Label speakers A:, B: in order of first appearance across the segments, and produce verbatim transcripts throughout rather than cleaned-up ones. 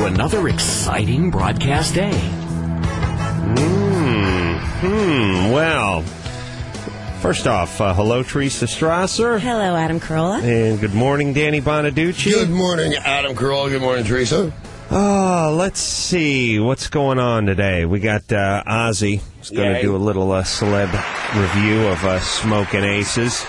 A: to another exciting broadcast day.
B: Hmm. Hmm. Well, first off, uh, hello, Teresa Strasser.
C: Hello, Adam Carolla.
B: And good morning, Danny Bonaducci.
D: Good morning, Adam Carolla. Good morning, Teresa.
B: Oh, let's see what's going on today. We got uh, Ozzy. He's going to do a little uh, celeb review of uh, Smokin' Aces.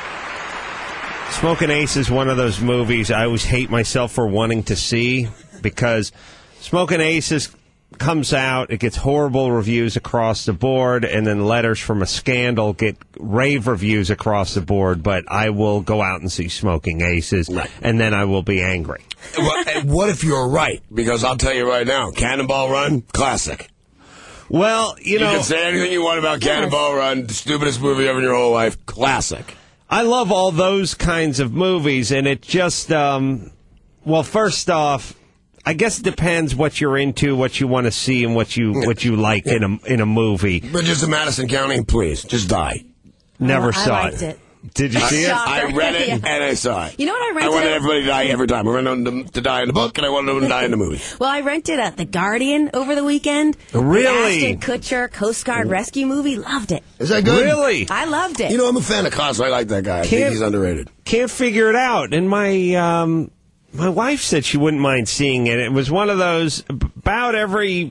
B: Smokin' Aces is one of those movies I always hate myself for wanting to see because Smokin' Aces comes out, it gets horrible reviews across the board, and then Letters from a Scandal get rave reviews across the board, but I will go out and see Smokin' Aces, right. And then I will be angry.
D: Well, what if you're right? Because I'll tell you right now, Cannonball Run, classic.
B: Well, you know...
D: You can say anything you want about Cannonball Run, the stupidest movie ever in your whole life, classic.
B: I love all those kinds of movies, and it just, um, well, first off, I guess it depends what you're into, what you want to see, and what you what you like yeah. in a in a movie.
D: Bridges of Madison County, please, just die.
B: Never
C: oh,
B: saw
C: I liked it.
B: it. Did you see it?
D: I read it, yeah. and I saw it.
C: You know what I rented?
D: I wanted everybody to die every time. I wanted them to die in the book, and I wanted them to die in the movie.
C: Well, I rented uh, The Guardian over the weekend.
B: Really?
C: The Ashton Kutcher Coast Guard rescue movie. Loved it.
D: Is that good?
B: Really?
C: I loved it.
D: You know, I'm a fan of Costner. I like that guy. I think he's underrated.
B: Can't figure it out. And my um, my wife said she wouldn't mind seeing it. It was one of those, about every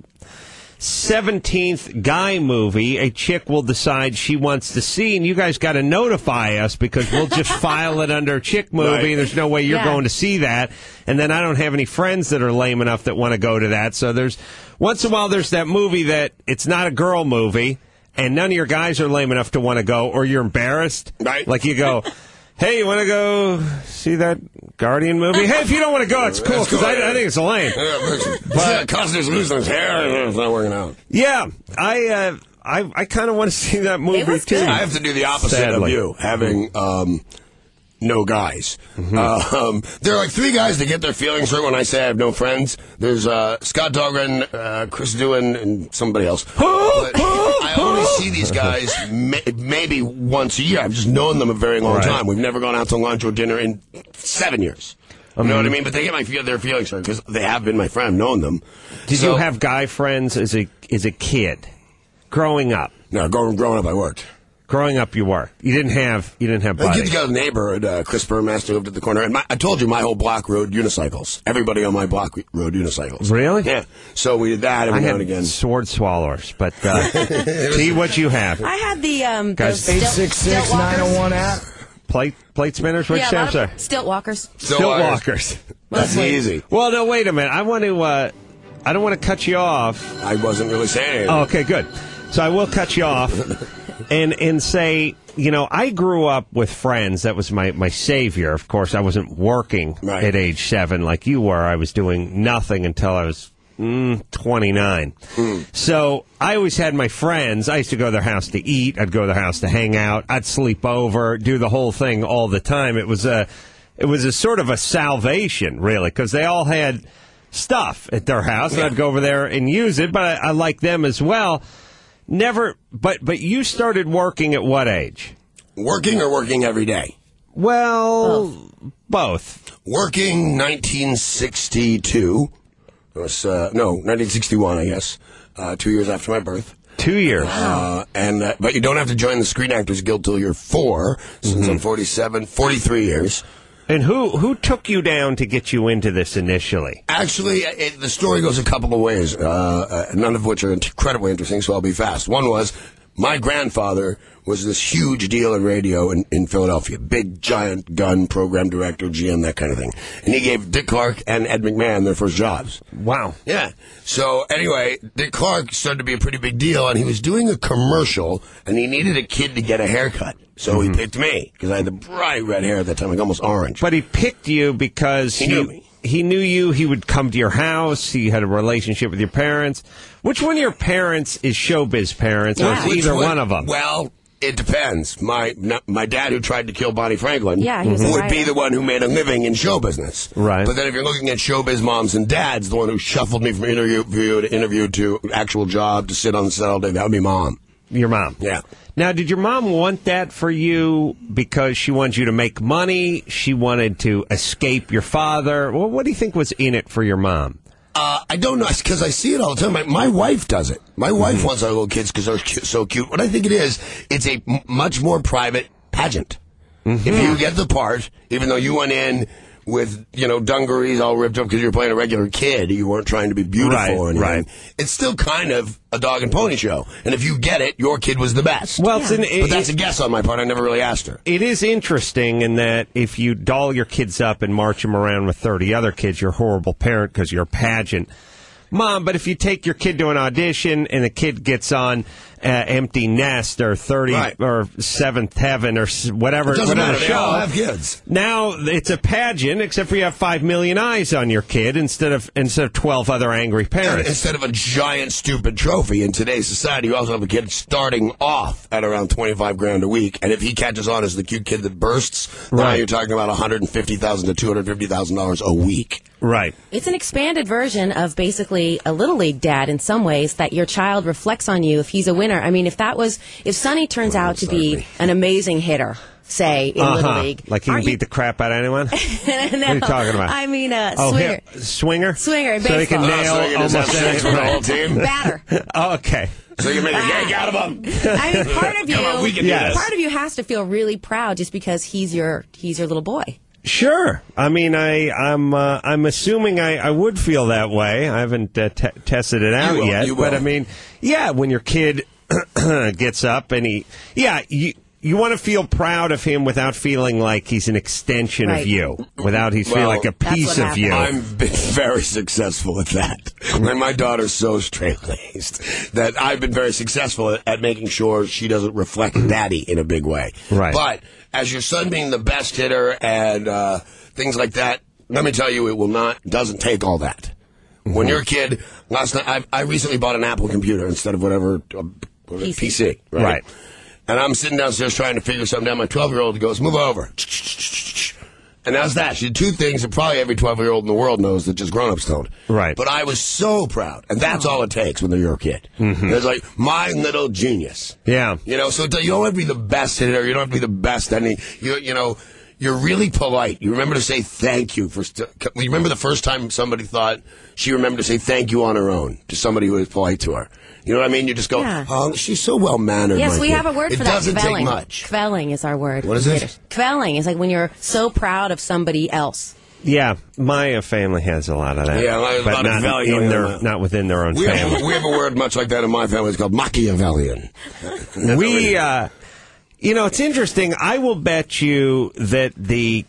B: seventeenth guy movie a chick will decide she wants to see, and you guys got to notify us because we'll just file it under chick movie. Right. There's no way you're
C: yeah.
B: going to see that, and then I don't have any friends that are lame enough that want to go to that. So there's once in a while there's that movie that it's not a girl movie, and none of your guys are lame enough to want to go, or you're embarrassed.
D: Right.
B: Like you go, hey, you want to go see that Guardian movie? Hey, if you don't want to go, it's cool, because cool. I, I think it's lame.
D: Yeah, but Costner's losing his hair. It's not working out.
B: Yeah, I uh, I, I kind of want to see that movie, too.
D: Good. I have to do the opposite Sadly. of you, having um, no guys. Mm-hmm. Uh, um, there are like three guys that get their feelings hurt when I say I have no friends. There's uh, Scott Dogren, uh, Chris Doohan, and somebody else. But I only see these guys may, maybe once a year. I've just known them a very long right. time. We've never gone out to lunch or dinner in seven years. You mm-hmm. know what I mean? But they get my feel their feelings hurt because they have been my friend, known them.
B: Did so, you have guy friends as a as a kid, growing up?
D: No, growing, growing up I worked.
B: Growing up, you were. You didn't have. You didn't have buddies.
D: I did got a neighbor, uh, Chris Burmaster, lived at the corner. And my, I told you, my whole block rode unicycles. Everybody on my block rode unicycles.
B: Really?
D: Yeah. So we did that every
B: I
D: now
B: had
D: and again.
B: Sword swallowers, but uh, see what you have.
C: I had the um,
B: guys.
E: Eight six six nine zero one app.
B: Plate plate spinners. Which
C: yeah,
B: Sam say?
C: Stilt walkers.
B: Stilt walkers.
D: That's easy.
B: Well, no, wait a minute. I want to. Uh, I don't want to cut you off.
D: I wasn't really saying.
B: Oh, okay, good. So I will cut you off and and say, you know, I grew up with friends. That was my, my savior. Of course, I wasn't working right. at age seven like you were. I was doing nothing until I was mm, twenty-nine. Mm. So I always had my friends. I used to go to their house to eat. I'd go to their house to hang out. I'd sleep over, do the whole thing all the time. It was a, it was a sort of a salvation, really, because they all had stuff at their house. Yeah. And I'd go over there and use it, but I, I like them as well. Never, but but you started working at what age?
D: Working or working every day?
B: Well, both. both.
D: Working nineteen sixty-two. It was, uh, no, nineteen sixty-one, I guess. Uh, two years after my birth.
B: Two years.
D: Uh, and uh, but you don't have to join the Screen Actors Guild till you're four. Since mm-hmm. I'm forty-seven, forty-three years.
B: And who who took you down to get you into this initially?
D: Actually, it, the story goes a couple of ways, uh, uh, none of which are incredibly interesting, so I'll be fast. One was, my grandfather was this huge deal in radio in, in Philadelphia. Big, giant gun, program director, G M, that kind of thing. And he gave Dick Clark and Ed McMahon their first jobs.
B: Wow.
D: Yeah. So, anyway, Dick Clark started to be a pretty big deal, and he was doing a commercial, and he needed a kid to get a haircut. So mm-hmm. he picked me, because I had the bright red hair at that time, like almost orange.
B: But he picked you because
D: he,
B: he
D: knew me.
B: He knew you. He would come to your house. He had a relationship with your parents. Which one of your parents is showbiz parents, or
C: Yeah.
B: is either
D: one,
B: one of them?
D: Well, it depends. My my dad, who tried to kill Bonnie Franklin,
C: Yeah, he was a
D: would
C: writer.
D: be the one who made a living in show business.
B: Right.
D: But then if you're looking at showbiz moms and dads, the one who shuffled me from interview to interview to actual job to sit on the set all day, that would be Mom.
B: Your mom.
D: Yeah.
B: Now, did your mom want that for you because she wanted you to make money? She wanted to escape your father? Well, what do you think was in it for your mom?
D: Uh, I don't know, because I see it all the time. My, my wife does it. My wife
B: Mm-hmm.
D: wants our little kids because they're cu- so cute. What I think it is, it's a m- much more private pageant.
B: Mm-hmm.
D: If you get the part, even though you went in with, you know, dungarees all ripped up because you were playing a regular kid, you weren't trying to be beautiful
B: Right,
D: or anything.
B: right.
D: It's still kind of a dog and pony show. And if you get it, your kid was the best.
B: Well, it's an,
D: but that's a guess on my part. I never really asked her.
B: It is interesting in that if you doll your kids up and march them around with thirty other kids, you're a horrible parent because you're a pageant. Mom, but if you take your kid to an audition and the kid gets on uh, Empty Nest or thirty
D: Right.
B: or Seventh Heaven or s- whatever,
D: It doesn't
B: whatever
D: matter. They
B: show,
D: all have kids.
B: now it's a pageant, except for you have five million eyes on your kid instead of instead of twelve other angry parents.
D: Instead of a giant, stupid trophy in today's society, you also have a kid starting off at around twenty-five grand a week. And if he catches on as the cute kid that bursts, now
B: Right.
D: you're talking about one hundred fifty thousand dollars to two hundred fifty thousand dollars a week.
B: Right.
C: It's an expanded version of basically a Little League dad in some ways that your child reflects on you if he's a winner. I mean, if that was, if Sonny turns out to be an amazing hitter, say, in
B: Uh-huh.
C: Little League.
B: Like he can
C: aren't
B: beat
C: you-
B: the crap out of anyone?
C: No,
B: What are you talking about?
C: I mean, uh,
B: Oh,
C: swinger.
B: here- swinger?
C: Swinger in
B: So he can
C: baseball.
B: nail
D: Oh, so you can just
B: almost
D: have sex with the whole
B: anything.
D: team?
C: Batter.
B: Oh, okay.
D: So you make a yank out of him?
C: I mean, part of you,
D: Come on, we can do
B: Yes.
D: this.
C: part of you has to feel really proud just because he's your he's your little boy.
B: Sure. I mean, I, I'm uh, I'm assuming I, I would feel that way. I haven't uh, t- tested it out
D: will,
B: yet,
D: you
B: but
D: will.
B: I mean, yeah, when your kid gets up and he, yeah, you you want to feel proud of him without feeling like he's an extension
C: Right.
B: of you, without he feel
D: Well,
B: like a
C: That's
B: piece
C: what
B: of you.
D: I've been very successful at that. And my daughter's so straight-laced that I've been very successful at, at making sure she doesn't reflect daddy in a big way.
B: Right.
D: But as your son being the best hitter and uh, things like that, let me tell you, it will not, doesn't take all that.
B: Mm-hmm.
D: When you're a kid, last night, I, I recently bought an Apple computer instead of whatever, uh, whatever
C: P C.
D: P C. Right?
B: Right.
D: And I'm sitting downstairs trying to figure something out. My twelve-year-old goes, move over. And that's that. She did two things that probably every twelve-year-old in the world knows that just grown-ups don't.
B: Right.
D: But I was so proud. And that's all it takes when you're a kid. Mm-hmm. It's like, my little genius.
B: Yeah.
D: You know, so you don't have to be the best hitter. You don't have to be the best any. You, you know, you're really polite. You remember to say thank you. for. St- you remember the first time somebody thought she remembered to say thank you on her own to somebody who was polite to her. You know what I mean? You just go,
C: Yeah.
D: oh, she's so well-mannered.
C: Yes,
D: my
C: we
D: kid."
C: have a word
D: it
C: for that.
D: doesn't
C: Kvelling.
D: take much.
C: Kvelling is our word.
D: What is it?
C: Kvelling is like when you're so proud of somebody else.
B: Yeah, my uh, family has a lot of that.
D: Yeah, a
B: but
D: lot of
B: not
D: value
B: in
D: in
B: their,
D: that.
B: not within their own
D: We
B: family.
D: have, we have a word much like that in my family. It's called Machiavellian.
B: we, uh, you know, it's interesting. I will bet you that the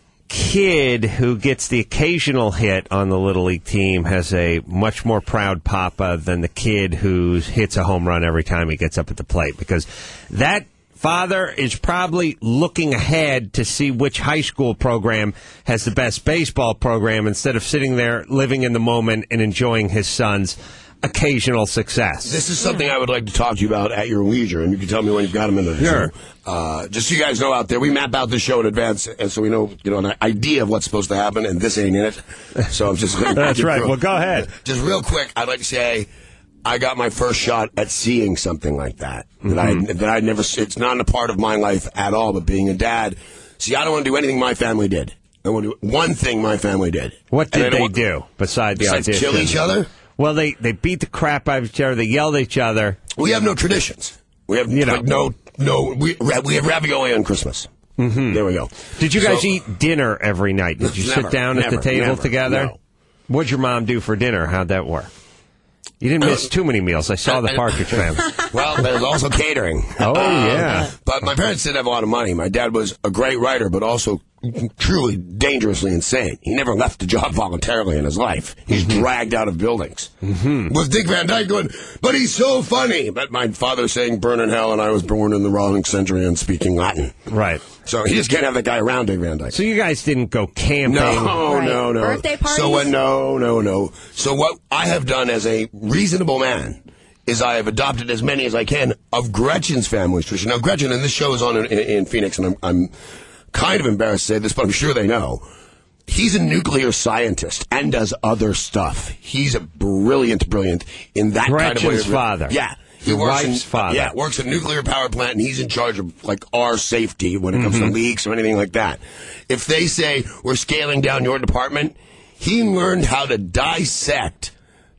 B: kid who gets the occasional hit on the Little League team has a much more proud papa than the kid who hits a home run every time he gets up at the plate, because that father is probably looking ahead to see which high school program has the best baseball program instead of sitting there living in the moment and enjoying his son's occasional success.
D: This is something I would like to talk to you about at your leisure, and you can tell me when you've got them in there.
B: Sure.
D: Uh, just so you guys know out there, we map out the show in advance, and so we know, you know, an idea of what's supposed to happen, and this ain't in it. So I'm just.
B: That's right. Well, go ahead.
D: Just real quick, I'd like to say, I got my first shot at seeing something like that.
B: Mm-hmm.
D: That I that I'd never. It's not a part of my life at all. But being a dad, see, I don't want to do anything my family did. I want to do one thing my family did.
B: What
D: And I
B: did
D: don't
B: they
D: want-
B: do besides the
D: Besides
B: audition?
D: kill each other?
B: Well, they, they beat the crap out of each other. They yelled at each other.
D: We have no traditions. We have
B: You know.
D: like, no no. We we have ravioli on Christmas. Mm-hmm. There we go.
B: Did you guys
D: So-
B: eat dinner every night? Did you
D: Never,
B: sit down at
D: never,
B: the table
D: never,
B: together?
D: no.
B: What'd your mom do for dinner? How'd that work? You didn't miss too many meals. I saw the Partridge Family.
D: Well, there's also catering.
B: Oh,
D: Um,
B: yeah.
D: But my parents didn't have a lot of money. My dad was a great writer, but also truly dangerously insane. He never left the job voluntarily in his life. He's
B: Mm-hmm.
D: dragged out of buildings. Mm-hmm. With Dick Van Dyke going, but he's so funny. But my father saying burn in hell, and I was born in the wrong century and speaking Latin.
B: Right.
D: So he just can't have that guy around Dick Van Dyke.
B: So you guys didn't go camping?
D: No,
C: Right.
D: no, no.
C: Birthday parties?
D: So what? No, no, no. So what I have done as a reasonable man is I have adopted as many as I can of Gretchen's family's tradition. Now, Gretchen, and this show is on in, in, in Phoenix, and I'm, I'm kind of embarrassed to say this, but I'm sure they know. He's a nuclear scientist and does other stuff. He's a brilliant, brilliant in that kind of way.
B: Gretchen's father.
D: Yeah. He
B: Your
D: works
B: wife's
D: in,
B: father.
D: Yeah, works at a nuclear power plant, and he's in charge of, like, our safety when it comes
B: Mm-hmm.
D: to leaks or anything like that. If they say, we're scaling down your department, he learned how to dissect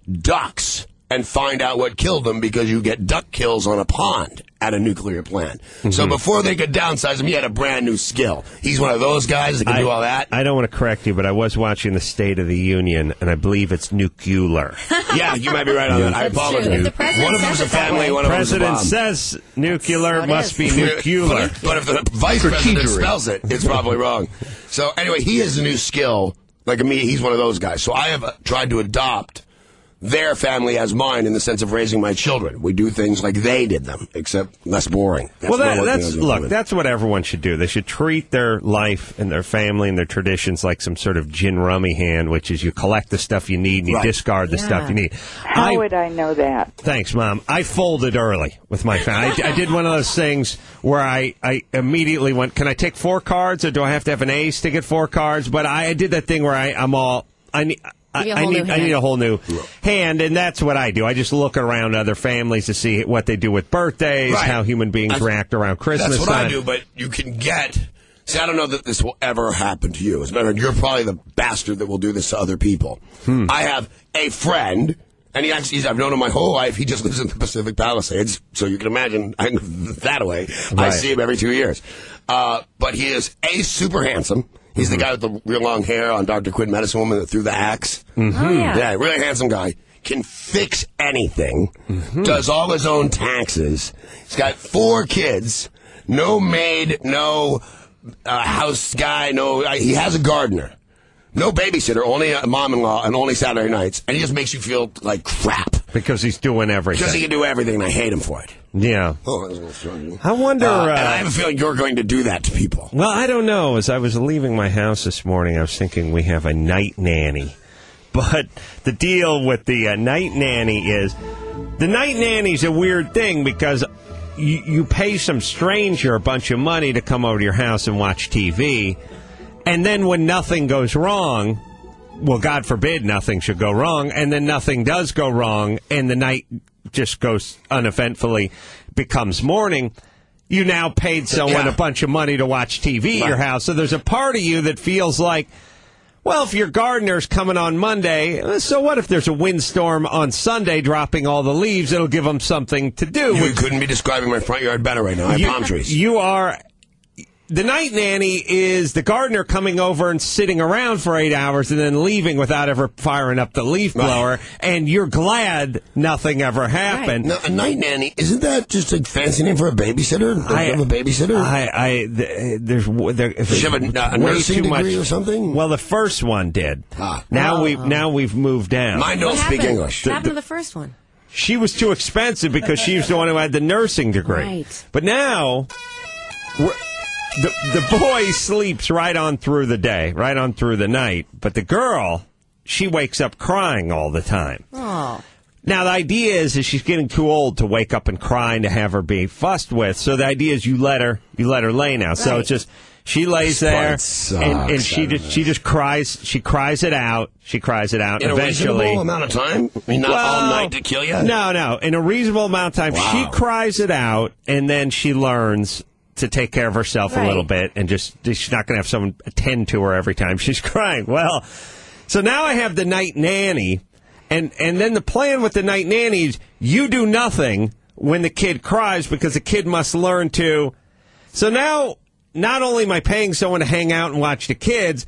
D: ducks and find out what killed them because you get duck kills on a pond at a nuclear plant. Mm-hmm. So before they could downsize him, he had a brand new skill. He's one of those guys that can
B: I,
D: do all that.
B: I don't want to correct you, but I was watching the State of the Union, and I believe it's nuclear.
D: Yeah, you might be right on that. I apologize. One of them's a family, one of them's a bomb.
B: President says nuclear must be nuclear.
D: But, but if the vice president spells it, it's probably wrong. So anyway, he has a new skill. Like me, he's one of those guys. So I have uh, tried to adopt their family as mine in the sense of raising my children. We do things like they did them, except less boring. That's
B: well, that, that's look, that's what everyone should do. They should treat their life and their family and their traditions like some sort of gin rummy hand, which is you collect the stuff you need and you right. discard the yeah. stuff you need.
F: How I, would I know that?
B: Thanks, Mom. I folded early with my family. I, I did one of those things where I, I immediately went, can I take four cards or do I have to have an ace to get four cards? But I, I did that thing where I, I'm all, I need... I, I need I need a whole new hand, and that's what I do. I just look around other families to see what they do with birthdays, right. how human beings that's, react around Christmas.
D: That's what
B: time.
D: I do, but you can get... See, I don't know that this will ever happen to you. As a matter of fact, you're probably the bastard that will do this to other people. Hmm. I have a friend, and he actually, he's, I've known him my whole life. He just lives in the Pacific Palisades, so you can imagine I'm that way. Right. I see him every two years. Uh, but he is, A, super handsome. He's mm-hmm. the guy with the real long hair on Doctor Quinn, Medicine Woman, that threw the axe.
B: Mm-hmm.
C: Oh, yeah.
D: yeah, really handsome guy. Can fix anything. Mm-hmm. Does all his own taxes. He's got four kids. No maid, no uh, house guy, no... Uh, he has a gardener. No babysitter, only a mom-in-law, and only Saturday nights. And he just makes you feel like crap.
B: Because he's doing everything.
D: Because he can do everything, and I hate him for it.
B: Yeah.
D: Oh, that was a little
B: I wonder...
D: Uh,
B: uh,
D: and I have a feeling you're going to do that to people.
B: Well, I don't know. As I was leaving my house this morning, I was thinking we have a night nanny. But the deal with the uh, night nanny is... The night nanny's a weird thing because... You, you pay some stranger a bunch of money to come over to your house and watch T V, and then when nothing goes wrong, well, God forbid nothing should go wrong, and then nothing does go wrong, and the night just goes uneventfully, becomes morning, you now paid someone yeah. a bunch of money to watch T V at your house. So there's a part of you that feels like, well, if your gardener's coming on Monday, so what if there's a windstorm on Sunday dropping all the leaves? It'll give them something to do.
D: You couldn't be describing my front yard better right now. I have
B: you,
D: palm trees.
B: You are... The night nanny is the gardener coming over and sitting around for eight hours and then leaving without ever firing up the leaf blower, right. and you're glad nothing ever happened.
D: Right. Now, a night nanny, isn't that just a fancy name for a babysitter? I have a babysitter?
B: I, I, th- there's, there, if
D: Does she have a, a nursing degree much, or something?
B: Well, the first one did.
D: Ah.
B: Now,
C: oh,
B: we've,
C: oh.
B: now we've moved down.
D: Mine don't
C: what
D: speak
C: happened?
D: English.
C: What happened to the first one?
B: She was too expensive because she was the one who had the nursing degree.
C: Right.
B: But now... We're, The the boy sleeps right on through the day, right on through the night. But the girl, she wakes up crying all the time.
C: Oh.
B: Now, the idea is, is she's getting too old to wake up and cry and to have her be fussed with. So the idea is you let her you let her lay now. Right. So it's just, she lays
D: this
B: there,
D: sucks,
B: and, and she just she just cries. She cries it out. She cries it out.
D: In
B: eventually,
D: a reasonable amount of time? I mean, not
B: well,
D: all night to kill you?
B: No, no. In a reasonable amount of time,
D: wow.
B: she cries it out, and then she learns to take care of herself
C: right.
B: a little bit, and just she's not going to have someone attend to her every time she's crying. Well, so now I have the night nanny, and and then the plan with the night nanny is you do nothing when the kid cries because the kid must learn to. So now, not only am I paying someone to hang out and watch the kids,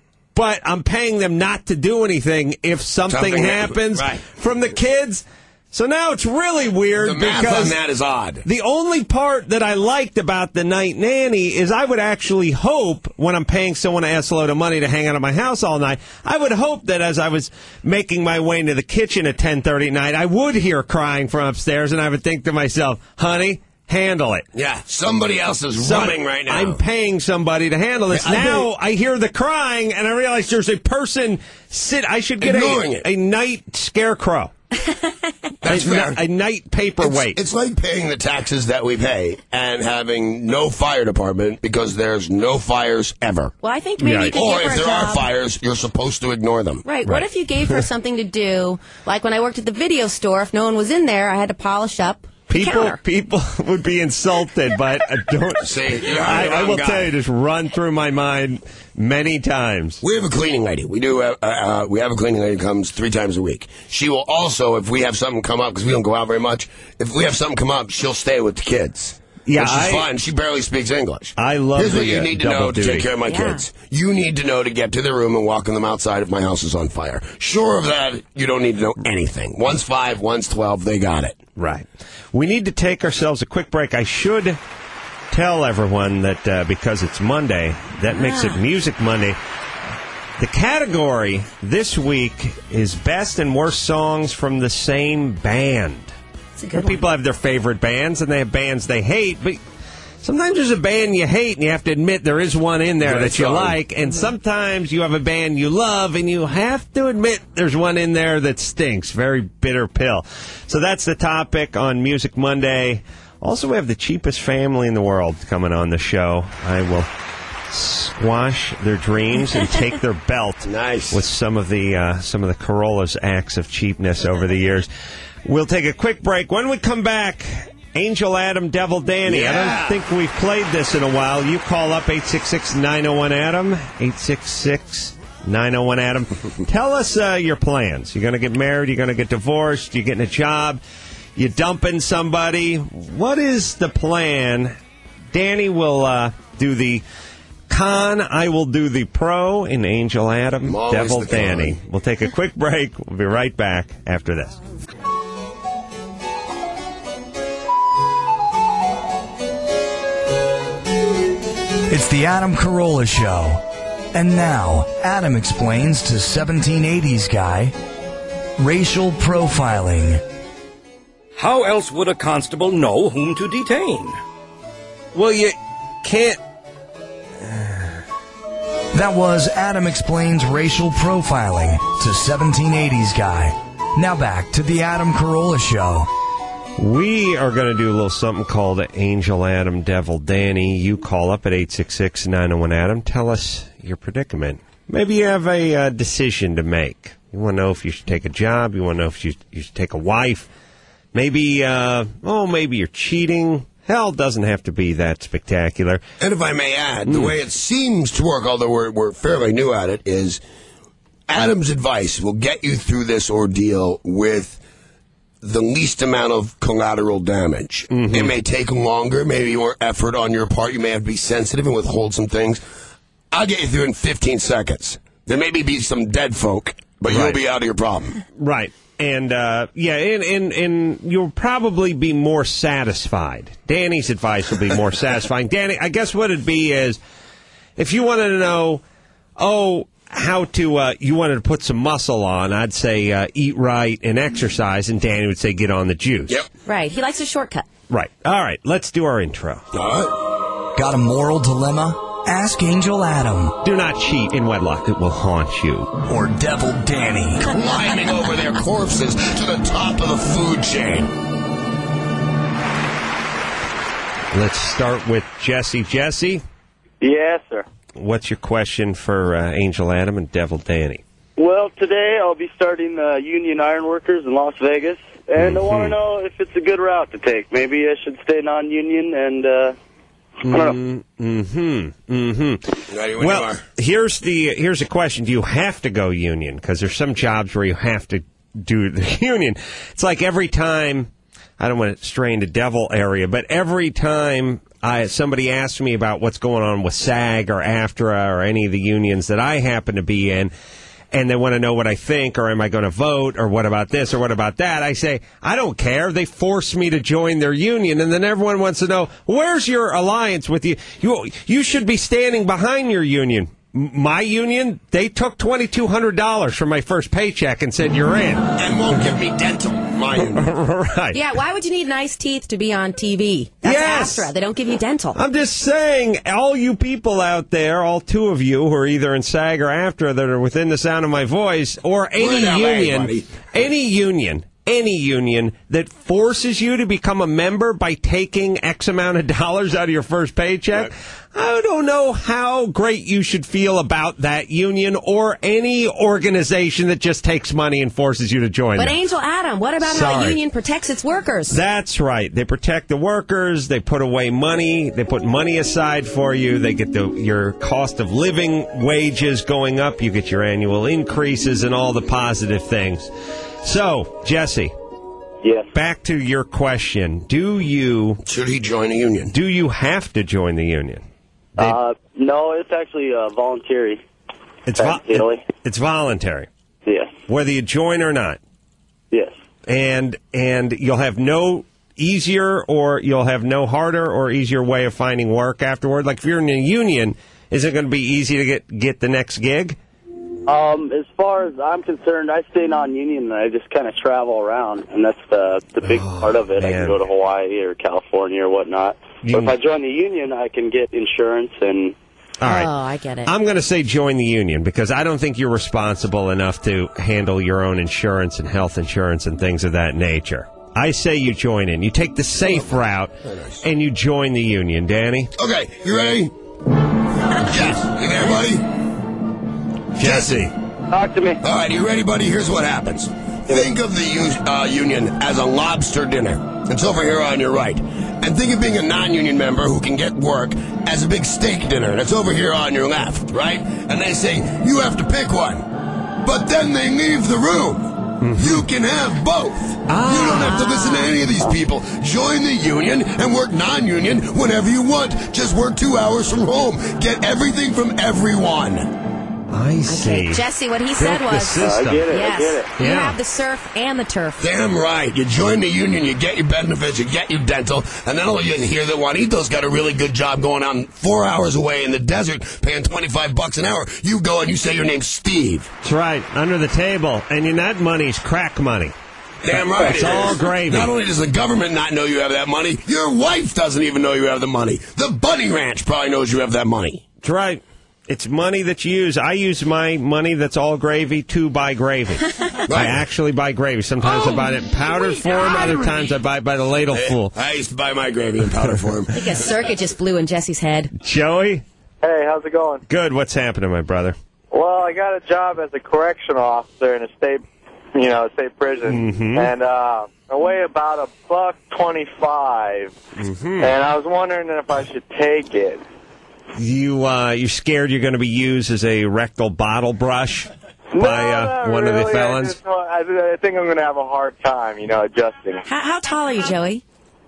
B: but I'm paying them not to do anything if something, something happens
D: right.
B: from the kids. So now it's really weird
D: the math
B: because
D: on that is odd.
B: The only part that I liked about the night nanny is I would actually hope when I'm paying someone an ass load of money to hang out at my house all night, I would hope that as I was making my way into the kitchen at ten thirty at night, I would hear crying from upstairs, and I would think to myself, honey, handle it.
D: Yeah, somebody else is
B: so
D: running right now.
B: I'm paying somebody to handle this.
D: I
B: now
D: think,
B: I hear the crying, and I realize there's a person sit. I should get a, a night scarecrow.
D: That's
B: a,
D: fair.
B: a night paperweight.
D: It's, it's like paying the taxes that we pay and having no fire department because there's no fires ever.
C: Well, I think maybe
B: yeah.
C: you could
D: Or
C: give her
D: if there
C: a job.
D: are fires, you're supposed to ignore them.
C: Right.
B: Right.
C: What if you gave her something to do? Like when I worked at the video store, if no one was in there, I had to polish up
B: People,
C: counter.
B: people would be insulted, but I don't.
D: See, you're
B: I,
D: the
B: I
D: wrong
B: will
D: guy.
B: tell you, just run through my mind many times.
D: We have a cleaning lady. We do. Uh, uh, we have a cleaning lady who comes three times a week. She will also, if we have something come up, because we don't go out very much, if we have something come up, she'll stay with the kids.
B: Yeah,
D: and she's
B: I-
D: fine. She barely speaks English.
B: I love
D: Here's what
B: the,
D: you
B: uh,
D: need to
B: double
D: know to
B: duty.
D: take care of my
C: Yeah.
D: kids. You need to know to get to their room and welcome them outside if my house is on fire. Sure of that, you don't need to know anything. One's five, one's twelve. They got it.
B: Right. We need to take ourselves a quick break. I should tell everyone that uh, because it's Monday, that makes it Music Monday. The category this week is best and worst songs from the same band.
C: It's a good one.
B: People have their favorite bands, and they have bands they hate, but sometimes there's a band you hate, and you have to admit there is one in there
D: Right
B: that you
D: song.
B: like, and sometimes you have a band you love, and you have to admit there's one in there that stinks. Very bitter pill. So that's the topic on Music Monday. Also, we have the cheapest family in the world coming on the show. I will squash their dreams and take their belt
D: Nice.
B: with some of the uh, some of the Corolla's acts of cheapness over the years. We'll take a quick break. When we come back, Angel Adam, Devil Danny. I
D: Yeah.
B: don't think we've played this in a while. You call up eight six six, nine oh one, Adam, eight six six, nine oh one, Adam. Tell us uh, your plans. You're going to get married? You're going to get divorced? You're getting a job? You dumping somebody? What is the plan? Danny will uh, do the con. I will do the pro in Angel Adam,
D: I'm always
B: Devil
D: the con.
B: Danny. We'll take a quick break. We'll be right back after this.
E: It's the Adam Carolla Show. And now, Adam explains to seventeen eighties guy racial profiling.
G: How else would a constable know whom to detain?
B: Well, you can't.
E: That was Adam explains racial profiling to seventeen eighties guy. Now back to the Adam Carolla Show.
B: We are going to do a little something called Angel Adam, Devil Danny. You call up at eight six six, nine oh one, Adam. Tell us your predicament. Maybe you have a uh, decision to make. You want to know if you should take a job. You want to know if you, you should take a wife. Maybe, uh, oh, maybe you're cheating. Hell, it doesn't have to be that spectacular.
D: And if I may add, the way it seems to work, although we're, we're fairly new at it, is Adam's advice will get you through this ordeal with the least amount of collateral damage.
B: Mm-hmm.
D: It may take longer, maybe more effort on your part. You may have to be sensitive and withhold some things. I'll get you through in fifteen seconds. There may be some dead folk, but you'll
B: Right.
D: be out of your problem.
B: Right. And, uh, yeah, and, and, and you'll probably be more satisfied. Danny's advice will be more satisfying. Danny, I guess what it'd be is, if you wanted to know, oh, how to, uh, you wanted to put some muscle on, I'd say uh, eat right and exercise, and Danny would say get on the juice.
D: Yep.
C: Right. He likes a shortcut.
B: Right. All right, let's do our intro.
D: All right.
E: Got a moral dilemma? Ask Angel Adam
B: Do not cheat in wedlock. It will haunt you.
E: or Devil Danny.
D: Climbing over their corpses to the top of the food chain.
B: Let's start with Jesse. Jesse,
H: Yes, sir.
B: what's your question for uh, Angel Adam and Devil Danny?
H: Well, today I'll be starting uh, Union Ironworkers in Las Vegas, and I want to know if it's a good route to take. Maybe I should stay non-union, and uh, I don't know.
B: Mm-hmm. Mm-hmm.
D: Ready when
B: Well,
D: you are.
B: here's the here's a question: do you have to go union? Because there's some jobs where you have to do the union. It's like every time. I don't want to stray into devil area, but every time I somebody asks me about what's going on with SAG or AFTRA or any of the unions that I happen to be in, and they want to know what I think, or am I going to vote, or what about this, or what about that, I say, I don't care. They force me to join their union, and then everyone wants to know, where's your alliance with you? You, you should be standing behind your union. M- My union, they took twenty-two hundred dollars from my first paycheck and said, you're in.
D: And won't give me dental. My union.
B: Right.
C: Yeah, why would you need nice teeth to be on T V? That's
B: Yes.
C: AFTRA. They don't give you dental.
B: I'm just saying, all you people out there, all two of you who are either in SAG or AFTRA that are within the sound of my voice, or any
D: in L A,
B: union,
D: buddy.
B: any union, any union that forces you to become a member by taking X amount of dollars out of your first paycheck. Right. I don't know how great you should feel about that union or any organization that just takes money and forces you to join
C: But
B: them.
C: Angel Adam, what about
B: Sorry.
C: how a union protects its workers?
B: That's right. They protect the workers. They put away money. They put money aside for you. They get the your cost of living wages going up. You get your annual increases and all the positive things. So, Jesse.
H: Yes.
B: Back to your question. Do you...
D: Should he join a union?
B: Do you have to join the union? They,
H: Uh, no, it's actually uh, voluntary.
B: it's, vo-
H: Really?
B: it's voluntary.
H: Yes.
B: Whether you join or not.
H: Yes.
B: And and you'll have no easier or you'll have no harder or easier way of finding work afterward. Like if you're in a union, is it going to be easy to get, get the next gig?
H: Um, as far as I'm concerned, I stay non-union and I just kind of travel around, and that's the the big
B: Oh,
H: part of it. I
B: man.
H: can go to Hawaii or California or whatnot.
B: You-
H: But if I join the union, I can get insurance and...
B: All right.
C: Oh, I get it.
B: I'm going to say join the union because I don't think you're responsible enough to handle your own insurance and health insurance and things of that nature. I say you join in. You take the safe route and you join the union. Danny?
D: Okay, you ready? Yes. You there, buddy? Jesse.
H: Talk to me.
D: All right, you ready, buddy? Here's what happens. Think of the u- uh, union as a lobster dinner. It's over here on your right. And think of being a non-union member who can get work as a big steak dinner. And it's over here on your left, right? And they say, you have to pick one. But then they leave the room. You can have both. Ah. You don't have to listen to any of these people. Join the union and work non-union whenever you want. Just work two hours from home. Get everything from everyone.
B: I see.
C: Okay, Jesse, what he said
B: Built the
C: was...
B: system.
H: I get it,
C: Yes,
H: I get it.
C: you
B: Yeah.
C: have the surf and the turf.
D: Damn right. You join the union, you get your benefits, you get your dental, and then all you hear that Juanito's got a really good job going on four hours away in the desert, paying twenty-five bucks an hour. You go and you say your name's Steve.
B: That's right. Under the table. And you that money's crack money.
D: Damn right.
B: It's
D: it
B: all
D: is.
B: gravy.
D: Not only does the government not know you have that money, your wife doesn't even know you have the money. The Bunny Ranch probably knows you have that money.
B: That's right. It's money that you use. I use my money that's all gravy to buy gravy. I actually buy gravy. Sometimes
D: Oh,
B: I buy it in powder
D: sweet
B: form. Other
D: irony.
B: times I buy it by the ladleful.
D: I used to buy my gravy in powder form.
C: I think a circuit just blew in Jesse's head.
B: Joey?
F: Hey, how's it going?
B: Good. What's happening, my brother?
F: Well, I got a job as a correctional officer in a state, you know, a state prison,
B: Mm-hmm.
F: and uh, I weigh about a buck twenty-five,
B: Mm-hmm.
F: and I was wondering if I should take it.
B: You, uh, you're scared you're going to be used as a rectal bottle brush
F: No,
B: by uh,
F: not
B: one of the
F: really.
B: felons?
F: I, just, I, I think I'm going to have a hard time, you know, adjusting.
C: How, how tall are you, Joey?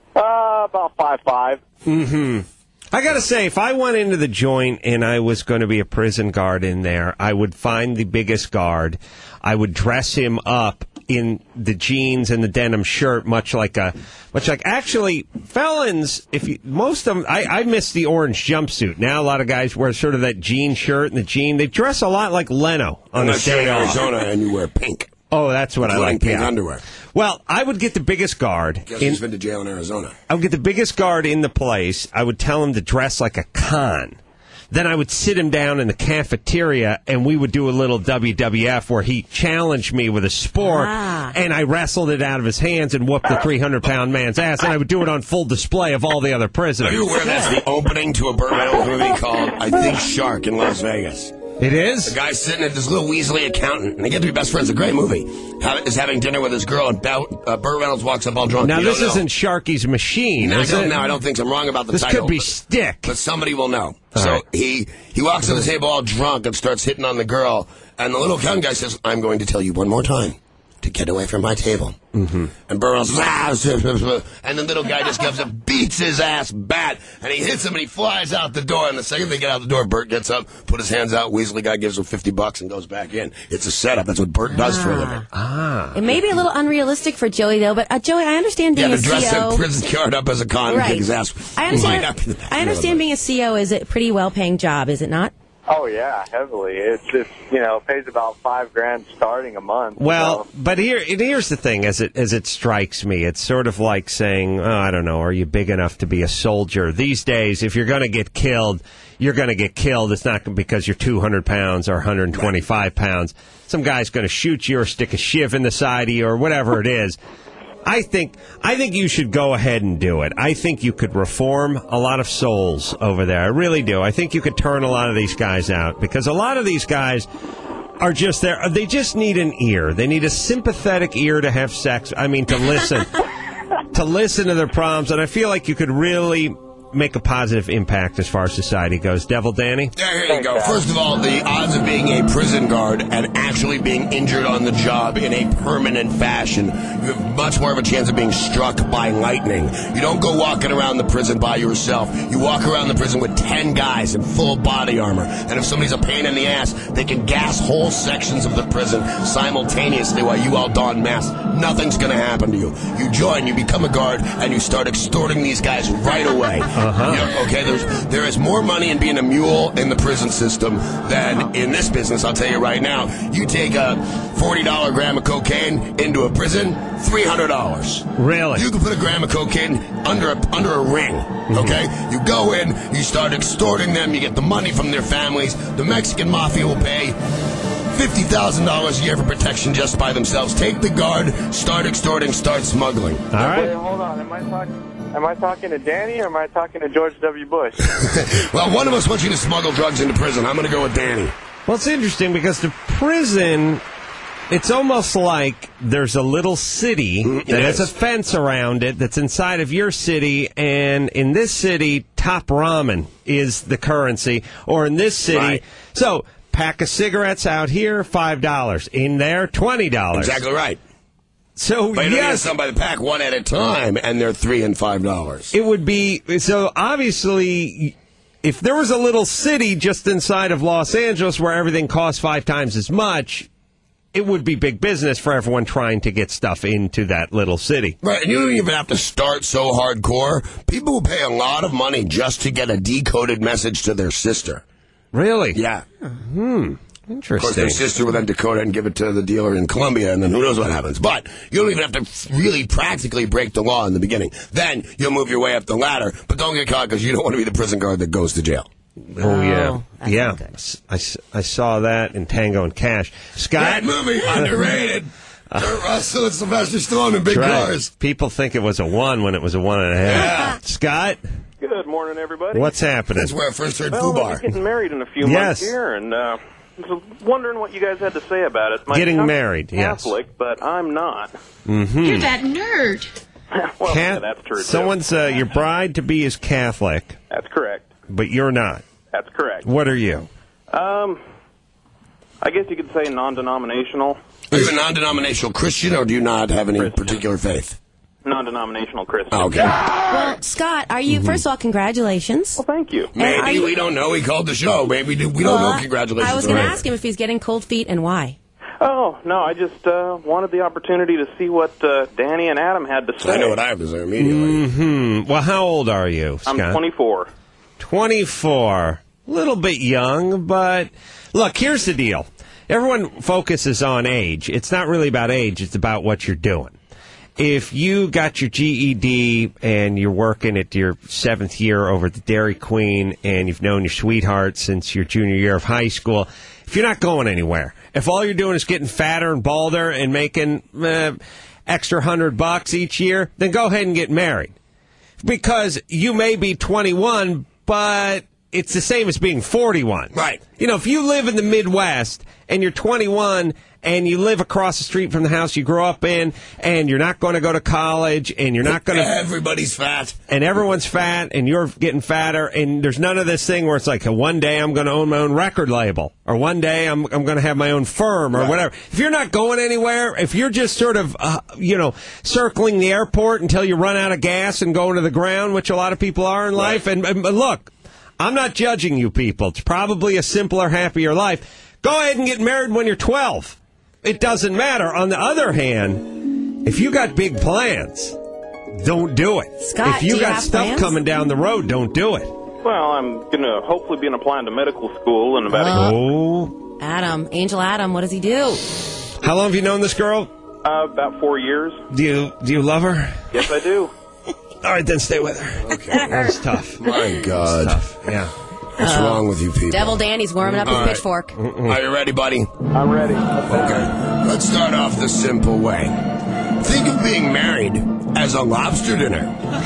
F: Uh, about five five.
B: Mm-hmm. I got to say, if I went into the joint and I was going to be a prison guard in there, I would find the biggest guard. I would dress him up in the jeans and the denim shirt, much like a, much like actually felons. If you, most of them, I, I miss the orange jumpsuit. Now a lot of guys wear sort of that jean shirt and the jean. They dress a lot like Leno on
D: Unless
B: the
D: you're
B: day
D: in
B: off.
D: Arizona and you wear pink.
B: Oh, that's what I
D: Wearing
B: like.
D: pink
B: Yeah.
D: underwear.
B: Well, I would get the biggest guard.
D: Guess
B: in-
D: who's been to jail in Arizona?
B: I would get the biggest guard in the place. I would tell him to dress like a con. Then I would sit him down in the cafeteria, and we would do a little W W F where he challenged me with a sport,
C: Ah.
B: and I wrestled it out of his hands and whooped the three hundred pound man's ass, and I would do it on full display of all the other prisoners.
D: Are you aware that's the opening to a Burt Reynolds movie called, I think, Shark in Las Vegas?
B: It is?
D: The guy's sitting at this little Weasley accountant, and they get to be best friends. It's a great movie. Have, is having dinner with his girl, and Bout, uh, Burt Reynolds walks up all drunk.
B: Now,
D: You
B: this
D: don't know.
B: isn't Sharky's Machine,
D: No, I
B: is
D: don't
B: it?
D: know. I don't think so. I'm wrong about the
B: This
D: title.
B: could be
D: but-
B: Stick.
D: But somebody will know.
B: All
D: so
B: right.
D: he he walks to the table all drunk and starts hitting on the girl. And the little young guy says, I'm going to tell you one more time to get away from my table. Mm-hmm. And Burrell says, ah, and the little guy just comes and beats his ass bad. And he hits him and he flies out the door. And the second they get out the door, Burt gets up, put his hands out. Weasley guy gives him fifty bucks and goes back in. It's a setup. That's what Burt does for a living.
B: Ah.
C: It may be a little unrealistic for Joey, though, but uh, Joey, I understand
D: Yeah,
C: being
D: to
C: a
D: dress
C: C O.
D: a prison guard up as a con and
C: Right.
D: kick his ass
C: I
D: might not
C: understand,
D: be the best
C: I understand being a C O is a pretty well-paying job, is it not?
F: Oh, yeah, heavily. It's just, you know, pays about five grand starting a month.
B: Well,
F: so.
B: but here, here's the thing, as it as it strikes me, it's sort of like saying, oh, I don't know, are you big enough to be a soldier? These days, if you're going to get killed, you're going to get killed. It's not because you're two hundred pounds or one hundred twenty-five pounds. Some guy's going to shoot you or stick a shiv in the side of you or whatever it is. I think I think you should go ahead and do it. I think you could reform a lot of souls over there. I really do. I think you could turn a lot of these guys out because a lot of these guys are just there. They just need an ear. They need a sympathetic ear to have sex. I mean, to listen, to listen to their problems. And I feel like you could really make a positive impact as far as society goes. Devil Danny?
D: Yeah, here you go. First of all, the odds of being a prison guard and actually being injured on the job in a permanent fashion, you have much more of a chance of being struck by lightning. You don't go walking around the prison by yourself. You walk around the prison with ten guys in full body armor. And if somebody's a pain in the ass, they can gas whole sections of the prison simultaneously while you all don masks. Nothing's going to happen to you. You join, you become a guard, and you start extorting these guys right away.
B: Uh-huh.
D: Yeah, okay, there's there is more money in being a mule in the prison system than in this business, I'll tell you right now. You take a forty dollar gram of cocaine into a prison, three hundred dollars.
B: Really?
D: You can put a gram of cocaine under a, under a ring, okay? Mm-hmm. You go in, you start extorting them, you get the money from their families. The Mexican mafia will pay fifty thousand dollars a year for protection just by themselves. Take the guard, start extorting, start smuggling.
B: All right.
F: Wait, hold on. Am I talking... Am I talking to Danny or am I talking to George W. Bush?
D: Well, one of us wants you to smuggle drugs into prison. I'm going to go with Danny.
B: Well, it's interesting because the prison, it's almost like there's a little city
D: Mm,
B: that
D: it
B: has
D: is.
B: a fence around it that's inside of your city, and in this city, top ramen is the currency, or in this city,
D: Right.
B: so pack of cigarettes out here, five dollars. In there, twenty dollars.
D: Exactly right.
B: So,
D: But you don't get
B: yes,
D: some by the pack one at a time, and they're three and five dollars.
B: it would be, so obviously, if there was a little city just inside of Los Angeles where everything costs five times as much, it would be big business for everyone trying to get stuff into that little city.
D: Right, and you don't even have to start so hardcore. People will pay a lot of money just to get a decoded message to their sister.
B: Really?
D: Yeah.
B: Hmm.
D: Of course,
B: Interesting.
D: their sister will then decode it and give it to the dealer in Colombia, and then who knows what happens. But you don't even have to really practically break the law in the beginning. Then you'll move your way up the ladder, but don't get caught because you don't want to be the prison guard that goes to jail.
B: Oh, yeah.
C: that's
B: Yeah.
C: not good.
B: I, s- I saw that in Tango and Cash. Scott?
D: That movie, underrated. Kurt Russell and Sylvester Stallone in big
B: Right.
D: cars.
B: People think it was a one when it was a one and a half. Scott?
F: Good morning, everybody.
B: What's happening?
D: That's where I first heard
F: Well,
D: Fubar.
F: we're getting married in a few
B: Yes.
F: months here, and uh, I was wondering what you guys had to say about it. My
B: Getting
F: son's
B: married, yes.
F: Catholic, but I'm not.
B: Mm-hmm.
I: You're that nerd.
F: Well, yeah,
B: Cat-
F: that's true, too.
B: Someone's, uh, your bride to be is Catholic,
F: That's correct.
B: but you're not.
F: That's correct.
B: What are you?
F: Um, I guess you could say non-denominational.
D: Are you a non-denominational Christian, or do you not have any
F: Christian.
D: particular faith?
F: Non-denominational Christian.
D: Oh, okay.
C: Well, Scott, are you, first of all, congratulations.
F: Well, thank you.
C: are
D: Maybe
C: you-
D: we don't know. He called the show. Maybe we we don't
C: Well,
D: know. Congratulations.
C: I was going to
D: Right.
C: ask him if he's getting cold feet and why.
F: Oh, no, I just uh, wanted the opportunity to see what uh, Danny and Adam had to say.
D: I know what I have to say immediately.
B: Hmm. Well, how old are you, Scott?
F: I'm twenty-four.
B: twenty-four. A little bit young, but look, here's the deal. Everyone focuses on age. It's not really about age. It's about what you're doing. If you got your G E D and you're working at your seventh year over at the Dairy Queen and you've known your sweetheart since your junior year of high school, if you're not going anywhere, if all you're doing is getting fatter and balder and making uh, extra hundred bucks each year, then go ahead and get married. Because you may be twenty-one, but it's the same as being forty-one.
D: Right.
B: You know, if you live in the Midwest and you're twenty-one and you live across the street from the house you grew up in and you're not going to go to college and you're not going to...
D: Everybody's fat.
B: And everyone's fat and you're getting fatter and there's none of this thing where it's like, one day I'm going to own my own record label or one day I'm, I'm going to have my own firm or
D: Right.
B: whatever. If you're not going anywhere, if you're just sort of, uh, you know, circling the airport until you run out of gas and going to the ground, which a lot of people are in life, and, and look, I'm not judging you people. It's probably a simpler, happier life. Go ahead and get married when you're twelve. It doesn't matter. On the other hand, if you got big plans, don't do it.
C: Scott,
B: if you
C: do you
B: got
C: have
B: stuff
C: plans?
B: coming down the road, don't do it.
I: Well, I'm going to hopefully be applying to medical school in about a year.
B: Oh.
C: Adam, Angel Adam, what does he do?
B: How long have you known this girl?
I: Uh, about four years.
B: Do you do you love her?
I: Yes, I do.
B: All right, then stay with her.
D: Okay.
B: That's tough.
D: My God.
B: That's tough. Yeah.
D: What's
C: Uh,
D: wrong with you people?
C: Devil Danny's warming up
D: All
C: his
D: right.
C: pitchfork.
D: Are you ready, buddy?
I: I'm ready.
D: Okay. Let's start off the simple way. Think of being married as a lobster dinner.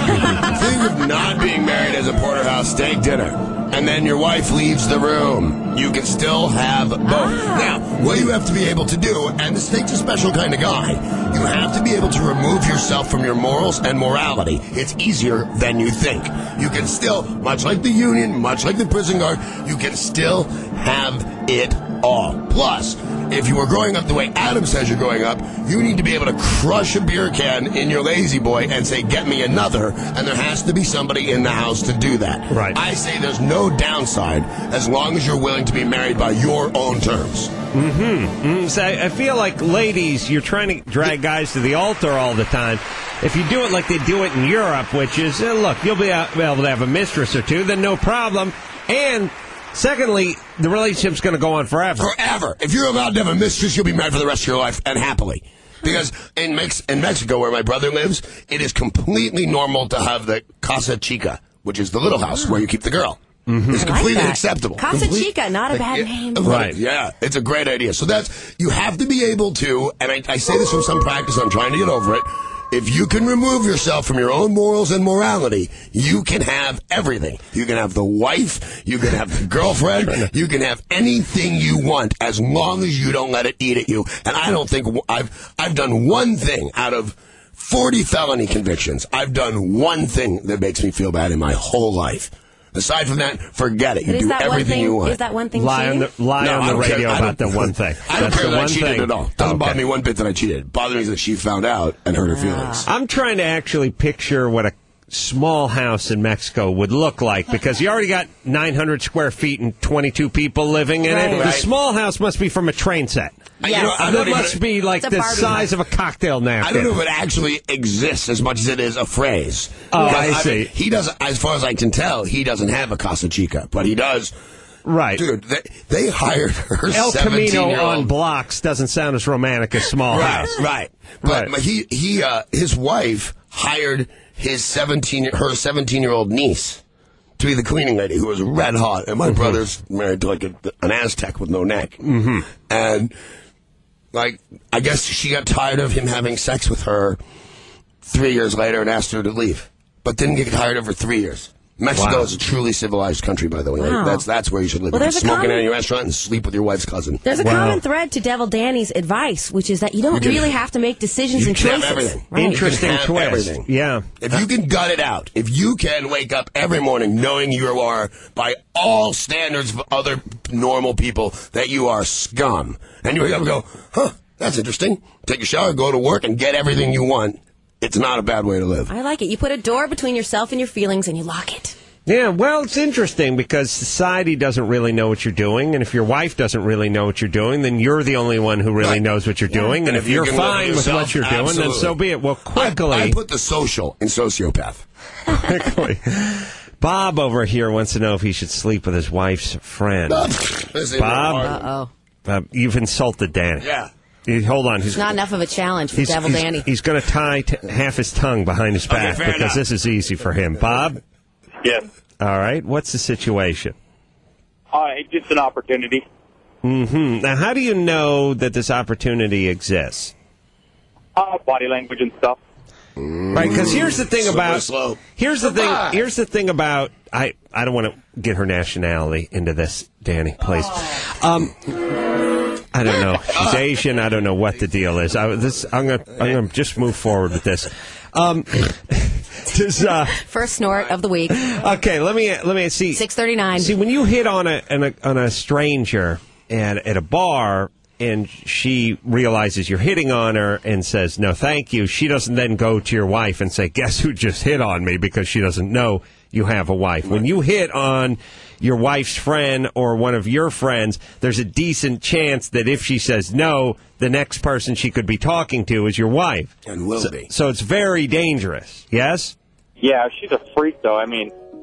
D: Think of not being married as a porterhouse steak dinner. And then your wife leaves the room. You can still have both.
C: Ah.
D: Now, what you have to be able to do, and the steak's a special kind of guy, you have to be able to remove yourself from your morals and morality. It's easier than you think. You can still, much like the union, much like the prison guard, you can still have it all. Plus, if you were growing up the way Adam says you're growing up, you need to be able to crush a beer can in your lazy boy and say, get me another, and there has to be somebody in the house to do that.
B: Right.
D: I say there's no downside as long as you're willing to be married by your own terms.
B: Mm-hmm. Mm, so I, I feel like, ladies, you're trying to drag guys to the altar all the time. If you do it like they do it in Europe, which is, uh, look, you'll be able to have a mistress or two, then no problem. And secondly, the relationship's going to go on forever.
D: Forever. If you're allowed to have a mistress, you'll be married for the rest of your life, and happily. Because in, Mex- in Mexico, where my brother lives, it is completely normal to have the Casa Chica, which is the little house where you keep the girl. Mm-hmm. It's
C: I like
D: completely
C: that.
D: acceptable.
C: Casa
D: Complete-
C: Chica, not a bad
D: Yeah,
C: name.
D: Right. Yeah, it's a great idea. So that's, you have to be able to, and I, I say this from some practice, I'm trying to get over it. If you can remove yourself from your own morals and morality, you can have everything. You can have the wife, you can have the girlfriend, you can have anything you want as long as you don't let it eat at you. And I don't think I've I've done one thing out of forty felony convictions. I've done one thing that makes me feel bad in my whole life. Aside from that, forget it. You
C: But is
D: do
C: that one
D: everything
C: thing?
D: you want.
C: Is that one thing?
B: Lie on
C: cheating?
B: the, lie
D: No,
B: on
D: I
B: the
D: don't care.
B: radio
D: I
B: about the
D: don't-
B: one thing.
D: I don't
B: That's
D: care
B: the
D: that I
B: one
D: cheated
B: thing.
D: at all. Doesn't bother
B: Okay.
D: me one bit that I cheated. It bothers me that she found out and hurt her feelings.
B: I'm trying to actually picture what a small house in Mexico would look like, because you already got nine hundred square feet and twenty-two people living in
C: Right.
B: it. The
D: Right.
B: small house must be from a train set.
C: Yes.
D: You know, I'm
B: That
D: not
B: must
D: even-
B: be like
C: It's a
B: the
C: Barbie
B: size of a cocktail napkin.
D: I don't know if it actually exists as much as it is a phrase.
B: Oh,
D: But,
B: I
D: mean,
B: see.
D: he doesn't, as far as I can tell, he doesn't have a Casa Chica, but he does.
B: Right.
D: Dude, they, they hired her
B: El Camino on
D: seventeen-year-old.
B: blocks doesn't sound as romantic as small
D: Right,
B: house.
D: right. But
B: Right.
D: he, he, uh, his wife hired his seventeen, her seventeen-year-old niece to be the cleaning lady, who was red hot. And my
B: Mm-hmm.
D: brother's married to like a, an Aztec with no neck.
B: Mm-hmm.
D: And like, I guess she got tired of him having sex with her three years later and asked her to leave, but didn't get tired of her three years. Mexico
B: Wow.
D: is a truly civilized country, by the way.
C: Wow.
D: That's that's where you should live.
C: Well,
D: You
C: there's a
D: smoke in
C: common-
D: any restaurant and sleep with your wife's cousin.
C: There's a
B: Wow.
C: common thread to Devil Danny's advice, which is that you don't
D: You can-
C: really have to make decisions
D: you
C: and
D: can have
C: choices.
D: everything.
C: Right.
B: Interesting
D: You can have
B: twist.
D: everything.
B: Yeah.
D: If you can gut it out, if you can wake up every morning knowing you are, by all standards of other normal people, that you are scum, and you wake up and go, huh, that's interesting. Take a shower, go to work, and get everything you want, it's not a bad way to live.
C: I like it. You put a door between yourself and your feelings, and you lock it.
B: Yeah, well, it's interesting because society doesn't really know what you're doing, and if your wife doesn't really know what you're doing, then you're the only one who really
D: Right.
B: knows what you're doing. And,
D: And
B: if,
D: if you
B: you're
D: can live
B: fine with
D: yourself,
B: what you're doing, then
D: absolutely.
B: so be it. Well, quickly,
D: I, I put the social in sociopath.
B: quickly, Bob over here wants to know if he should sleep with his wife's friend.
D: This ain't
B: Bob?
D: hard.
C: Uh-oh.
B: Uh, you've insulted Danny.
D: Yeah.
B: He- hold on. He's
C: It's not enough of a challenge for
B: He's,
C: Devil
B: he's,
C: Danny.
B: he's going to tie t- half his tongue behind his
D: Okay,
B: back
D: fair
B: because
D: enough.
B: this is easy for him. Bob?
F: Yes.
B: All right. What's the situation?
F: Uh, it's just an opportunity.
B: Mm-hmm. Now, how do you know that this opportunity exists?
F: Uh, body language and stuff.
B: Right, because here's the thing
D: Slippery
B: about
D: slope.
B: here's the thing
D: Goodbye.
B: here's the thing about I I don't want to get her nationality into this, Danny, please. Um, I don't know. She's Asian. I don't know what the deal is. I, this I'm gonna I'm gonna just move forward with this. Um, does, uh,
C: First snort of the week.
B: okay, let me let me see.
C: six thirty-nine.
B: See, when you hit on a on a, on a stranger at at a bar, and she realizes you're hitting on her and says, no, thank you, she doesn't then go to your wife and say, guess who just hit on me, because she doesn't know you have a wife. When you hit on your wife's friend or one of your friends, there's a decent chance that if she says no, the next person she could be talking to is your wife.
D: And will
B: so,
D: be.
B: So it's very dangerous, yes?
F: Yeah, she's a freak, though. I mean,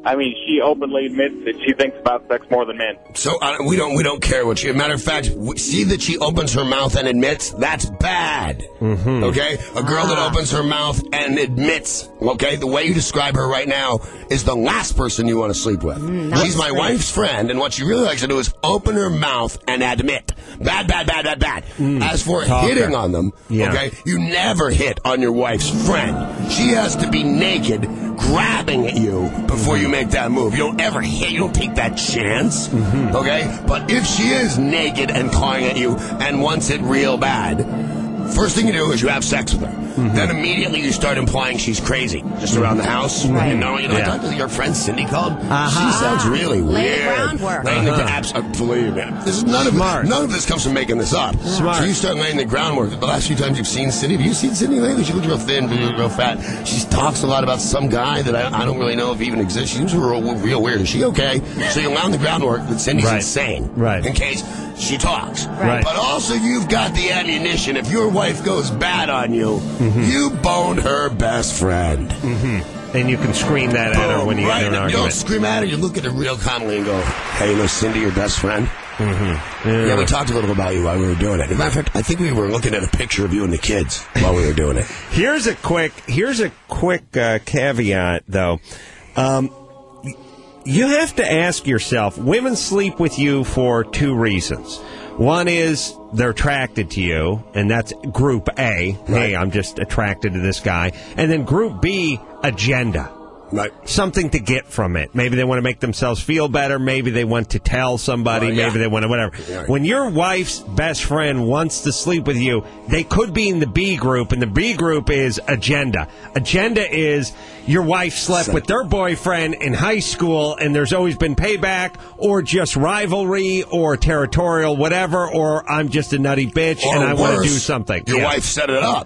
I: I mean, she openly admits that she thinks about sex more than men.
D: So uh, we don't we don't care what she. Matter of fact, w- see that she opens her mouth and admits, that's bad.
B: Mm-hmm.
D: Okay, a girl that opens her mouth and admits. Okay, the way you describe her right now is the last person you want to sleep with.
C: Mm,
D: She's my wife's friend, and what she really likes to do is open her mouth and admit, bad, bad, bad, bad, bad.
B: Mm.
D: As for
B: Talker.
D: hitting on them,
B: Yeah.
D: okay, you never hit on your wife's friend. She has to be naked, grabbing at you before you make that move. You don't ever hit. You don't take that chance.
B: Mm-hmm.
D: Okay? But if she is naked and clawing at you and wants it real bad, first thing you do is you have sex with her. Mm-hmm. Then immediately you start implying she's crazy, just around the house.
C: Right.
D: You know, you know,
B: Yeah.
D: I talked to your friend Cindy called.
B: Uh-huh.
D: She sounds really
C: Lay the
D: weird.
C: groundwork.
D: Laying the
B: Uh-huh.
D: abs- uh, believe me. This is none of
B: Smart.
D: none of this comes from making this up.
B: Smart.
D: So you start laying the groundwork. The last few times you've seen Cindy, have you seen Cindy lately? She looks real thin, real, real fat. She talks a lot about some guy that I, I don't really know if he even exists. She seems real, real weird. Is she okay? So you're laying the groundwork that Cindy's
B: Right.
D: insane.
B: Right.
D: In case she talks.
B: Right.
D: But also you've got the ammunition. If your wife goes bad on you,
B: Mm-hmm.
D: you boned her best friend.
B: Mm-hmm. And you can scream that at her when you
D: right.
B: get in an
D: You don't
B: argument.
D: scream at her. You look at her real calmly and go, hey, you know Cindy, your best friend?
B: Mm-hmm.
D: Yeah, we talked a little about you while we were doing it. As a matter of fact, I think we were looking at a picture of you and the kids while we were doing it.
B: Here's a quick. Here's a quick uh, caveat, though. Um, y- you have to ask yourself: women sleep with you for two reasons. One is they're attracted to you, and that's group A. Hey, I'm just attracted to this guy. And then group B, agenda.
D: Right.
B: Something to get from it. Maybe they want to make themselves feel better. Maybe they want to tell somebody.
D: Oh, yeah.
B: Maybe they want to whatever.
D: Yeah.
B: When your wife's best friend wants to sleep with you, they could be in the B group, and the B group is agenda. Agenda is your wife slept
D: So-
B: with their boyfriend in high school, and there's always been payback, or just rivalry, or territorial, whatever, or I'm just a nutty bitch,
D: Or
B: and I want to
D: worse,
B: do something.
D: Your
B: Yeah.
D: wife set it up.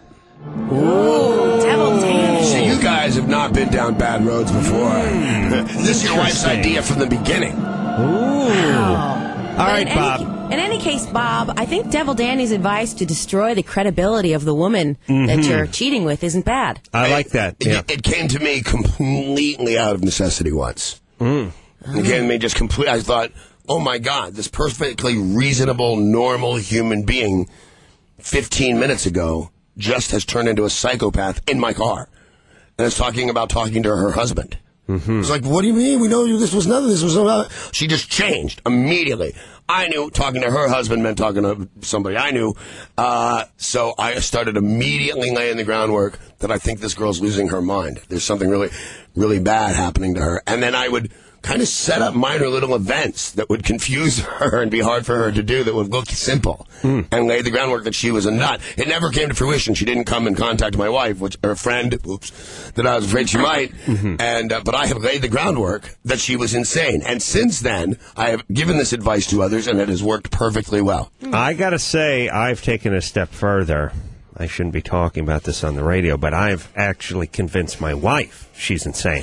C: Ooh, devil Danny.
D: So you guys have not been down bad roads before. This is your wife's
B: Interesting.
D: idea from the beginning.
B: Ooh.
C: Wow.
B: All
C: But
B: right,
C: in any-
B: Bob.
C: In any case, Bob, I think Devil Danny's advice to destroy the credibility of the woman that you're cheating with isn't bad.
B: I like that.
D: It,
B: Yeah.
D: it came to me completely out of necessity once. Mm. It came to me just completely. I thought, oh my God, this perfectly reasonable, normal human being fifteen minutes ago just has turned into a psychopath in my car. And is talking about talking to her husband. Mm-hmm. It's like, what do you mean? We know this was nothing. This was about. She just changed immediately. I knew talking to her husband meant talking to somebody I knew. Uh, so I started immediately laying the groundwork that I think this girl's losing her mind. There's something really, really bad happening to her. And then I would kind of set up minor little events that would confuse her and be hard for her to do that would look simple, mm. and lay the groundwork that she was a nut. It never came to fruition. She didn't come in contact with my wife, which her friend, oops, that I was afraid she might. Mm-hmm. And uh, but I have laid the groundwork that she was insane. And since then, I have given this advice to others, and it has worked perfectly well.
B: I got to say, I've taken a step further. I shouldn't be talking about this on the radio, but I've actually convinced my wife she's insane.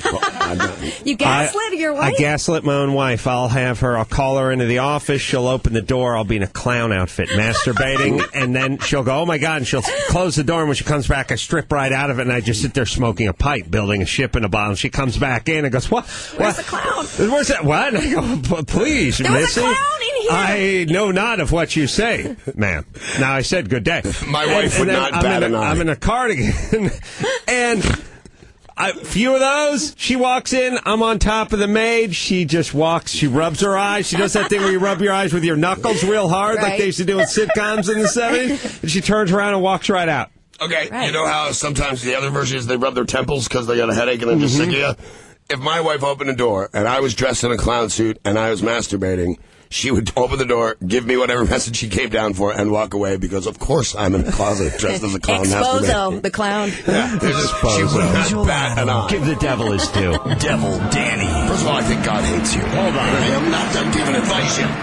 C: You gaslit
B: I,
C: your wife?
B: I gaslit my own wife. I'll have her, I'll call her into the office, she'll open the door, I'll be in a clown outfit masturbating, and then she'll go, oh my God, and she'll close the door, and when she comes back, I strip right out of it, and I just sit there smoking a pipe, building a ship in a bottle. She comes back in and goes, what?
C: Where's
B: what?
C: the clown?
B: Where's that? What? And I go, please,
C: There was
B: Missy.
C: a clown in here.
B: I know not of what you say, ma'am. Now, I said good day.
D: My wife would
B: then
D: not
B: I'm
D: bat
B: in a,
D: an eye.
B: I'm in a cardigan, and a few of those, she walks in, I'm on top of the maid, she just walks, she rubs her eyes, she does that thing where you rub your eyes with your knuckles real hard,
C: Right.
B: like they used to do in sitcoms in the seventies, and she turns around and walks right out.
D: Okay,
C: Right.
D: you know how sometimes the other version is they rub their temples because they got a headache and they're just sick of you? If my wife opened a door and I was dressed in a clown suit and I was masturbating, she would open the door, give me whatever message she came down for, and walk away because, of course, I'm in a closet dressed as a clown masturbating.
C: Exposo, the clown.
D: Yeah, there's just, she would not bat an eye.
B: Give the devil his due.
E: Devil Danny.
D: First of all, I think God hates you. Hold on. I am not done giving advice yet.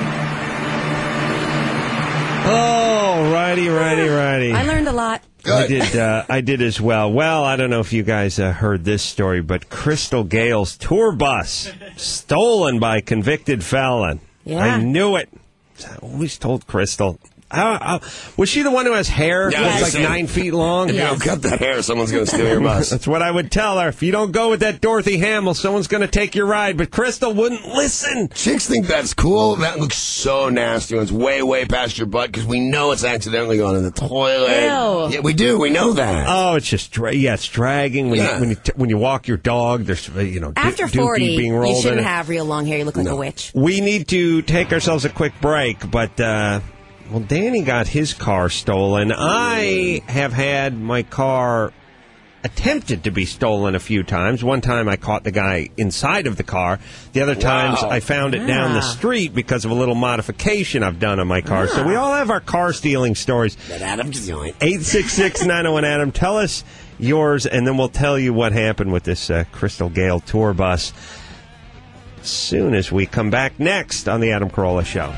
B: Oh, righty, righty, righty.
C: I learned a lot.
B: I
D: Good.
B: did. Uh, I did as well. Well, I don't know if you guys uh, heard this story, but Crystal Gale's tour bus stolen by convicted felon.
C: Yeah.
B: I knew it. I always told Crystal, Uh, uh, was she the one who has hair
D: Yeah,
B: that's
D: yes.
B: like nine feet long?
D: If you don't cut that hair, someone's going to steal your bus.
B: That's what I would tell her. If you don't go with that Dorothy Hamill, someone's going to take your ride. But Crystal wouldn't listen.
D: Chicks think that's cool. That looks so nasty when it's way, way past your butt because we know it's accidentally gone in the toilet.
C: Ew.
D: Yeah, we do. We know that.
B: Oh, it's just dra- yeah, it's dragging when
D: Yeah.
B: you when you t- when you walk your dog. There's uh, you know
C: After
B: do- dookie
C: forty,
B: being rolled
C: you shouldn't
B: in it.
C: have real long hair. You look like a witch.
B: We need to take ourselves a quick break, but uh, well, Danny got his car stolen. I have had my car attempted to be stolen a few times. One time I caught the guy inside of the car. The other times I found it down the
C: Ah.
B: street because of a little modification I've done on my car. So we all have our car stealing stories.
D: That Adam's joint.
B: eight six six, nine oh one, Adam. Tell us yours, and then we'll tell you what happened with this uh, Crystal Gale tour bus soon as we come back next on the Adam Carolla Show.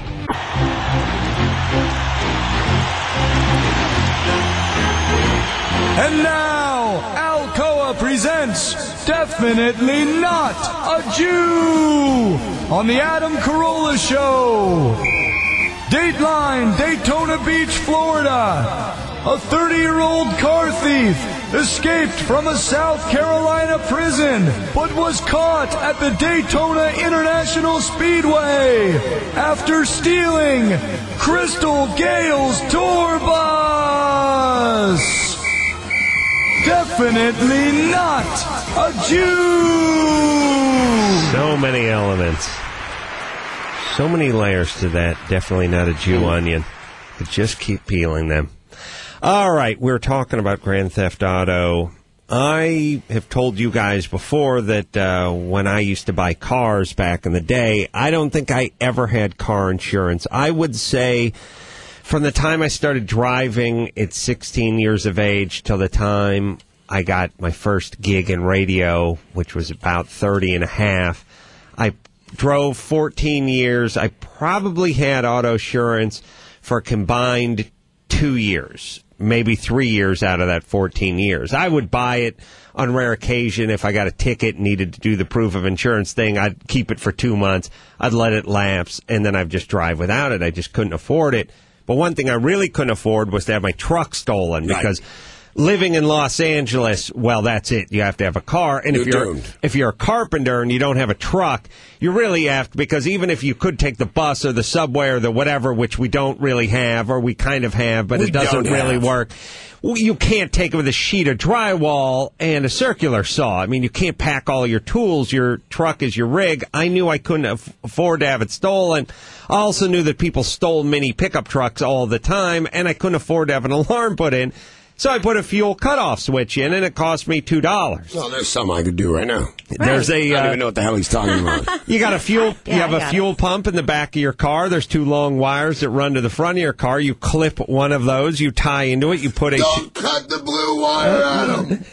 E: And now, Alcoa presents Definitely Not a Jew on the Adam Carolla Show. Dateline, Daytona Beach, Florida. A thirty-year-old car thief escaped from a South Carolina prison, but was caught at the Daytona International Speedway after stealing Crystal Gale's tour bus. Definitely not a Jew.
B: So many elements. So many layers to that. Definitely not a Jew onion. But just keep peeling them. All right, we're talking about Grand Theft Auto. I have told you guys before that uh, when I used to buy cars back in the day, I don't think I ever had car insurance. I would say from the time I started driving at sixteen years of age till the time I got my first gig in radio, which was about thirty and a half, I drove fourteen years. I probably had auto insurance for a combined two years, maybe three years out of that fourteen years. I would buy it on rare occasion if I got a ticket and needed to do the proof of insurance thing. I'd keep it for two months. I'd let it lapse, and then I'd just drive without it. I just couldn't afford it. But one thing I really couldn't afford was to have my truck stolen because living in Los Angeles, well, that's it. You have to have a car. And if
D: You're
B: you're
D: doomed.
B: if you're a carpenter and you don't have a truck, you really have to, because even if you could take the bus or the subway or the whatever, which we don't really have, or we kind of have, but
D: We
B: it doesn't
D: don't
B: really
D: have.
B: work. Well, you can't take it with a sheet of drywall and a circular saw. I mean, you can't pack all your tools. Your truck is your rig. I knew I couldn't af- afford to have it stolen. I also knew that people stole mini pickup trucks all the time, and I couldn't afford to have an alarm put in. So I put a fuel cutoff switch in, and it cost me two dollars.
D: Well, there's something I could do right now.
B: There's a
D: I don't
B: uh,
D: even know what the hell he's talking about.
B: you got a fuel.
C: Yeah,
B: you have
C: I
B: a
C: got
B: fuel pump in the back of your car. There's two long wires that run to the front of your car. You clip one of those. You tie into it. You put a.
D: Don't cut the blue wire, Adam.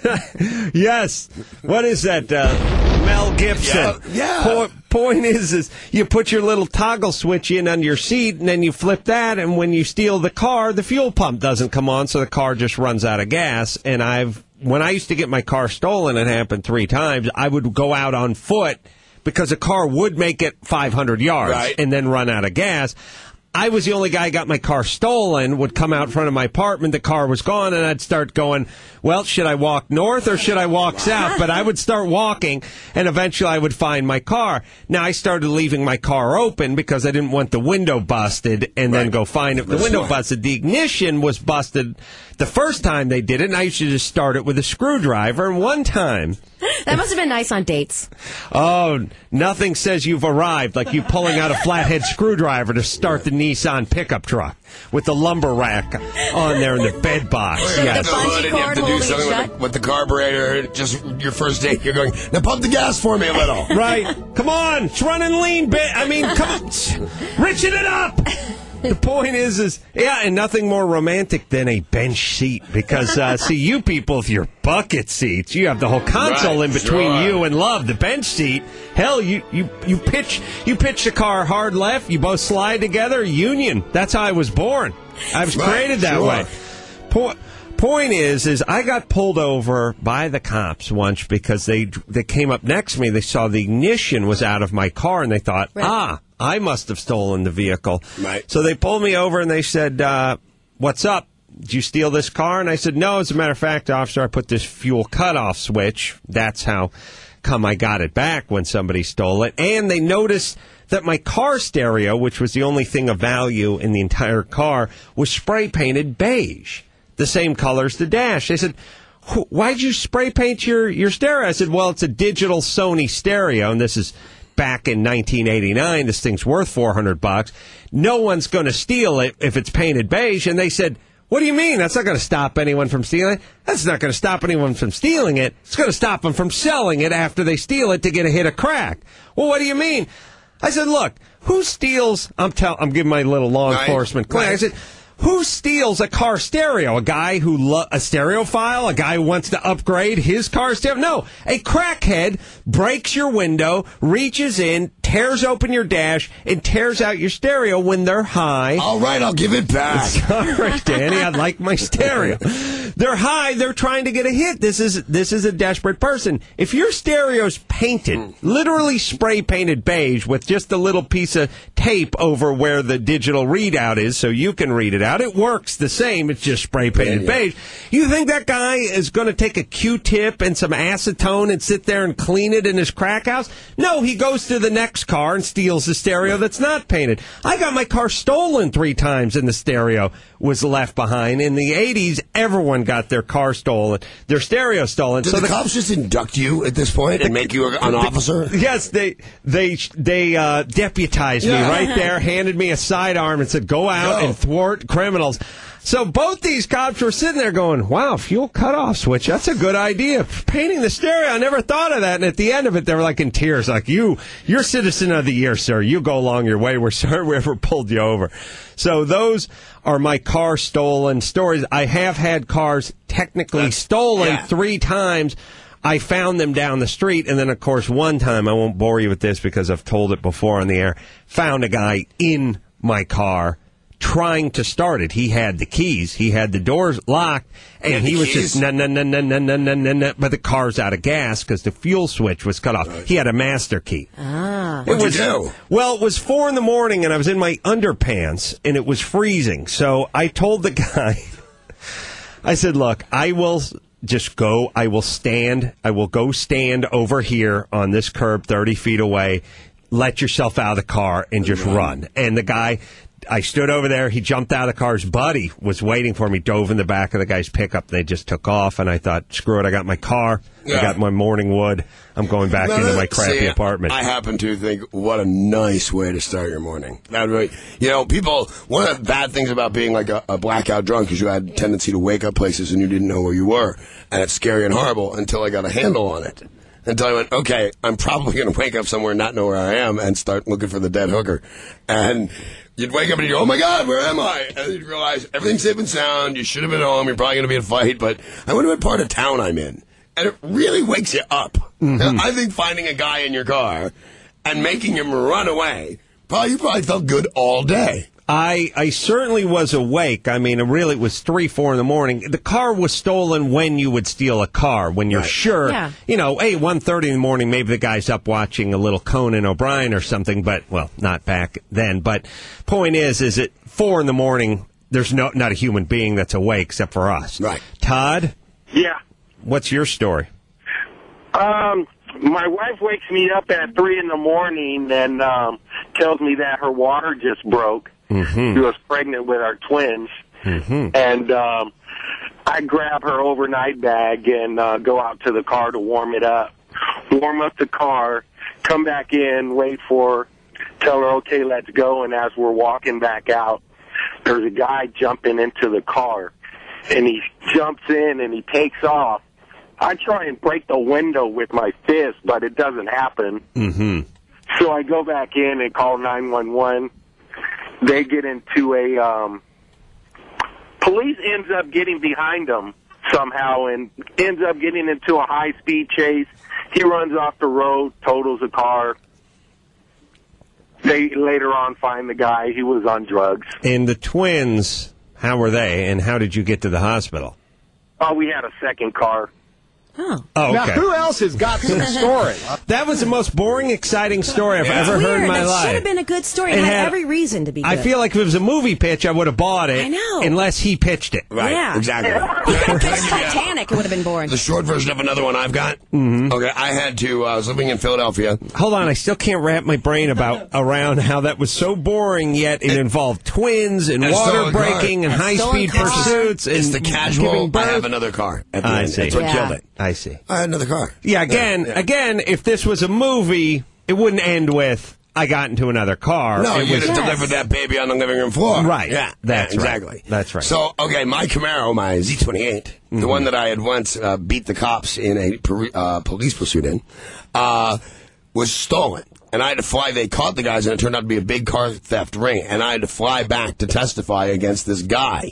B: Yes. What is that? Uh, Mel Gibson.
D: Yeah, yeah.
B: Po- point is, is you put your little toggle switch in under your seat, and then you flip that, and when you steal the car, the fuel pump doesn't come on, so the car just runs out of gas. And I've, when I used to get my car stolen, it happened three times, I would go out on foot because a car would make it five hundred yards
D: Right.
B: and then run out of gas. I was the only guy who got my car stolen, would come out front of my apartment, the car was gone, and I'd start going, well, should I walk north or should I walk south? But I would start walking, and eventually I would find my car. Now, I started leaving my car open because I didn't want the window busted and then
D: Right.
B: go find it. The
D: That's
B: window
D: smart.
B: busted. The ignition was busted the first time they did it, and I used to just start it with a screwdriver. And one time,
C: That must have been nice on dates.
B: oh, nothing says you've arrived like you pulling out a flathead screwdriver to start the Nissan pickup truck with the lumber rack on there in the bed box.
C: The-
B: Yes.
C: the bungee
D: And you have
C: cord
D: to do
C: holding it
D: something with
C: shut?
D: the, with the carburetor. Just your first date, you're going, now pump the gas for me a little.
B: Right. Come on. It's running lean bit. I mean, come on. Richen it up. The point is, is, yeah, and nothing more romantic than a bench seat because, uh, see, you people with your bucket seats, you have the whole console
D: Right,
B: in between
D: sure.
B: you and love. The bench seat, hell, you, you, you pitch, you pitch the car hard left, you both slide together, union. That's how I was born. I was
D: Right,
B: created that
D: sure.
B: way. Po- Point is, is I got pulled over by the cops once because they they came up next to me. They saw the ignition was out of my car, and they thought,
C: Right.
B: ah, I must have stolen the vehicle.
D: Right.
B: So they pulled me over and they said, uh, what's up? Did you steal this car? And I said, no, as a matter of fact, officer, I put this fuel cutoff switch. That's how come I got it back when somebody stole it. And they noticed that my car stereo, which was the only thing of value in the entire car, was spray painted beige, the same color as the dash. They said, why'd you spray paint your, your stereo? I said, well, it's a digital Sony stereo, and this is back in nineteen eighty-nine. This thing's worth four hundred bucks. No one's going to steal it if it's painted beige. And they said, what do you mean? That's not going to stop anyone from stealing it. That's not going to stop anyone from stealing it. It's going to stop them from selling it after they steal it to get a hit of crack. Well, what do you mean? I said, look, who steals? I'm tell, I'm giving my little law
D: right.
B: enforcement claim.
D: Right.
B: I said, who steals a car stereo? A guy who lo- a stereophile? A guy who wants to upgrade his car stereo? No, a crackhead breaks your window, reaches in, tears open your dash, and tears out your stereo when they're high.
D: All right, I'll give it back.
B: Sorry, Danny, I like my stereo. They're high. They're trying to get a hit. This is this is a desperate person. If your stereo's painted, literally spray painted beige with just a little piece of tape over where the digital readout is, so you can read it out, it works the same. It's just spray painted
D: Yeah, yeah.
B: beige. You think that guy is going to take a Q-tip and some acetone and sit there and clean it in his crack house? No, he goes to the next car and steals the stereo that's not painted. I got my car stolen three times and the stereo was left behind. In the eighties, everyone got their car stolen, their stereo stolen.
D: Did
B: so
D: the,
B: the
D: cops just induct you at this point and make you an officer?
B: Yes, they they they uh, deputized
D: Yeah.
B: me right there, handed me a sidearm and said, go out
D: Go.
B: and thwart criminals. So both these cops were sitting there going, wow, fuel cutoff switch, that's a good idea. Painting the stereo, I never thought of that. And at the end of it, they were like in tears, like, you, you're citizen of the year, sir. You go along your way. We're sorry we ever pulled you over. So those are my car stolen stories. I have had cars technically
D: That's-
B: stolen
D: yeah.
B: three times. I found them down the street, and then, of course, one time, I won't bore you with this because I've told it before on the air, found a guy in my car trying to start it. He had the keys. He had the doors locked, and
D: had
B: he
D: the
B: was
D: keys?
B: just, no, no, no, no, no, no, no, no, no, but the car's out of gas because the fuel switch was cut off. He had a master key.
C: Ah.
D: What'd
B: It was,
D: you do?
B: Well, it was four in the morning, and I was in my underpants, and it was freezing. So I told the guy, I said, look, I will just go, I will stand, I will go stand over here on this curb thirty feet away, let yourself out of the car, and just run. run. And the guy, I stood over there, he jumped out of the car, his buddy was waiting for me, dove in the back of the guy's pickup, they just took off, and I thought, screw it, I got my car,
D: Yeah.
B: I got my morning wood, I'm going back into my crappy
D: See,
B: apartment.
D: I happen to think, what a nice way to start your morning. That really, you know, people, one of the bad things about being like a, a blackout drunk is you had a tendency to wake up places and you didn't know where you were. And it's scary and horrible until I got a handle on it. Until I went, okay, I'm probably going to wake up somewhere and not know where I am and start looking for the dead hooker. And you'd wake up and you go, oh my God, where am I? And you'd realize everything's safe and sound. You should have been home. You're probably going to be in a fight. But I wonder what part of town I'm in. And it really wakes you up.
B: Mm-hmm.
D: I think finding a guy in your car and making him run away, probably you probably felt good all day.
B: I, I certainly was awake. I mean, really, it was three, four in the morning. The car was stolen when you would steal a car, when you're
D: Right.
B: sure,
C: Yeah.
B: you know, hey, one thirty in the morning, maybe the guy's up watching a little Conan O'Brien or something, but, well, not back then. But point is, is at four in the morning, there's no not a human being that's awake except for us.
D: Right.
B: Todd,
F: Yeah.
B: what's your story?
F: Um, my wife wakes me up at three in the morning and um, tells me that her water just broke.
B: Mm-hmm.
F: She was pregnant with our twins.
B: Mm-hmm.
F: And um, I grab her overnight bag and uh, go out to the car to warm it up. Warm up the car, come back in, wait for her, tell her, okay, let's go. And as we're walking back out, there's a guy jumping into the car. And he jumps in and he takes off. I try and break the window with my fist, but it doesn't happen.
B: Mm-hmm.
F: So I go back in and call nine one one. They get into a, um, police ends up getting behind them somehow and ends up getting into a high-speed chase. He runs off the road, totals a car. They later on find the guy. He was on drugs.
B: And the twins, how were they, and how did you get to the hospital?
F: Oh, we had a second car.
C: Oh.
B: Oh,
J: Now,
B: okay.
J: who else has got some story?
B: That was the most boring, exciting story I've
C: It's
B: ever
C: weird.
B: heard in my
C: that
B: life.
C: should have been a good story. It,
B: It
C: had,
B: had-
C: every reason to be good.
B: I feel like if it was a movie pitch, I would have bought it.
C: I know.
B: Unless he pitched it.
D: Right,
C: Yeah.
D: exactly.
C: He could have pitched Titanic. It would have been boring.
D: The short version of another one I've got. Mm-hmm. Okay, I had to. Uh, I was living in Philadelphia.
B: Hold on, I still can't wrap my brain about around how that was so boring. Yet it involved twins and
D: And
B: water
D: stolen car.
B: breaking and
C: And
B: high speed
C: stolen car.
B: pursuits. And
D: It's the casual.
B: giving birth.
D: I have another car. At the
B: I
D: end.
B: see.
D: That's what
C: Yeah.
D: killed it.
B: I see.
D: I had another car.
B: Yeah, again,
D: Yeah, yeah.
B: again, if this was a movie, it wouldn't end with I got into another car.
D: No,
B: it
D: you'd
B: was
D: have
C: Yes.
D: delivered that baby on the living room floor.
B: Right.
D: Yeah.
B: That's
D: yeah,
B: right.
D: exactly.
B: That's right.
D: So, okay, my Camaro, my Z twenty-eight,
B: Mm-hmm.
D: the one that I had once uh, beat the cops in a per- uh, police pursuit in, uh, was stolen. And I had to fly. They caught the guys, and it turned out to be a big car theft ring. And I had to fly back to testify against this guy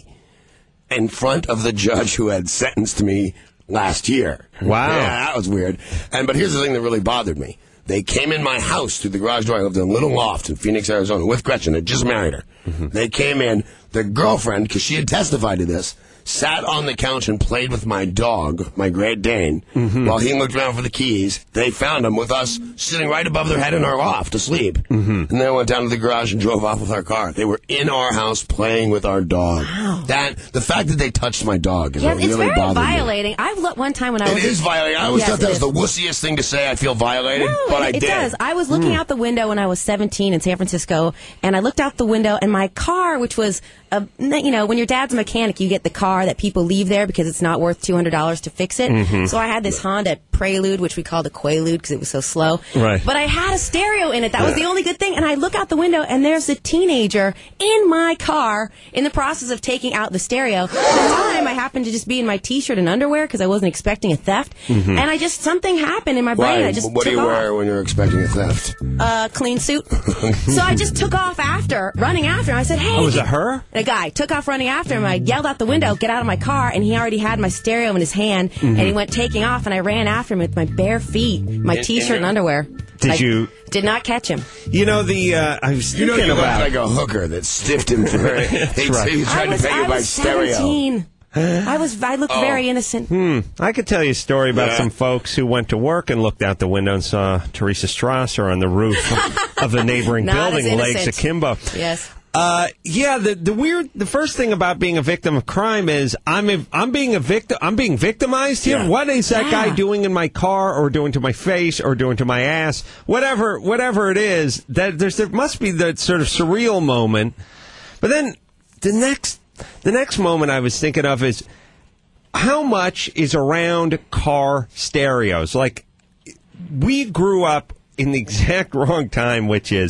D: in front of the judge who had sentenced me last year.
B: Wow.
D: Yeah, that was weird. And but here's the thing that really bothered me. They came in my house through the garage door. I lived in a little loft in Phoenix, Arizona, with Gretchen. I just married her.
B: Mm-hmm.
D: They came in. The girlfriend, because she had testified to this, sat on the couch and played with my dog, my Great Dane,
B: Mm-hmm.
D: while he looked around for the keys. They found him with us sitting right above their head in our loft, asleep. Mm-hmm. And then went down to the garage and drove off with our car. They were in our house playing with our dog.
C: Wow.
D: That the fact that they touched my dog is
C: yeah,
D: what
C: it's
D: really
C: very
D: bothered me.
C: violating. I looked one time when I
D: It
C: was.
D: is violating. I always
C: Yes,
D: thought that
C: it
D: was
C: is.
D: the wussiest thing to say. I feel violated,
C: No,
D: but I
C: it, it
D: did.
C: does. I was looking out the window when I was seventeen in San Francisco, and I looked out the window, and my car, which was, a, you know, when your dad's a mechanic, you get the car that people leave there because it's not worth two hundred dollars to fix it.
B: Mm-hmm.
C: So I had this Honda Prelude, which we called a Quaalude because it was so slow.
B: Right.
C: But I had a stereo in it. That was the only good thing. And I look out the window, and there's a teenager in my car in the process of taking out the stereo. At the time, I happened to just be in my T-shirt and underwear because I wasn't expecting a theft.
B: Mm-hmm.
C: And I just, something happened in my brain.
D: Why?
C: I just
D: What do
C: took
D: you
C: off.
D: wear when you're expecting a theft?
C: A clean suit. So I just took off after, running after him. I said, hey.
B: Oh, was it her?
C: And a guy took off running after him. I yelled out the window, get out of my car. And he already had my stereo in his hand.
B: Mm-hmm.
C: And he went taking off. And I ran after him with my bare feet, my
D: In- in
C: T-shirt
D: your-
C: and underwear.
B: Did
C: I
B: you-
C: Did not catch him.
B: You know, the, uh, I was
D: You know,
B: thinking
D: you look
B: about
D: like a hooker that stiffed him for it. He,
B: right.
D: he tried
C: I was,
D: to pay
C: I
D: you by
C: was
D: stereo.
C: seventeen. I was. I looked
D: Oh.
C: very innocent.
B: Hmm. I could tell you a story about
D: Yeah.
B: some folks who went to work and looked out the window and saw Teresa Strasser on the roof of the neighboring
C: Not as
B: building, legs
C: innocent.
B: akimbo.
C: Yes.
B: Uh, yeah, the the weird, the first thing about being a victim of crime is I'm a, I'm being a victim. I'm being victimized here.
D: Yeah.
B: What is that
C: Yeah.
B: guy doing in my car, or doing to my face, or doing to my ass? Whatever, whatever it is, that there's there must be that sort of surreal moment. But then the next the next moment I was thinking of is how much is around car stereos. Like, we grew up in the exact wrong time, which is,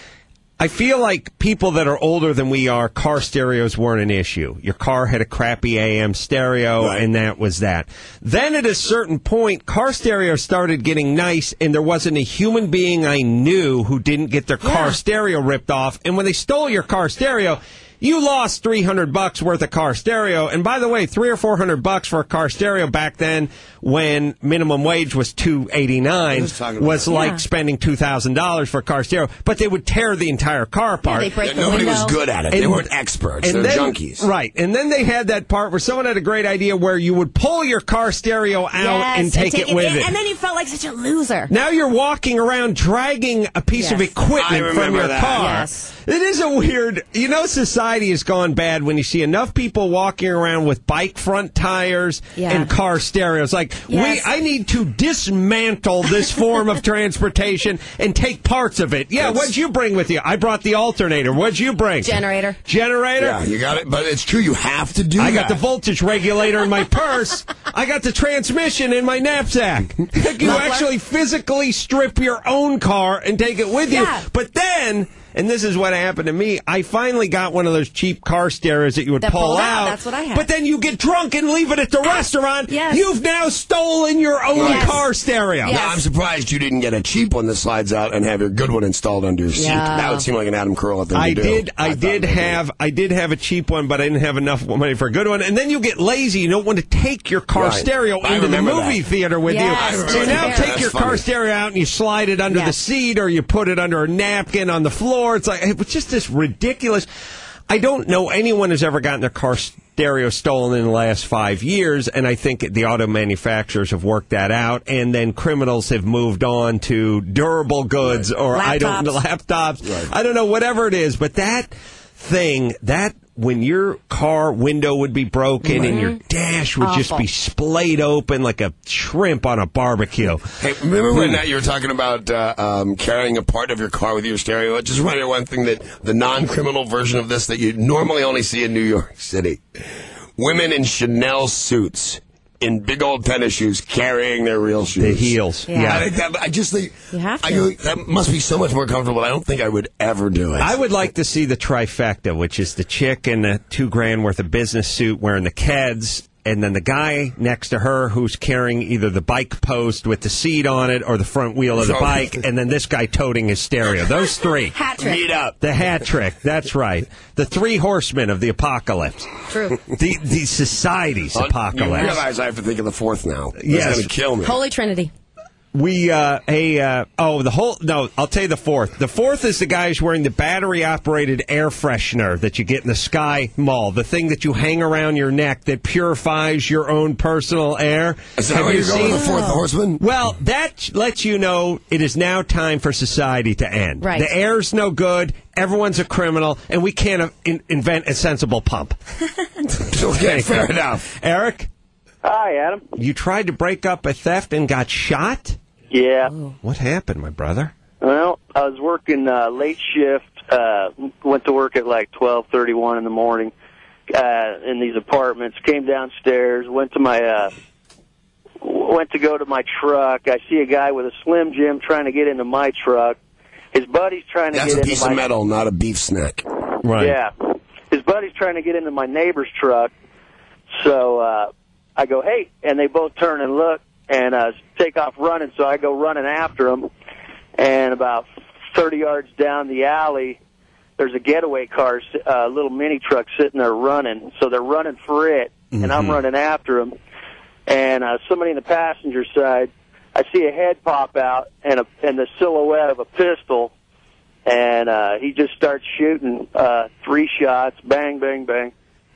B: I feel like people that are older than we are, car stereos weren't an issue. Your car had a crappy A M stereo,
D: Right.
B: and that was that. Then at a certain point, car stereos started getting nice, and there wasn't a human being I knew who didn't get their car
C: Yeah.
B: stereo ripped off. And when they stole your car stereo, you lost three hundred bucks worth of car stereo. And by the way, three or four hundred bucks for a car stereo back then, when minimum wage was two eighty nine,
D: was talking about
B: was
D: that.
B: like
C: Yeah.
B: spending two thousand dollars for a car stereo. But they would tear the entire car apart.
C: they break
D: Yeah,
C: the
D: nobody
C: window.
D: was good at it. they
B: And-
D: weren't experts.
B: and
D: They're
B: then-
D: junkies.
B: Right. And then they had that part where someone had a great idea where you would pull your car stereo out
C: Yes,
B: and take, it with
C: in,
B: it.
C: And then you felt like such a loser.
B: Now you're walking around dragging a piece of
C: Yes.
D: I
B: equipment from
D: remember
B: your
D: that.
B: car.
C: Yes.
B: It is a weird, you know, society has gone bad when you see enough people walking around with bike front tires
C: Yeah.
B: and car stereos. Like,
C: Yes.
B: we, I need to dismantle this form of transportation and take parts of it. Yeah,
D: It's-
B: what'd you bring with you? I brought the alternator. What'd you bring?
C: Generator.
B: Generator?
D: Yeah, you got it. But it's true. You have to do
B: I
D: that.
B: got the voltage regulator in my purse. I got the transmission in my knapsack. You
C: Muffler.
B: actually physically strip your own car and take it with you.
C: Yeah.
B: But then, and this is what happened to me, I finally got one of those cheap car stereos that you would
C: That
B: pull
C: pulled out.
B: out.
C: That's what I had.
B: But then you get drunk and leave it at the restaurant.
C: Yes.
B: You've now stolen your own
C: Yes.
B: car stereo.
C: Yes.
D: Now, I'm surprised you didn't get a cheap one that slides out and have your good one installed under your seat.
C: Yeah.
D: That would seem like an Adam Carolla thing
B: I
D: to do.
B: did. I,
D: thought
B: did
D: maybe.
B: have. I did have a cheap one, but I didn't have enough money for a good one. And then you get lazy. You don't want to take your car
D: Right.
B: stereo
D: I
B: into the
D: remember
B: movie
D: that.
B: theater with
C: Yes,
B: you.
C: I
B: So
C: remember
B: now
C: that.
B: take
D: That's
B: your car
D: funny.
B: stereo out and you slide it under the
C: Yes.
B: seat, or you put it under a napkin on the floor. It's like it was just this ridiculous. I don't know anyone who's ever gotten their car s- stereo stolen in the last five years, and I think the auto manufacturers have worked that out, and then criminals have moved on to durable goods
C: right.
B: or
C: laptops.
B: I don't laptops.
D: Right.
B: I don't know, whatever it is, but that thing, that when your car window would be broken
C: mm-hmm.
B: and your dash would
C: Awful.
B: just be splayed open like a shrimp on a barbecue.
D: Hey, remember when uh, you were talking about uh, um, carrying a part of your car with your stereo? It just reminded me of one thing, that the non-criminal version of this that you normally only see in New York City. Women in Chanel suits in big old tennis shoes carrying their real shoes.
B: The heels.
C: Yeah.
B: yeah.
D: I, that, I just think
C: You have
D: I
C: to.
D: go, that must be so much more comfortable. I don't think I would ever do it.
B: I would like to see the trifecta, which is the chick in the two grand worth of business suit wearing the Keds, and then the guy next to her who's carrying either the bike post with the seat on it or the front wheel of the bike, and then this guy toting his stereo. Those three.
C: Hat trick.
D: Meet up.
B: The hat trick. That's right. The three horsemen of the apocalypse.
C: True.
B: The the society's
D: You
B: apocalypse.
D: realize I have to think of the fourth now. That's
B: Yes.
D: going to kill me.
C: Holy Trinity.
B: We, uh, a, uh, oh, the whole, no, I'll tell you the fourth. The fourth is the guy who's wearing the battery-operated air freshener that you get in the Sky Mall, the thing that you hang around your neck that purifies your own personal air.
D: Is that
B: Have
D: why
B: you
D: you're going
B: seen-
D: with the fourth horseman?
B: Well, that lets you know it is now time for society to end.
C: Right.
B: The air's no good, everyone's a criminal, and we can't uh, in- invent a sensible pump.
D: Okay, fair enough.
B: Eric,
H: Hi, Adam.
B: you tried to break up a theft and got shot?
H: Yeah.
B: What happened, my brother?
H: Well, I was working uh, late shift. Uh, went to work at like twelve thirty-one in the morning uh, in these apartments. Came downstairs. Went to my uh, went to go to my truck. I see a guy with a Slim Jim trying to get into my truck. His buddy's trying to
D: That's
H: get
D: a
H: into
D: piece
H: my
D: of metal, not a beef snack.
B: Right.
H: Yeah. His buddy's trying to get into my neighbor's truck. So uh, I go, hey, and they both turn and look and uh, take off running. So I go running after them. And about thirty yards down the alley, there's a getaway car, a uh, little mini truck sitting there running. So they're running for it, and
B: Mm-hmm.
H: I'm running after them. And uh, somebody in the passenger side, I see a head pop out and, a, and the silhouette of a pistol. And uh, he just starts shooting uh, three shots, bang, bang, bang.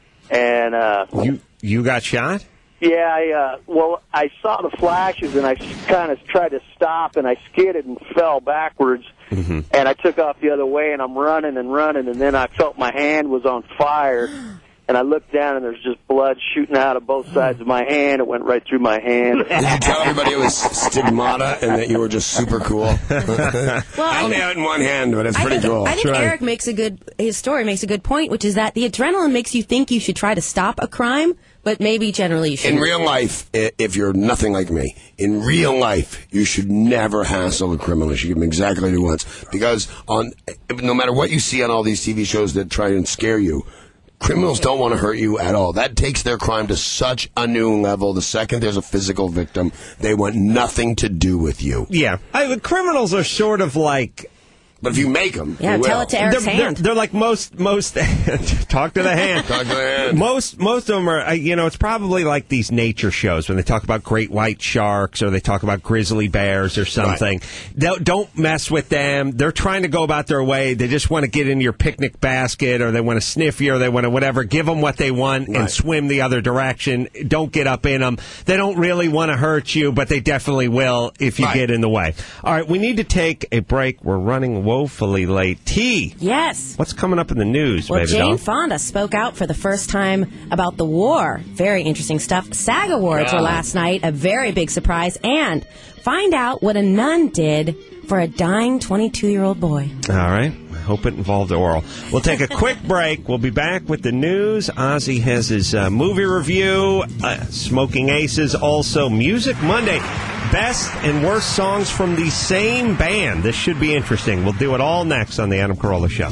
H: And uh,
B: You you got shot?
H: yeah, I uh, well, I saw the flashes and I kind of tried to stop and I skidded and fell backwards.
B: Mm-hmm.
H: And I took off the other way and I'm running and running and then I felt my hand was on fire. And I looked down and there's just blood shooting out of both sides of my hand. It went right through my hand.
D: Did you tell everybody it was stigmata and that you were just super cool?
C: Well,
D: I only have it in one hand, but it's
C: I
D: pretty
C: think,
D: cool.
C: I think Eric makes a good, his story makes a good point, which is that the adrenaline makes you think you should try to stop a crime, but maybe generally you shouldn't.
D: In real life, i- if you're nothing like me, in real life, you should never hassle a criminal. You should give them exactly what he wants. Because on, no matter what you see on all these T V shows that try and scare you, criminals don't want to hurt you at all. That takes their crime to such a new level. The second there's a physical victim, they want nothing to do with you.
B: Yeah. I, the criminals are sort of like...
D: But if you make them,
C: Yeah,
D: you
C: tell
D: will.
C: it to Eric's
B: They're,
C: hand.
B: they're, they're like most most talk to the hand.
D: Talk to the hand.
B: Most most of them are, uh, you know, it's probably like these nature shows when they talk about great white sharks or they talk about grizzly bears or something. Don't, don't mess with them. They're trying to go about their way. They just want to get into your picnic basket or they want to sniff you or they want to whatever. Give them what they want and
D: Right.
B: swim the other direction. Don't get up in them. They don't really want to hurt you, but they definitely will if you
D: Right.
B: get in the way. All right, we need to take a break. We're running woefully late. T,
C: Yes.
B: what's coming up in the news,
C: Well,
B: baby
C: Jane
B: doll?
C: Fonda spoke out for the first time about the war. Very interesting stuff. SAG Awards were
D: God.
C: last night, a very big surprise. And find out what a nun did for a dying twenty-two-year-old boy.
B: All right. I hope it involved oral. We'll take a quick break. We'll be back with the news. Ozzy has his uh, movie review, uh, Smoking Aces, also Music Monday. Best and worst songs from the same band. This should be interesting. We'll do it all next on the Adam Carolla Show.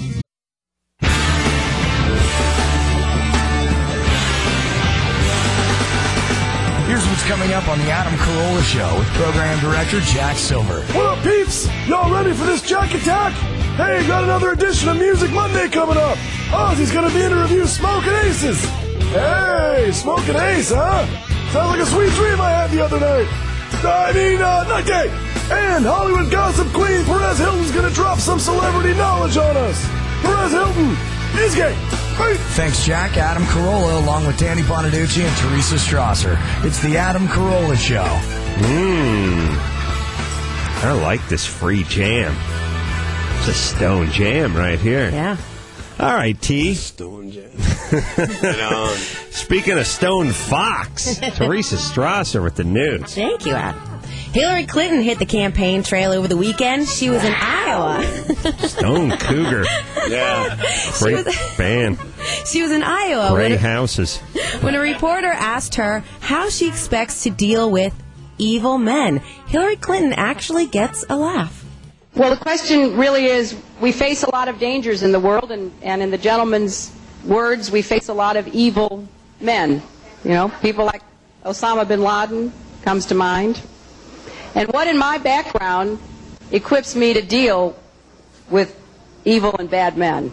E: Here's what's coming up on the Adam Carolla Show with Program Director Jack Silver.
K: What up, peeps? Y'all ready for this Jack Attack? Hey, got another edition of Music Monday coming up. Ozzy's gonna be in to review Smoking Aces. Hey, Smoking Ace, huh? Sounds like a sweet dream I had the other night. I mean, uh, night day. And Hollywood gossip queen Perez Hilton's gonna drop some celebrity knowledge on us. Perez Hilton, He's gay. Hey.
E: Thanks, Jack. Adam Carolla, along with Danny Bonaducci and Teresa Strasser. It's the Adam Carolla Show.
B: Mmm. I like this free jam. It's a Stone Jam right here.
C: Yeah.
B: All right, T.
D: Stone Jam. Right on.
B: Speaking of Stone Fox, Teresa Strasser with the news.
C: Thank you, Adam. Hillary Clinton hit the campaign trail over the weekend. She was in Iowa.
B: Stone Cougar.
D: Yeah.
B: Great
C: was,
B: band.
C: She was in Iowa.
B: Gray
C: when,
B: houses.
C: When a reporter asked her how she expects to deal with evil men, Hillary Clinton actually gets a laugh.
L: Well, the question really is, we face a lot of dangers in the world, and, and in the gentleman's words, we face a lot of evil men. You know, people like Osama bin Laden comes to mind. And what in my background equips me to deal with evil and bad men?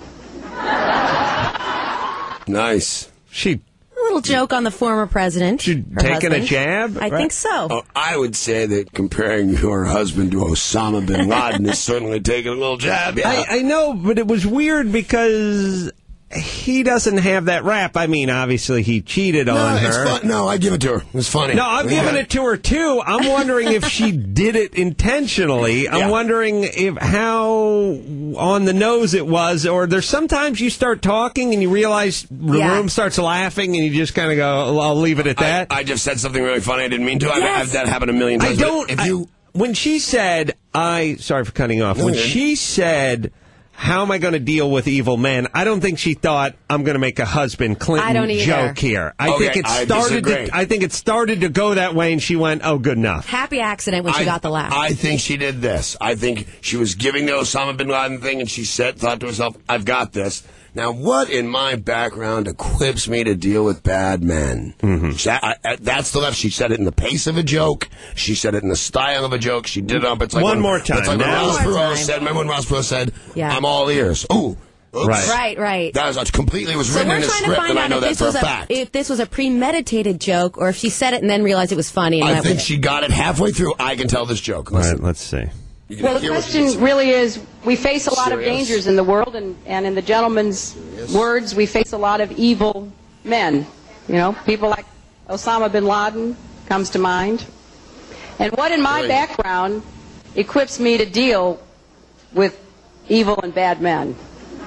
D: Nice.
B: She
C: A little joke on the former president.
B: She
C: her
B: taking a
C: husband.
B: jab?
C: I
B: right?
C: think so.
D: Oh, I would say that comparing your husband to Osama bin Laden is certainly taking a little jab. Yeah.
B: I, I know, but it was weird because he doesn't have that rap. I mean, obviously he cheated
D: no,
B: on
D: it's
B: her.
D: Fun. No, I give it to her. It's funny.
B: No, I'm
D: yeah.
B: giving it to her too. I'm wondering if she did it intentionally. I'm
D: Yeah.
B: wondering if how on the nose it was, or there's sometimes you start talking and you realize the
C: Yeah.
B: room starts laughing and you just kind of go, I'll leave it at that.
D: I, I just said something really funny. I didn't mean to. I've,
C: Yes.
D: I've, that happened a million times.
B: I don't.
D: If you,
B: I, when she said, "I," sorry for cutting off.
D: No,
B: when
D: you're good.
B: she said, "How am I going to deal with evil men?" I don't think she thought I'm going to make a husband
C: I
B: Clinton
C: don't either.
B: joke here. I
D: Okay,
B: think it
D: I
B: started.
D: disagree.
B: To, I think it started to go that way, and she went, "Oh, good enough."
C: Happy accident when she
D: I,
C: got the laugh.
D: I think she did this. I think she was giving the Osama bin Laden thing, and she said, thought to herself, "I've got this." Now, what in my background equips me to deal with bad men? Mm-hmm. She, I, I, that's the left. She said it in the pace of a joke. She said it in the style of a joke. She did it up. It's like
B: One
D: when,
B: more time.
D: It's like when
B: Now-
D: Ross
C: One more
D: Perot
C: time.
D: said. Remember when Ross Perot said,
C: Yeah.
D: "I'm all ears." Ooh, oops.
B: Right.
C: right, right.
D: That was that's completely was
C: So
D: written
C: we're
D: in the
C: trying to
D: script,
C: find
D: and I
C: out
D: know
C: if
D: that
C: this
D: for a
C: was a
D: fact.
C: if this was a premeditated joke, or if she said it and then realized it was funny. And
D: I
C: went
D: think
C: with it.
D: she got it halfway through. I can tell this joke.
B: All
D: Listen.
B: right, let's see.
D: You can
L: Well, the
D: hear what she
L: question
D: said.
L: really is, we face a lot of
D: Serious.
L: dangers in the world, and, and in the gentleman's words, we face a lot of evil men. You know, people like Osama bin Laden comes to mind. And what in my
D: Really?
L: background equips me to deal with evil and bad men?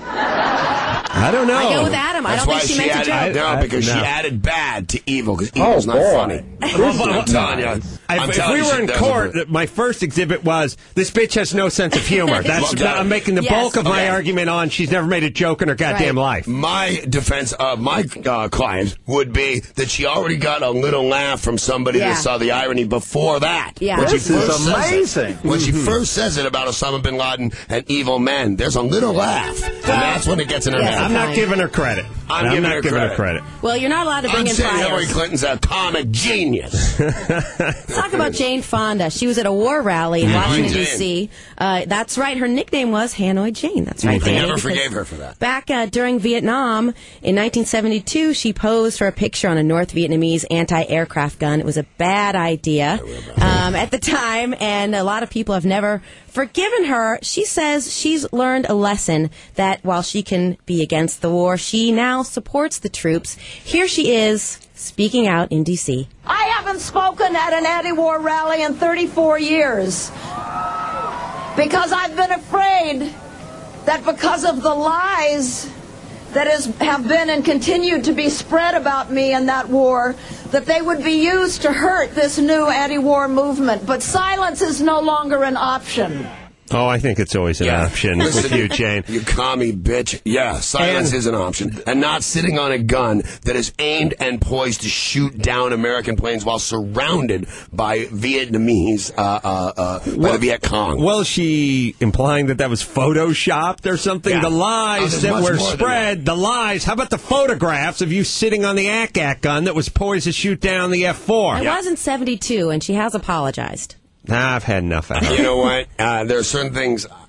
B: I don't know.
C: I go with Adam. I
D: That's
C: don't
D: why
C: think she,
D: she
C: meant
D: added,
C: to joke.
D: No, because
B: No.
D: she added bad to evil, because evil's
J: Oh,
D: not
J: boy.
D: funny. I'm telling you. I'm
B: If, if
D: telling
B: we
D: you,
B: were
D: she
B: in
D: doesn't
B: court,
D: do it.
B: my first exhibit was this bitch has no sense of humor. That's
D: Okay.
B: I'm making the
C: Yes.
B: bulk of my
D: Okay.
B: argument on she's never made a joke in her goddamn
C: Right.
B: life.
D: My defense of my uh, client would be that she already got a little laugh from somebody
C: Yeah.
D: that saw the irony before that.
C: Yeah.
D: When she
J: This is
D: first says it-
J: amazing.
D: when she first says it about Osama bin Laden and evil men, there's a little laugh, and that's when it gets in her
C: Yes.
D: head.
B: I'm not
C: Fine.
B: giving her credit.
D: I'm giving
B: not
D: her
B: giving
D: credit.
B: her credit.
C: Well, you're not allowed to bring
D: I'm
C: in
D: saying Hillary
C: priors.
D: Clinton's a comic genius.
C: Let's talk about Jane Fonda. She was at a war rally in Washington,
D: Jane.
C: D C Uh, that's right. Her nickname was Hanoi Jane. That's right.
D: I
C: Danny,
D: never
C: because
D: forgave her for that.
C: Back uh, during Vietnam in nineteen seventy-two, she posed for a picture on a North Vietnamese anti-aircraft gun. It was a bad idea um, at the time, and a lot of people have never forgiven her. She says she's learned a lesson that while she can be against the war, she now supports the troops. Here she is speaking out in D C
M: I haven't spoken at an anti-war rally in thirty-four years because I've been afraid that because of the lies that is, have been and continue to be spread about me in that war, that they would be used to hurt this new anti-war movement. But silence is no longer an option.
B: Oh, I think it's always an
D: Yeah.
B: option with
D: Listen,
B: you, Jane.
D: You commie bitch. Yeah, silence
B: And-
D: is an option. And not sitting on a gun that is aimed and poised to shoot down American planes while surrounded by Vietnamese, uh, uh, uh, by the Viet Cong.
B: Well, she implying that that was photoshopped or something.
D: Yeah.
B: The
D: Oh,
B: lies
D: there's
B: that
D: much
B: were
D: more than
B: spread, the lies. How about the photographs of you sitting on the A C A C gun that was poised to shoot down the F four?
C: It was in seventy-two, and she has apologized.
B: Nah, I've had enough of her.
D: You know what? Uh, there are certain things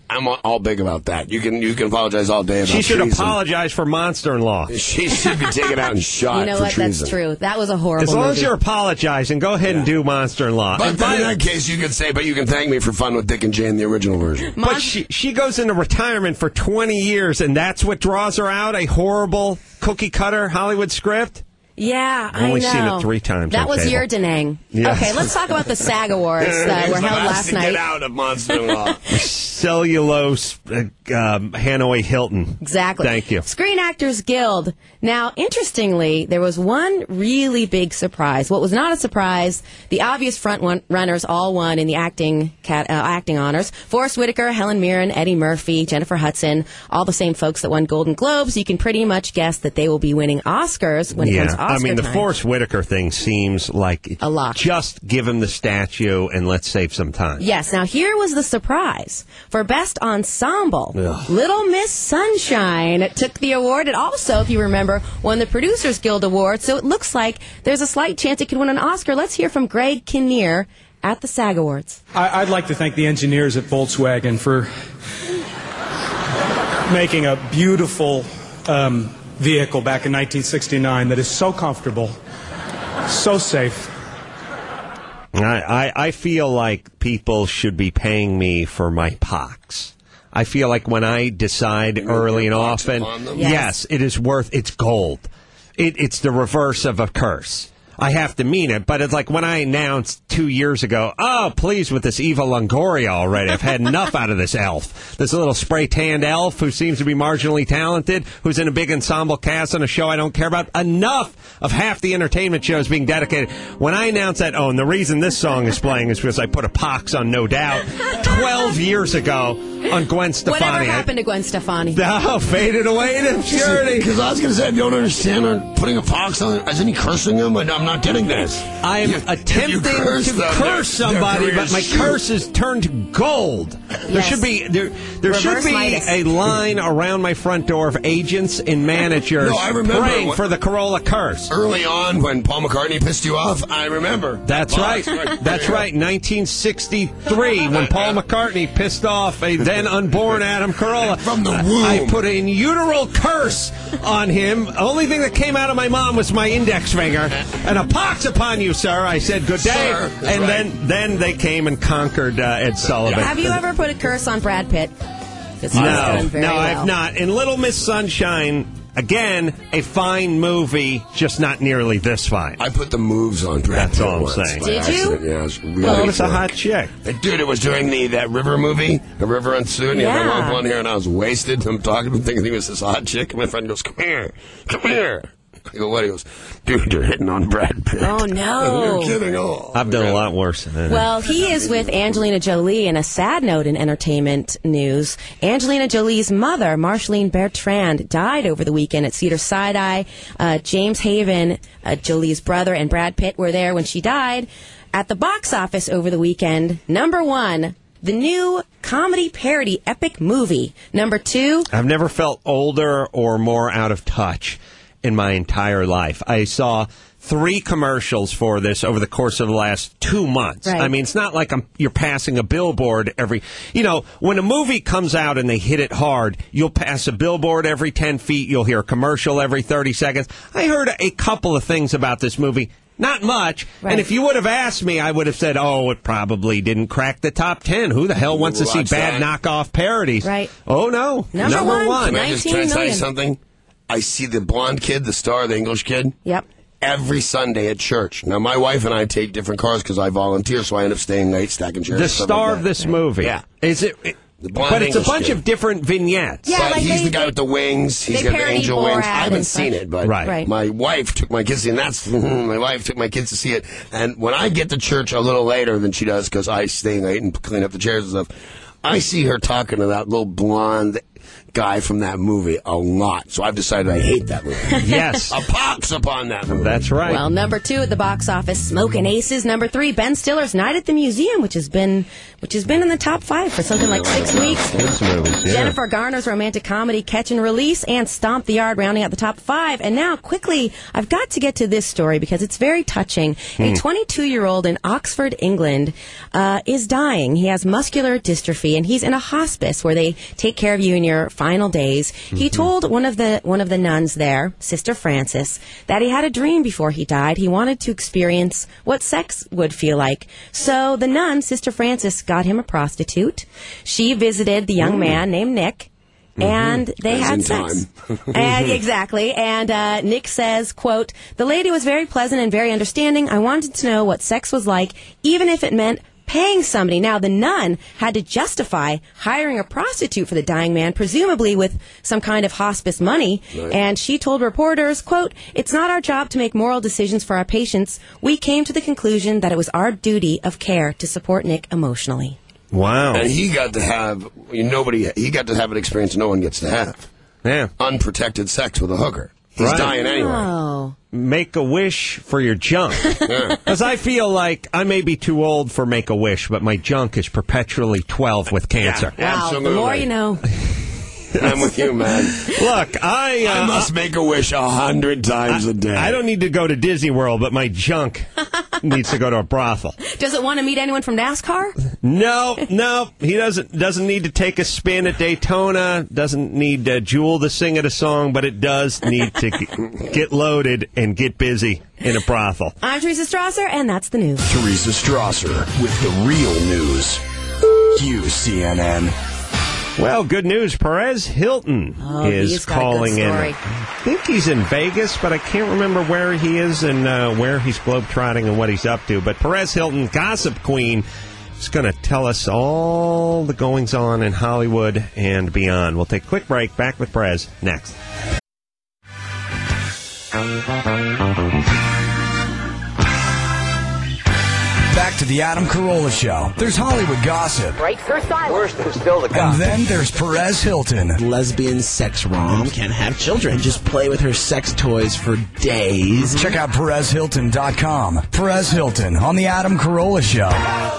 D: I'm all big about that. You can you can apologize all day about
B: She should
D: treason.
B: apologize for monster-in-law.
D: She should be taken out and shot
C: You know
D: for
C: what?
D: treason.
C: That's true. That was a horrible
B: As long
C: movie.
B: as you're apologizing, go ahead and do monster-in-law.
D: But
B: And
D: then
B: by-
D: in that case, you could say, but you can thank me for fun with Dick and Jane, the original version.
B: But she she goes into retirement for twenty years, and that's what draws her out, a horrible cookie-cutter Hollywood script?
C: Yeah,
B: I've only
C: I know.
B: seen it three times
C: That
B: on
C: was
B: cable.
C: your Denang.
B: Yeah.
C: Okay, let's talk about the SAG Awards that were held last
D: to
C: night.
D: Get out of Monster-in-Law.
B: Cellulose uh, um, Hanoi Hilton.
C: Exactly.
B: Thank you.
C: Screen Actors Guild. Now, interestingly, there was one really big surprise. What was not a surprise, the obvious front one, runners all won in the acting cat, uh, acting honors. Forrest Whitaker, Helen Mirren, Eddie Murphy, Jennifer Hudson, all the same folks that won Golden Globes. You can pretty much guess that they will be winning Oscars when it
B: Yeah,
C: comes to Oscar
B: I mean, the
C: time.
B: Forrest Whitaker thing seems like
C: A lot.
B: Just give him the statue and let's save some time.
C: Yes. Now, here was the surprise. For Best Ensemble,
B: Ugh.
C: Little Miss Sunshine took the award. It also, if you remember, won the Producers Guild Award. So it looks like there's a slight chance it could win an Oscar. Let's hear from Greg Kinnear at the SAG Awards.
N: I, I'd like to thank the engineers at Volkswagen for making a beautiful um, vehicle back in nineteen sixty-nine that is so comfortable, so safe.
B: I, I, I feel like people should be paying me for my pox. I feel like when I decide early and often,
D: Yes.
B: yes, it is worth, it's gold. It, it's the reverse of a curse. I have to mean it, but it's like when I announced two years ago, oh, pleased with this Eva Longoria already. I've had enough out of this elf. This little spray-tanned elf who seems to be marginally talented, who's in a big ensemble cast on a show I don't care about. Enough of half the entertainment shows being dedicated. When I announced that, oh, and the reason this song is playing is because I put a pox on No Doubt twelve years ago on Gwen Stefani.
C: Whatever happened to Gwen Stefani?
B: No, faded away in obscurity.
D: Because I was going to say, I don't understand her putting a pox on it. Isn't he cursing him? And I'm not getting this.
B: I am
D: You-
B: attempting
D: if you curse
B: to
D: them,
B: curse
D: their- their
B: somebody,
D: career
B: but my
D: is
B: curse is turned to gold. There
C: Yes.
B: should be there. There should
C: Reverse
B: be
C: Midas.
B: a line around my front door of agents and managers
D: No, I remember
B: praying
D: when-
B: for the Corolla curse.
D: Early on, when Paul McCartney pissed you off, I remember.
B: That's right. That's right. nineteen sixty-three, when Paul McCartney pissed off a then unborn Adam Carolla.
D: From the
B: I-
D: womb.
B: I put an uteral curse on him. Only thing that came out of my mom was my index finger. And a pox upon you, sir. I said, good day.
D: Sir, that's
B: and
D: right.
B: then, then they came and conquered uh, Ed Sullivan.
C: Have you ever put a curse on Brad Pitt? 'Cause he's
B: No,
C: done
B: no,
C: very well.
B: I've not. In Little Miss Sunshine, again, a fine movie, just not nearly this fine.
D: I put the moves on Brad
B: That's
D: Pitt
B: all I'm
D: once
B: saying.
D: by
C: Did you?
D: accident. Yeah, it was really
B: Well, it's a
D: drunk.
B: hot chick.
D: Dude, it was during the that River movie, the River Unsued, and he had
C: Yeah.
D: the long blonde hair, and I was wasted. I'm talking to him, thinking he was this hot chick, and my friend goes, "Come here, come here." I go, "What?" He goes, "Dude, you're hitting on Brad Pitt."
C: Oh, no.
D: You're kidding. Oh,
B: I've done a lot worse than that.
C: Well, he is with Angelina Jolie. In a sad note in entertainment news, Angelina Jolie's mother, Marceline Bertrand, died over the weekend at Cedars-Sinai. Uh, James Haven, uh, Jolie's brother, and Brad Pitt were there when she died. At the box office over the weekend, number one, the new comedy parody epic movie. Number two,
B: I've never felt older or more out of touch in my entire life. I saw three commercials for this over the course of the last two months.
C: Right.
B: I mean, it's not like I'm, you're passing a billboard every... You know, when a movie comes out and they hit it hard, you'll pass a billboard every ten feet, you'll hear a commercial every thirty seconds. I heard a couple of things about this movie. Not much.
C: Right.
B: And if you would have asked me, I would have said, oh, it probably didn't crack the top ten. Who the hell wants to see
D: Watch
B: bad
D: that.
B: knockoff parodies?
C: Right.
B: Oh, no.
C: Number one.
D: Can I just
C: nineteen
D: try to tell you
C: million.
D: something? I see the blonde kid, the star, the English kid,
C: yep.
D: every Sunday at church. Now, my wife and I take different cars because I volunteer, so I end up staying late, stacking chairs.
B: The
D: and stuff
B: star
D: like
B: of
D: that.
B: this movie.
D: Yeah.
B: Is it? it-
D: The blonde
B: but it's a
D: English
B: bunch
D: kid.
B: of different vignettes.
C: Yeah,
D: but
C: like
D: he's
C: they-
D: the guy with the wings. He's
C: they
D: got the
C: parody
D: angel wings.
C: Borat
D: I haven't
C: and
D: seen
C: such.
D: it, but
B: Right.
C: Right.
D: my wife took my kids, and that's my wife took my kids to see it. And when I get to church a little later than she does, because I stay late and clean up the chairs and stuff, I see her talking to that little blonde guy from that movie a lot, so I've decided I hate that movie.
B: Yes.
D: A pox upon that movie.
B: That's right.
C: Well, number two at the box office, Smokin' Aces. Number three, Ben Stiller's Night at the Museum, which has been which has been in the top five for something like six weeks.
B: Those movies, yeah.
C: Jennifer Garner's romantic comedy Catch and Release and Stomp the Yard rounding out the top five. And now, quickly, I've got to get to this story because it's very touching.
B: Hmm.
C: A twenty-two-year-old in Oxford, England, uh, is dying. He has muscular dystrophy, and he's in a hospice where they take care of you in your final days. Mm-hmm. He told one of the one of the nuns there, Sister Frances, that he had a dream before he died. He wanted to experience what sex would feel like. So the nun, Sister Frances, got him a prostitute. She visited the young
D: Mm.
C: man named Nick. And
D: Mm-hmm.
C: they
D: As
C: had
D: in
C: sex.
D: time.
C: and, exactly. And uh, Nick says, quote, "The lady was very pleasant and very understanding. I wanted to know what sex was like, even if it meant paying somebody." Now, the nun had to justify hiring a prostitute for the dying man, presumably with some kind of hospice money.
O: Right.
C: And she told reporters, quote, "It's not our job to make moral decisions for our patients. We came to the conclusion that it was our duty of care to support Nick emotionally."
B: Wow.
D: And he got to have nobody. He got to have an experience no one gets to have.
B: Yeah.
D: Unprotected sex with a hooker. He's
B: Right.
D: dying anyway.
C: Oh.
B: Make a wish for your junk. Because I feel like I may be too old for Make a Wish, but my junk is perpetually twelve with cancer.
D: Yeah,
C: Wow,
D: absolutely.
C: the more you know.
D: I'm with you, man.
B: Look, I uh,
D: I must make a wish a hundred times
B: I,
D: a day.
B: I don't need to go to Disney World, but my junk needs to go to a brothel.
C: Does it want to meet anyone from NASCAR?
B: No, no, he doesn't. Doesn't need to take a spin at Daytona. Doesn't need uh, Jewel to sing it a song, but it does need to g- get loaded and get busy in a brothel.
C: I'm Teresa Strasser, and that's the news.
E: Teresa Strasser with the real news. Q C N N.
B: Well, good news. Perez Hilton
C: Oh,
B: is
C: he's got a good
B: calling in.
C: story.
B: I think he's in Vegas, but I can't remember where he is and uh, where he's globetrotting and what he's up to. But Perez Hilton, gossip queen, is going to tell us all the goings-on in Hollywood and beyond. We'll take a quick break. Back with Perez next.
E: Back to the Adam Carolla Show. There's Hollywood gossip.
O: Break for silence. Worst is still the
E: And then there's Perez Hilton.
P: Lesbian sex rom can have children. Just play with her sex toys for days.
E: Check out Perez Hilton dot com. Perez Hilton on the Adam Carolla Show.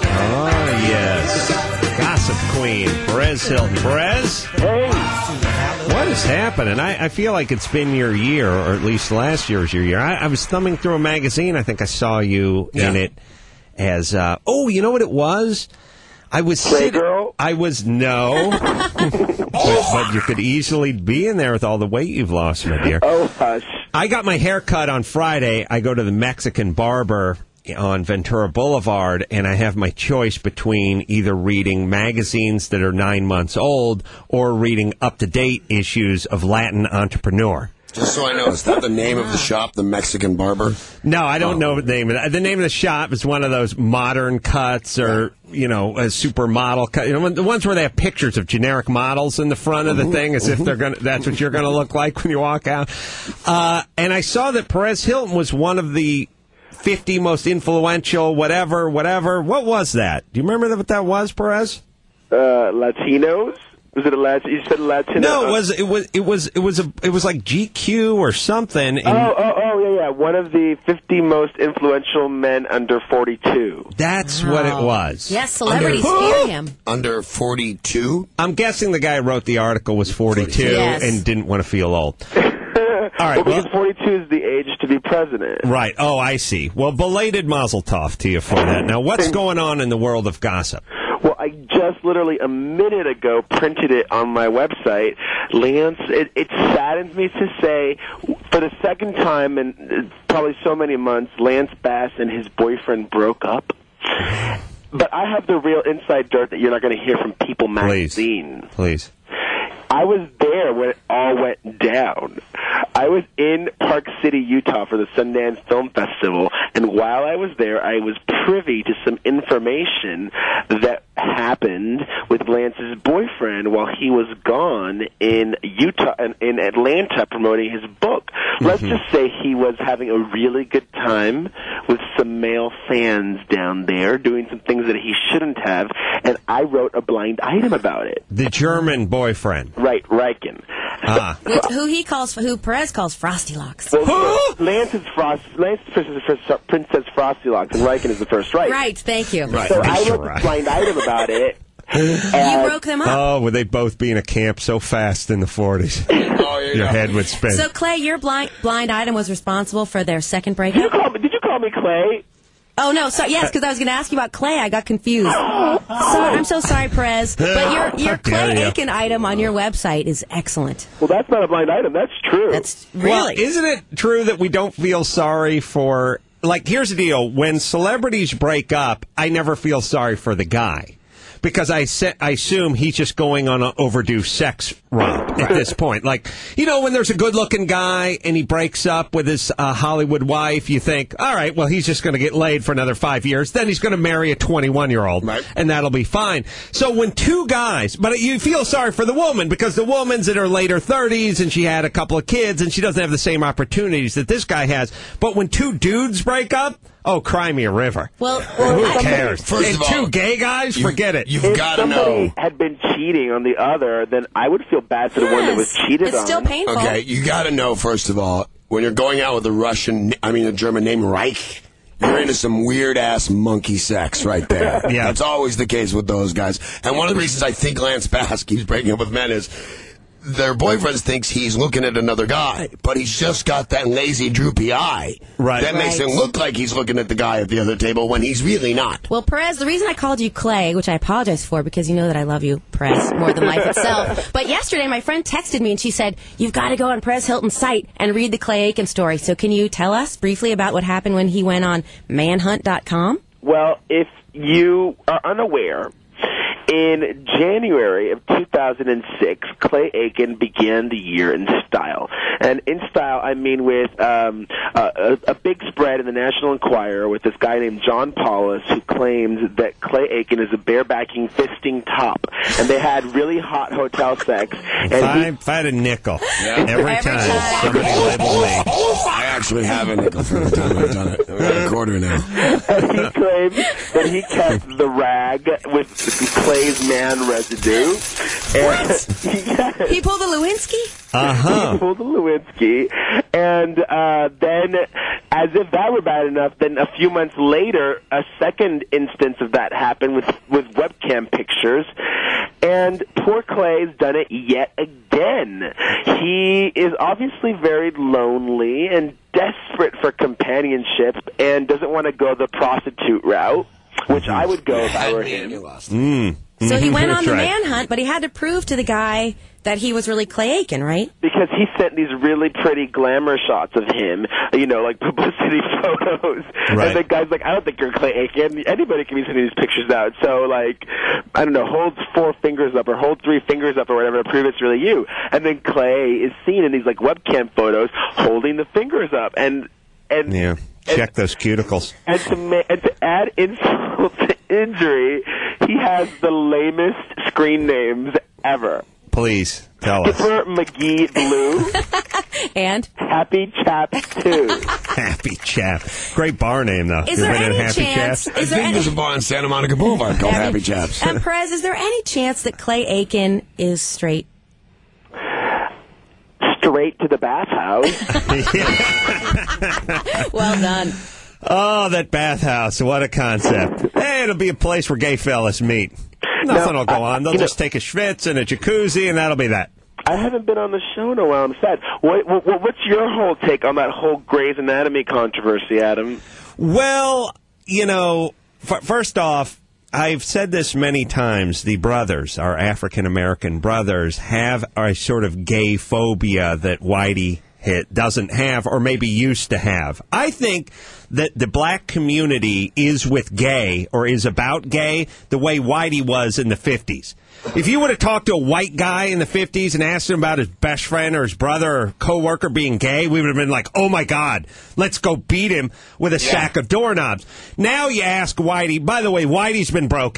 B: Oh, yes. Gossip queen, Perez Hilton. Perez?
F: Hey.
B: What is happening? I, I feel like it's been your year, or at least last year was your year. I, I was thumbing through a magazine. I think I saw you
D: Yeah.
B: in it as, uh, oh, you know what it was? I was sitting. I was, no. but, but you could easily be in there with all the weight you've lost, my dear.
F: Oh, hush.
B: I got my hair cut on Friday. I go to the Mexican barber on Ventura Boulevard, and I have my choice between either reading magazines that are nine months old or reading up-to-date issues of Latin Entrepreneur.
D: Just so I know, is that the name of the shop, the Mexican Barber?
B: No, I don't know the name of it. The name of the shop is one of those modern cuts or, you know, a supermodel cut. You know, the ones where they have pictures of generic models in the front of the thing as if they're going to, that's what you're going to look like when you walk out. Uh, and I saw that Perez Hilton was one of the fifty most influential, whatever, whatever. What was that? Do you remember what that was, Perez?
F: Uh, Latinos? Was it a Lat? You said Latino?
B: No, it was it was it was it was a it was like G Q or something. And
F: Oh, oh, oh, yeah, yeah. One of the fifty most influential men under forty-two.
B: That's what it was.
C: Yes, celebrities
B: Under-
C: fear him.
D: Under forty-two?
B: I'm guessing the guy who wrote the article was forty-two
C: Yes.
B: and didn't want to feel old. All right,
F: well,
B: well-
F: because forty-two is the age to be president.
B: Right. Oh, I see. Well, belated mazel tov to you for that. Now, what's going on in the world of gossip?
F: Well, I just literally a minute ago printed it on my website. Lance, it, it saddens me to say, for the second time in probably so many months, Lance Bass and his boyfriend broke up. But I have the real inside dirt that you're not going to hear from People magazine.
B: Please.
F: I was there when it all went down. I was in Park City, Utah for the Sundance Film Festival, and while I was there, I was privy to some information that happened with Lance's boyfriend while he was gone in Utah and in Atlanta promoting his book. Let's just say he was having a really good time with
Q: some male fans down there doing some things that he shouldn't have, and I wrote a blind item about it.
B: The German boyfriend.
Q: Right, Riken.
B: Ah.
C: Which, who he calls, who Perez calls Frosty Locks.
Q: Well, Lance is Frost. Lance is Princess, Princess Frosty Locks, and Riken is the first right.
C: Right, thank you.
B: Right.
Q: So I wrote
B: Right.
Q: a blind item about it.
C: You broke them up.
B: Oh, would they both be in a camp so fast in the forties?
D: Oh, yeah.
B: Your head would spin.
C: So, Clay, your blind blind item was responsible for their second breakup?
Q: Did you call me, did you call me Clay?
C: Oh, no, so, yes, because I was going to ask you about Clay. I got confused. So, I'm so sorry, Perez. But your, your Clay
B: you.
C: Aiken item on your website is excellent.
Q: Well, that's not a blind item. That's true.
C: That's really.
B: Well, isn't it true that we don't feel sorry for... Like, here's the deal. When celebrities break up, I never feel sorry for the guy. Because I, se- I assume he's just going on an overdue sex romp at this point. Like, you know, when there's a good-looking guy and he breaks up with his uh, Hollywood wife, you think, all right, well, he's just going to get laid for another five years. Then he's going to marry a twenty-one-year-old, right. And that'll be fine. So when two guys, but you feel sorry for the woman because the woman's in her later thirties and she had a couple of kids and she doesn't have the same opportunities that this guy has. But when two dudes break up, oh, cry me a river.
C: Well,
B: who cares?
D: First
B: and
D: of all,
B: two gay guys,
D: you,
B: forget it.
D: You've
Q: if
D: got to
Q: somebody
D: know.
Q: had been cheating on the other, then I would feel bad for the one that was
C: Yes,
Q: cheated
C: it's
Q: on.
C: still painful.
D: Okay, you got to know, first of all, when you're going out with a Russian, I mean a German named Reich, you're into some weird-ass monkey sex right there.
B: Yeah.
D: That's always the case with those guys. And one of the reasons I think Lance Bass keeps breaking up with men is their boyfriend thinks he's looking at another guy, but he's just got that lazy, droopy eye.
B: Right.
D: That makes
C: Right.
D: him look like he's looking at the guy at the other table when he's really not.
C: Well, Perez, the reason I called you Clay, which I apologize for because you know that I love you, Perez, more than life itself. But yesterday, my friend texted me and she said, you've got to go on Perez Hilton's site and read the Clay Aiken story. So can you tell us briefly about what happened when he went on manhunt dot com?
Q: Well, if you are unaware, in January of two thousand six, Clay Aiken began the year in style. And in style, I mean with um, a, a big spread in the National Enquirer with this guy named John Paulus who claims that Clay Aiken is a barebacking fisting top. And they had really hot hotel sex. And
B: If I,
Q: he,
B: if I had a nickel
D: Yeah.
B: every,
C: Every
B: time,
C: time.
B: somebody labeled me.
D: I actually have a nickel for the time I've done it. I've got a quarter now.
Q: and he claimed that he kept the rag with Clay's man residue. And yes.
C: He pulled a Lewinsky?
B: Uh-huh.
Q: He pulled a Lewinsky, and uh, then, as if that were bad enough, then a few months later, a second instance of that happened with with webcam pictures, and poor Clay's done it yet again. He is obviously very lonely and desperate for companionship, and doesn't want to go the prostitute route, which I would go if I were him.
B: Mm.
C: So he went on
B: That's
C: the
B: right.
C: manhunt, but he had to prove to the guy that he was really Clay Aiken, right?
Q: Because he sent these really pretty glamour shots of him, you know, like publicity photos.
B: Right.
Q: And the guy's like, I don't think you're Clay Aiken. Anybody can be sending these pictures out. So, like, I don't know, hold four fingers up or hold three fingers up or whatever to prove it's really you. And then Clay is seen in these, like, webcam photos holding the fingers up. And, and,
B: Yeah. Check those cuticles.
Q: and to, ma- and to add insult to injury, he has the lamest screen names ever.
B: Please, tell us.
Q: Skipper McGee Blue.
C: And?
Q: Happy Chap two.
B: Happy Chap. Great bar name, though.
C: Is
B: You
C: there
B: been in
C: any
B: Happy
C: chance?
B: Chaps?
D: I
C: Is there
D: think
C: any?
D: there's a bar on Santa Monica Boulevard called Happy Chaps.
C: And Perez, is there any chance that Clay Aiken is straight?
Q: Straight to the bathhouse.
C: Well done.
B: Oh, that bathhouse. What a concept. Hey, it'll be a place where gay fellas meet. Nothing will go on. They'll
Q: you know-
B: just take a schwitz and a jacuzzi, and that'll be that.
Q: I haven't been on the show in a while. I'm sad. What, what, what's your whole take on that whole Grey's Anatomy controversy, Adam?
B: Well, you know, f- first off, I've said this many times. The brothers, our African-American brothers, have a sort of gay phobia that Whitey hit doesn't have or maybe used to have. I think that the black community is with gay or is about gay the way Whitey was in the fifties. If you would have talked to a white guy in the fifties and asked him about his best friend or his brother or coworker being gay, we would have been like, oh, my God, let's go beat him with a
D: Yeah.
B: sack of doorknobs. Now you ask Whitey, by the way, Whitey's been broken.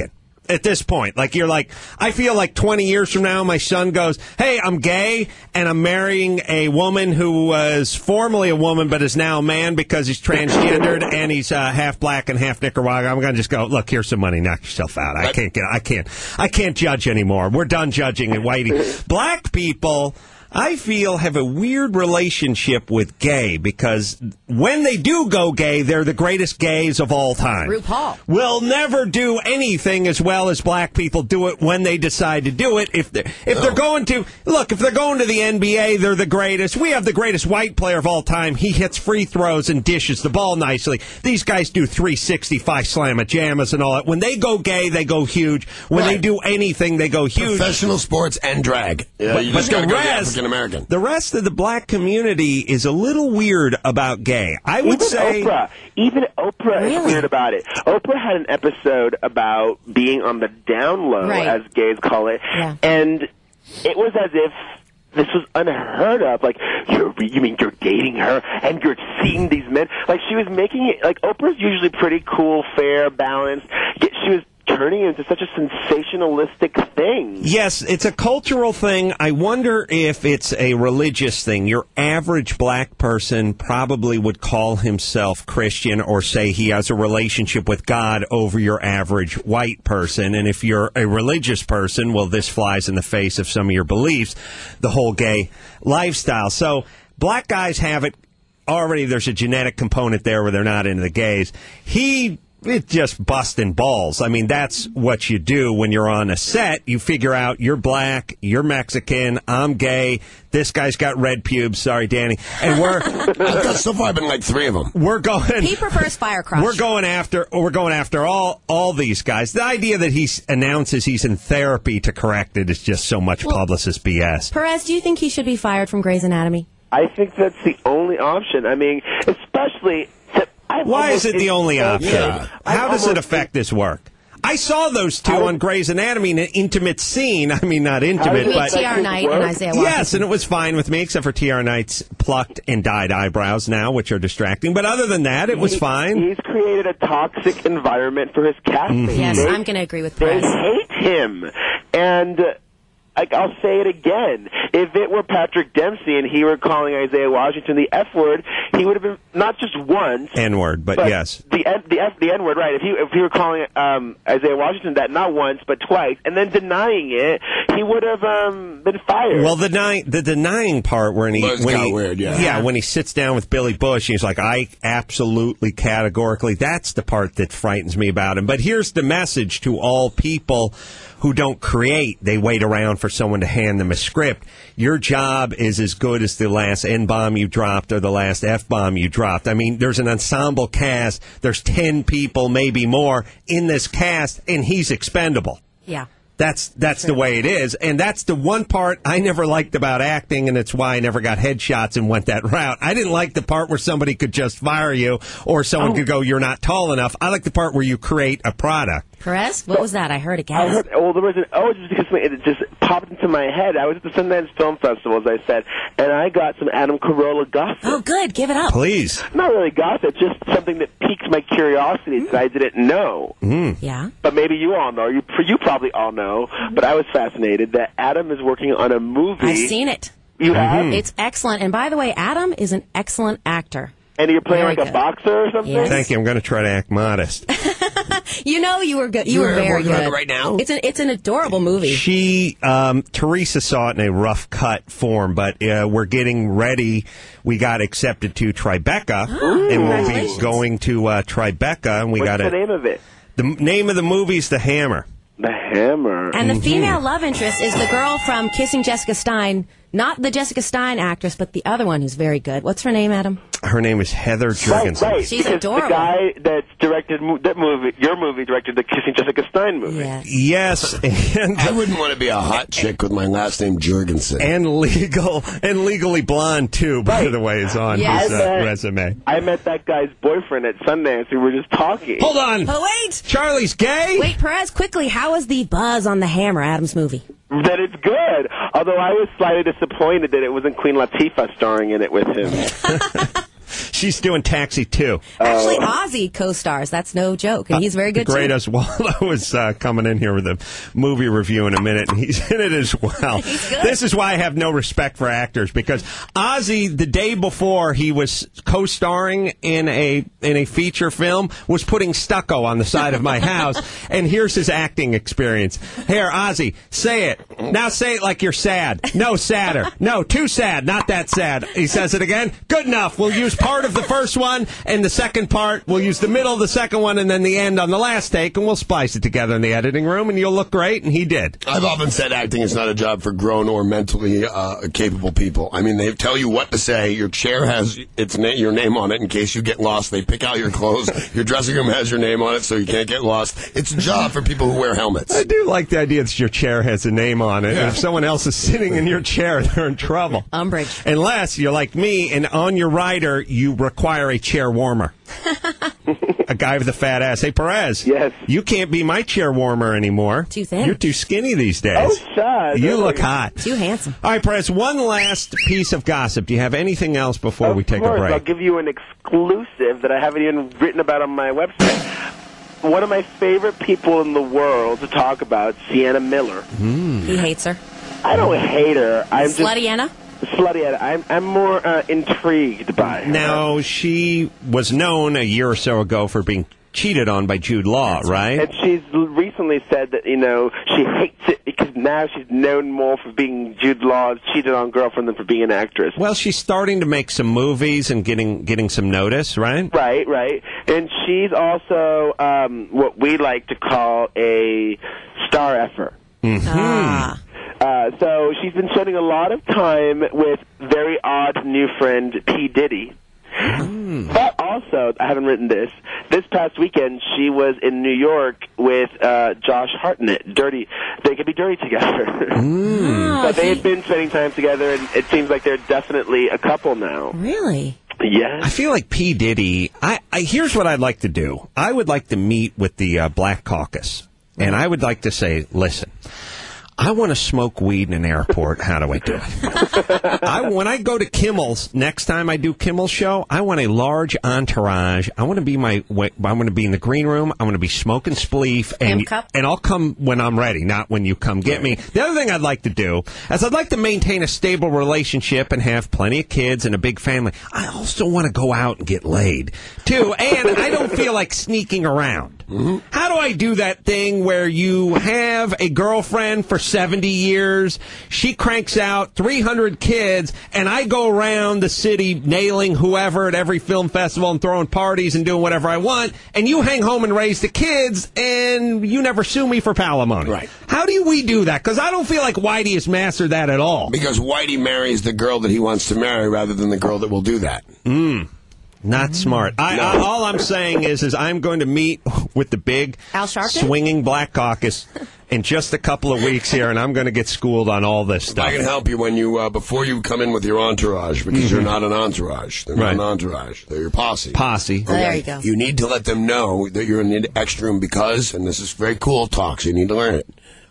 B: at this point. Like, you're like, I feel like twenty years from now, my son goes, hey, I'm gay, and I'm marrying a woman who was formerly a woman but is now a man because he's transgendered and he's uh, half black and half Nicaraguan. I'm going to just go, look, here's some money, knock yourself out. I can't get, I can't, I can't judge anymore. We're done judging and waiting. Black people, I feel, have a weird relationship with gay because when they do go gay, they're the greatest gays of all time.
C: RuPaul.
B: Will never do anything as well as black people do it when they decide to do it. If they're, if they're going to, look, if they're going to the N B A, they're the greatest. We have the greatest white player of all time. He hits free throws and dishes the ball nicely. These guys do three sixty-five slamma-jammas and all that. When they go gay, they go huge. When
D: Right.
B: they do anything, they go huge.
D: Professional sports and drag. Yeah,
B: But-
D: you
B: but
D: just
B: the
D: gotta go
B: rest-
D: African American.
B: The rest of the black community is a little weird about gay. I would
Q: Even
B: say
Q: Oprah. Even Oprah is weird about it. Oprah had an episode about being on the down low,
C: Right.
Q: as gays call it,
C: Yeah.
Q: and it was as if this was unheard of. Like, you're, you mean you're dating her and you're seeing these men? Like, she was making it, like, Oprah's usually pretty cool, fair, balanced, yet she was turning it into such a sensationalistic thing.
B: yes, it's a cultural thing. I wonder if it's a religious thing. Your average black person probably would call himself Christian or say he has a relationship with God over your average white person. And if you're a religious person, well, this flies in the face of some of your beliefs, the whole gay lifestyle. So black guys have it already. There's a genetic component there where they're not into the gays. He It's just busting balls. I mean, that's what you do when you're on a set. You figure out you're black, you're Mexican, I'm gay, this guy's got red pubes. Sorry, Danny. And we're
D: I've got so far been like three of them.
B: we're going.
C: He prefers fire crush.
B: We're going after. We're going after all all these guys. The idea that he announces he's in therapy to correct it is just so much
C: Well,
B: publicist B S.
C: Perez, do you think he should be fired from Grey's Anatomy?
Q: I think that's the only option. I mean, especially... To, I'm
B: Why is
Q: almost
B: it the only option?
Q: Yeah.
B: How
Q: I'm
B: does it
Q: almost-
B: affect his work? I saw those two on Grey's Anatomy in an intimate scene. I mean, not intimate,
C: You mean
B: but
C: T R Knight and Isaiah Washington?
B: yes, and it was fine with me, except for T R Knight's plucked and dyed eyebrows now, which are distracting. But other than that, it was
Q: He-
B: fine.
Q: He's created a toxic environment for his castmates.
C: Yes,
Q: They-
C: I'm going to agree with
Q: They
C: Perez.
Q: hate him. And uh, like, I'll say it again. If it were Patrick Dempsey and he were calling Isaiah Washington the F word, he would have been not just once.
B: N-word, but,
Q: but
B: yes.
Q: The N, the F, the N word, right? If he if he were calling um, Isaiah Washington that not once but twice, and then denying it, he would have um, been fired.
B: Well, the denying, the denying part when he,
D: Was
B: when
D: kinda
B: he
D: weird, yeah.
B: yeah, when he sits down with Billy Bush, he's like, I absolutely categorically, that's the part that frightens me about him. But here's the message to all people who don't create. They wait around for someone to hand them a script. Your job is as good as the last N-bomb you dropped or the last F-bomb you dropped. I mean, there's an ensemble cast. There's ten people, maybe more, in this cast, and he's expendable.
C: Yeah.
B: That's that's the way it is, and that's the one part I never liked about acting, and it's why I never got headshots and went that route. I didn't like the part where somebody could just fire you, or someone
Q: Oh.
B: could go, "You're not tall enough." I like the part where you create a product.
C: Perez, what was that? I heard a
Q: I
C: gas.
Q: heard, well, there was an, oh, just because it just popped into my head. I was at the Sundance Film Festival, as I said, and I got some Adam Carolla gossip.
C: Oh, good. Give it up.
B: Please.
Q: Not really gossip, just something that piqued my curiosity that I didn't know.
B: Mm.
C: Yeah.
Q: But maybe you all know. You, you probably all know. But I was fascinated that Adam is working on a movie.
C: I've seen it.
Q: You have?
C: It's excellent. And by the way, Adam is an excellent actor.
Q: And you're playing
C: Very
Q: like a
C: good.
Q: boxer or something?
C: Yes.
B: Thank you. I'm going to try to act modest.
C: You know, you were good. You,
D: You
C: were
D: are
C: very
D: working on
C: good.
D: it right now?
C: It's an it's an adorable movie.
B: She, um, Teresa saw it in a rough cut form, but uh, we're getting ready. We got accepted to Tribeca, and we'll be
C: Congratulations.
B: going to uh, Tribeca, and we
Q: What's
B: got
Q: the
B: a,
Q: name of it?
B: the m- name of the movie's The Hammer.
Q: The Hammer.
C: And the
B: Mhm.
C: female love interest is the girl from Kissing Jessica Stein, not the Jessica Stein actress, but the other one who's very good. What's her name, Adam?
B: Her name is Heather
Q: Right,
B: Jurgensen.
Q: right.
C: She's
Q: because
C: adorable.
Q: the guy that's directed mo- that movie, your movie, directed the Kissing Jessica Stein movie.
C: Yes.
B: Yes, and
D: I wouldn't want to be a hot chick with my last name Jurgensen.
B: and legal and legally blonde too. By
Q: Right.
B: the way, is on
C: Yes.
B: his uh, resume.
Q: I met that guy's boyfriend at Sundance. We were just talking.
B: Hold on,
C: Oh, wait.
B: Charlie's gay.
C: Wait, Perez, quickly, how is the buzz on The Hammer, Adam's movie?
Q: That it's good. Although I was slightly disappointed that it wasn't Queen Latifah starring in it with him.
B: She's doing Taxi two.
C: Actually, Ozzy co-stars. That's no joke, and he's very good
B: The great
C: too.
B: Oswaldo is uh, coming in here with a movie review in a minute, and he's in it as well.
C: He's good.
B: This is why I have no respect for actors, because Ozzy, the day before he was co-starring in a in a feature film, was putting stucco on the side of my house, and here's his acting experience. Here, Ozzy, say it. Now say it like you're sad. No, sadder. No, too sad. Not that sad. He says it again. Good enough. We'll use part of the first one, and the second part, we'll use the middle of the second one, and then the end on the last take, and we'll splice it together in the editing room, and you'll look great, and he did.
D: I've often said acting is not a job for grown or mentally uh, capable people. I mean, they tell you what to say. Your chair has its na- your name on it in case you get lost. They pick out your clothes. Your dressing room has your name on it so you can't get lost. It's a job for people who wear helmets.
B: I do like the idea that your chair has a name on it,
D: Yeah.
B: and if someone else is sitting in your chair, they're in trouble.
C: Umbrage.
B: Unless you're like me, and on your rider, you require a chair warmer. A guy with a fat ass. Hey, Perez.
Q: Yes.
B: You can't be my chair warmer anymore.
C: Too thin.
B: You're too skinny these days.
Q: Oh, shucks.
B: You look hot.
C: Too handsome.
B: All right, Perez, one last piece of gossip. Do you have anything else before we take
Q: Of course,
B: a break?
Q: I'll give you an exclusive that I haven't even written about on my website. One of my favorite people in the world to talk about, Sienna Miller.
C: He hates her.
Q: I don't hate her. I'm just
C: Slutty Anna?
Q: slutty. At it. I'm I'm more uh, intrigued by her.
B: Now, she was known a year or so ago for being cheated on by Jude Law, right?
Q: And she's l- recently said that, you know, she hates it because now she's known more for being Jude Law's cheated on girlfriend than for being an actress.
B: Well, she's starting to make some movies and getting getting some notice, right?
Q: Right, right. And she's also um, what we like to call a star effer.
B: Mm-hmm.
C: Ah.
Q: Uh, so she's been spending a lot of time with very odd new friend P. Diddy.
B: Mm.
Q: But also, I haven't written this, this past weekend she was in New York with uh, Josh Hartnett. Dirty. They could be dirty together.
B: Mm.
Q: But they had been spending time together, and it seems like they're definitely a couple now.
C: Really?
Q: Yes.
B: I feel like P. Diddy, I, I here's what I'd like to do. I would like to meet with the uh, Black Caucus, and I would like to say, listen, I want to smoke weed in an airport. How do I do it? I, when I go to Kimmel's, next time I do Kimmel's show, I want a large entourage. I want to be my. I want to be in the green room. I want to be smoking spleef, and and I'll come when I'm ready, not when you come get me. The other thing I'd like to do is I'd like to maintain a stable relationship and have plenty of kids and a big family. I also want to go out and get laid too, and I don't feel like sneaking around. Mm-hmm. How do I do that thing where you have a girlfriend for seventy years, she cranks out three hundred kids, and I go around the city nailing whoever at every film festival and throwing parties and doing whatever I want, and you hang home and raise the kids, and you never sue me for palimony.
D: Right.
B: How do we do that? Because I don't feel like Whitey has mastered that at all.
D: Because Whitey marries the girl that he wants to marry rather than the girl that will do that.
B: Mm. Not smart. I, I, all I'm saying is, is I'm going to meet with the big
C: Al Sharpton?
B: swinging Black Caucus in just a couple of weeks here, and I'm going to get schooled on all this stuff.
D: I can help you when you uh, before you come in with your entourage, because
B: Mm-hmm.
D: you're not an entourage. They're not
B: Right.
D: an entourage. They're your posse.
B: Posse.
C: Oh, there you go.
D: You need to let them know that you're in the extra room because, and this is very cool talk, so you need to learn it.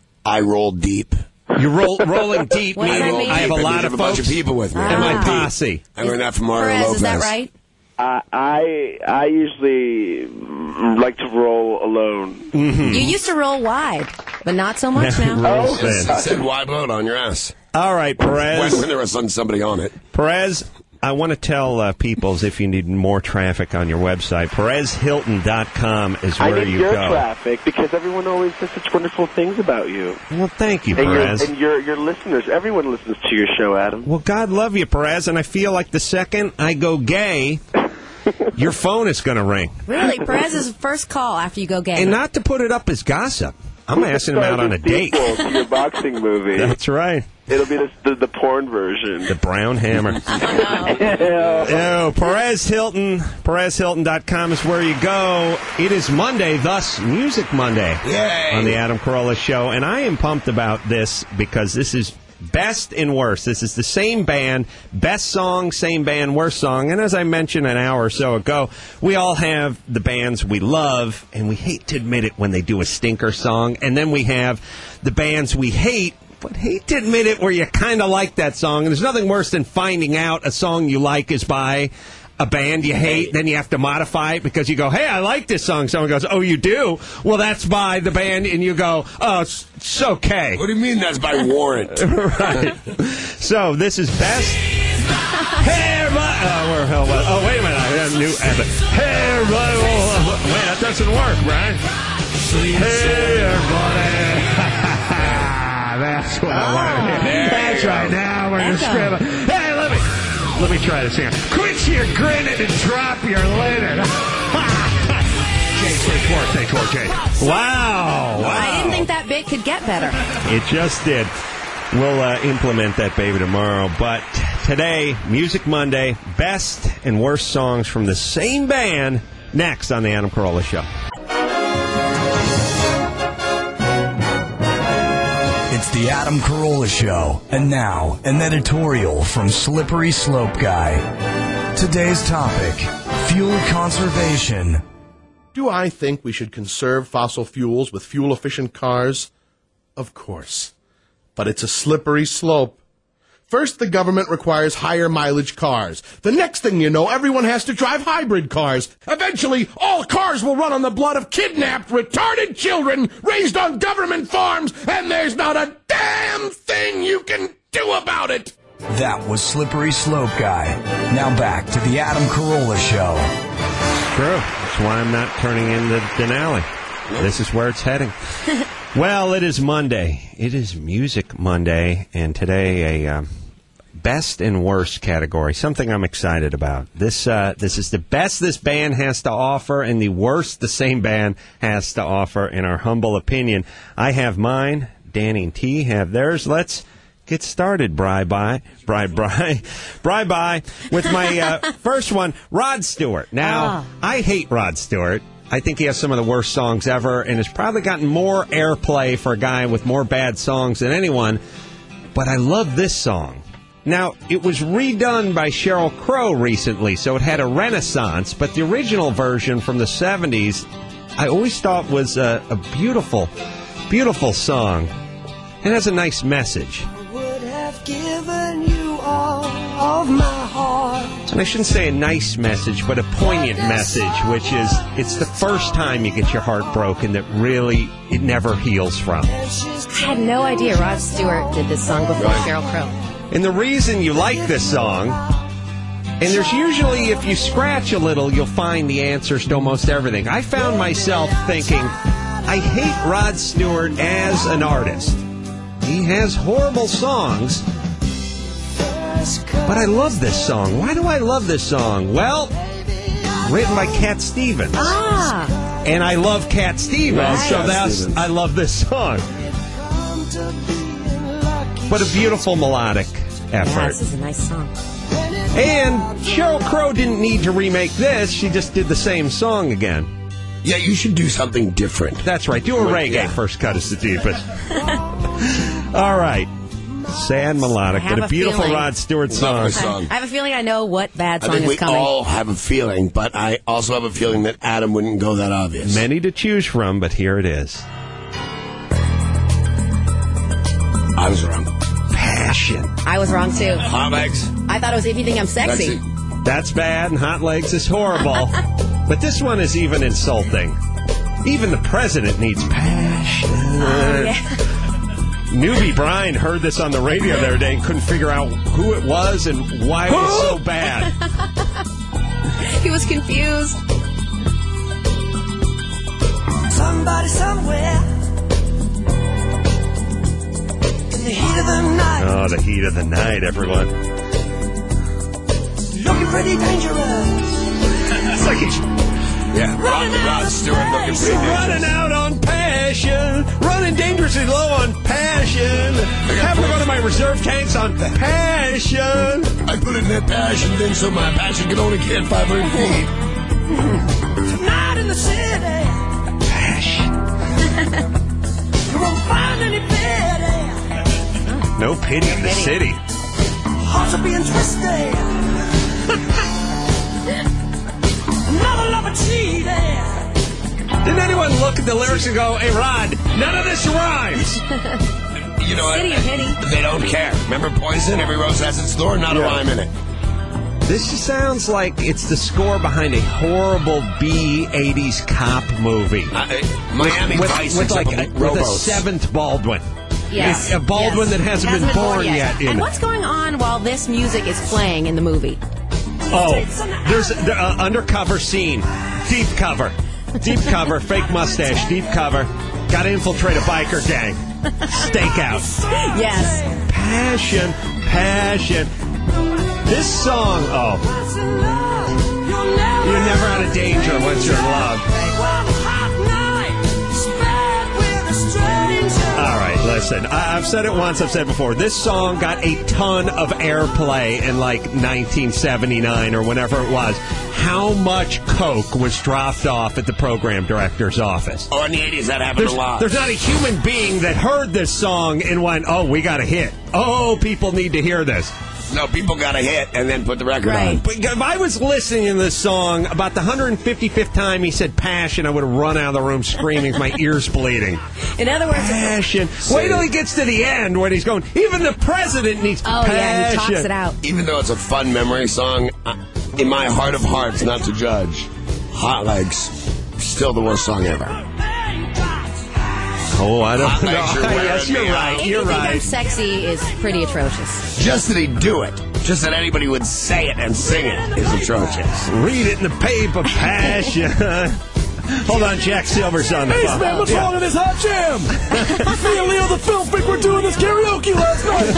D: I roll deep.
B: You're roll, rolling deep.
C: What does that
B: meaning
C: mean?
B: I have a
D: Deep. It
B: lot
D: means I
B: of
D: have a bunch
B: folks
D: of people with me.
B: in
C: Ah.
B: my posse.
D: I learned that from Mario
C: Perez,
D: Lopez.
C: is that right?
Q: Uh, I I usually like to roll alone.
B: Mm-hmm.
C: You used to roll wide, but not so much now.
B: Roll
D: It
B: thin.
D: said wide load on your ass.
B: All right,
D: When,
B: Perez.
D: when there was somebody on it.
B: Perez, I want to tell uh, peoples if you need more traffic on your website, Perez Hilton dot com is
Q: I
B: where
Q: need
B: you
Q: your
B: go.
Q: traffic because everyone always says such wonderful things about you.
B: Well, thank you,
Q: And your,
B: Perez.
Q: and your your listeners, everyone listens to your show, Adam.
B: Well, God love you, Perez, and I feel like the second I go gay, your phone is going to ring.
C: Really, Perez's first call after you go gay.
B: And not to put it up as gossip. I'm asking him out on a date.
Q: Sequel to your boxing movie.
B: That's right.
Q: It'll be the, the, the porn version.
B: The brown hammer. Oh, Perez Hilton. Perez Hilton dot com is where you go. It is Monday, thus Music Monday.
D: Yay.
B: On the Adam Carolla Show. And I am pumped about this because this is best and worst. This is the same band, best song, same band, worst song. And as I mentioned an hour or so ago, we all have the bands we love, and we hate to admit it when they do a stinker song. And then we have the bands we hate, but hate to admit it where you kind of like that song. And there's nothing worse than finding out a song you like is by a band you hate, then you have to modify it because you go, hey, I like this song. Someone goes, oh, you do? Well, that's by the band, and you go, oh, it's, it's okay.
D: What do you mean that's by Warrant?
B: Right. So this is best. Hair, my, oh, where the hell was, oh, wait a minute, I have a new Abbott. Hair, my, oh, wait, that doesn't work, right? Hair, that's what I want to hear. That's right, now we're going to scramble. Hey, let me, let me try this here. Quit your grinning and drop your linen. Jay, say twerk, say twerk, Jay. Wow, wow.
C: I didn't think that bit could get better.
B: It just did. We'll uh, implement that baby tomorrow, but today, Music Monday, best and worst songs from the same band, next on the Adam Carolla Show.
E: It's the Adam Carolla Show, and now, an editorial from Slippery Slope Guy. Today's topic, fuel conservation.
R: Do I think we should conserve fossil fuels with fuel-efficient cars? Of course. But it's a slippery slope. First, the government requires higher mileage cars. The next thing you know, everyone has to drive hybrid cars. Eventually, all cars will run on the blood of kidnapped, retarded children raised on government farms, and there's not a damn thing you can do about it.
E: That was Slippery Slope Guy. Now back to the Adam Carolla Show.
B: True. That's why I'm not turning in the Denali. This is where it's heading. Well, it is Monday. It is Music Monday, and today a um, best and worst category, something I'm excited about. This uh, this is the best this band has to offer and the worst the same band has to offer, in our humble opinion. I have mine. Danny and T have theirs. Let's get started, Bri Bye. Bri Bri. Bri Bye. With my uh, first one, Rod Stewart. Now, oh. I hate Rod Stewart. I think he has some of the worst songs ever and has probably gotten more airplay for a guy with more bad songs than anyone. But I love this song. Now, it was redone by Sheryl Crow recently, so it had a renaissance. But the original version from the seventies, I always thought was a, a beautiful, beautiful song. It has a nice message.
S: I would have given you all of my heart.
B: And I shouldn't say a nice message, but a poignant message, which is it's the first time you get your heart broken that really it never heals from.
C: I had no idea Rod Stewart did this song before Sheryl Crow.
B: And the reason you like this song, and there's usually, if you scratch a little, you'll find the answers to almost everything. I found myself thinking, I hate Rod Stewart as an artist. He has horrible songs, but I love this song. Why do I love this song? Well, written by Cat Stevens.
C: Ah.
B: And I love Cat Stevens,
C: Right.
B: so that's
C: Stevens.
B: I love this song. But a beautiful melodic
C: Yeah,
B: effort.
C: this is a nice song.
B: And Sheryl Crow didn't need to remake this. She just did the same song again.
D: Yeah, you should do something different.
B: That's right. Do a
D: Well,
B: reggae
D: yeah.
B: first cut is the deepest. All right. Sad melodic,
C: I have
B: but a
C: a
B: beautiful
C: feeling-
B: Rod Stewart song.
D: Love her song.
C: I have a feeling I know what bad
D: I
C: song
D: think
C: is
D: we
C: coming.
D: all have a feeling, but I also have a feeling that Adam wouldn't go that obvious.
B: Many to choose from, but here it is.
D: I was wrong.
B: Passion.
C: I was wrong, too.
D: Hot legs.
C: I thought it was If You Think I'm Sexy.
D: Sexy.
B: That's bad, and Hot Legs is horrible. But this one is even insulting. Even the president needs passion.
C: Oh, yeah.
B: Newbie Brian heard this on the radio the other day and couldn't figure out who it was and why it was so bad.
C: He was confused.
S: Somebody somewhere in the heat of the night,
B: Oh, the heat of the night, everyone.
S: looking pretty dangerous.
B: It's like he's
D: Yeah, Rod, Rod Stewart looking pretty
B: running
D: dangerous.
B: out on passion, running dangerously low on passion, having to go to my reserve tanks on passion.
D: I put in that passion thing so my passion can only get five hundred feet.
S: Tonight in the city,
B: Passion.
S: you won't find any pity.
B: No pity in the city.
S: Hearts are being twisted. Another lover cheated.
B: Didn't anyone look at the lyrics and go, hey, Rod, none of this rhymes?
D: You know what?
C: City of Pity.
D: They don't care. Remember Poison? Every rose has its thorn, not a rhyme in it.
B: This sounds like it's the score behind a horrible B eighties cop movie.
D: Uh, Miami
B: with,
D: Vice
B: with, like a, with a
D: Robos.
B: seventh Baldwin.
C: Yes.
B: A Baldwin
C: yes.
B: that hasn't,
C: hasn't
B: been born yet.
C: yet. And
B: in
C: what's going on while this music is playing in the movie?
B: Oh, there's an uh, undercover scene. Deep cover. Deep cover, fake mustache, deep cover. Got to infiltrate a biker gang. Stakeout.
C: Yes.
B: Passion, passion. This song, oh. You're never out of danger once you're in love. All right, listen. I- I've said it once. I've said it before. This song got a ton of airplay in like nineteen seventy-nine or whenever it was. How much coke was dropped off at the program director's office?
D: Oh, in the eighties, that happened
B: There's,
D: a lot.
B: there's not a human being that heard this song and went, "Oh, we got a hit. Oh, people need to hear this."
D: No, people got a hit and then put the record
C: Right.
D: on.
B: But if I was listening to this song, about the one hundred fifty-fifth time he said passion, I would have run out of the room screaming, my ears bleeding.
C: In other words,
B: Passion. Wait till he gets to the end when he's going, even the president needs
C: oh
B: passion.
C: yeah, he talks it out.
D: Even though it's a fun memory song, uh, in my heart of hearts, not to judge, Hot Legs, still the worst song ever.
B: Oh, I don't
D: Hot
B: know.
D: Legs, you're wearing
B: Yes, you're
D: me
B: right.
D: out.
B: You're
C: If you think I'm
B: right.
C: sexy is pretty atrocious.
D: Just that he'd do it, just that anybody would say it and sing it is atrocious.
B: Read it in the paper, passion. Hold on, Jack Silver's on the
K: Hey,
B: phone.
K: man, what's
B: Yeah.
K: wrong in this hot jam? Me and Leo the Film Freak were doing this karaoke last night.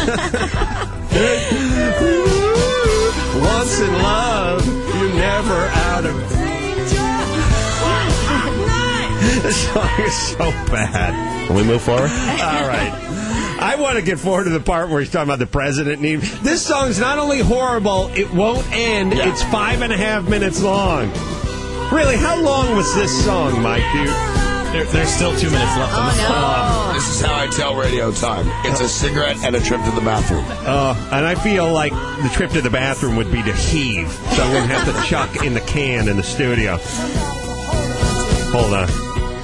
B: Once in love, you're never out of. This song is so bad. Can we move forward? All right. I want to get forward to the part where he's talking about the president need. This song's not only horrible, it won't end.
D: Yeah.
B: It's five and a half minutes long. Really, how long was this song, Mike? You,
T: There, there's still two minutes left on the song.
C: Oh
D: This is how I tell radio time. It's a cigarette and a trip to the bathroom.
B: uh, and I feel like the trip to the bathroom would be to heave, so I wouldn't have to chuck in the can in the studio. Hold on.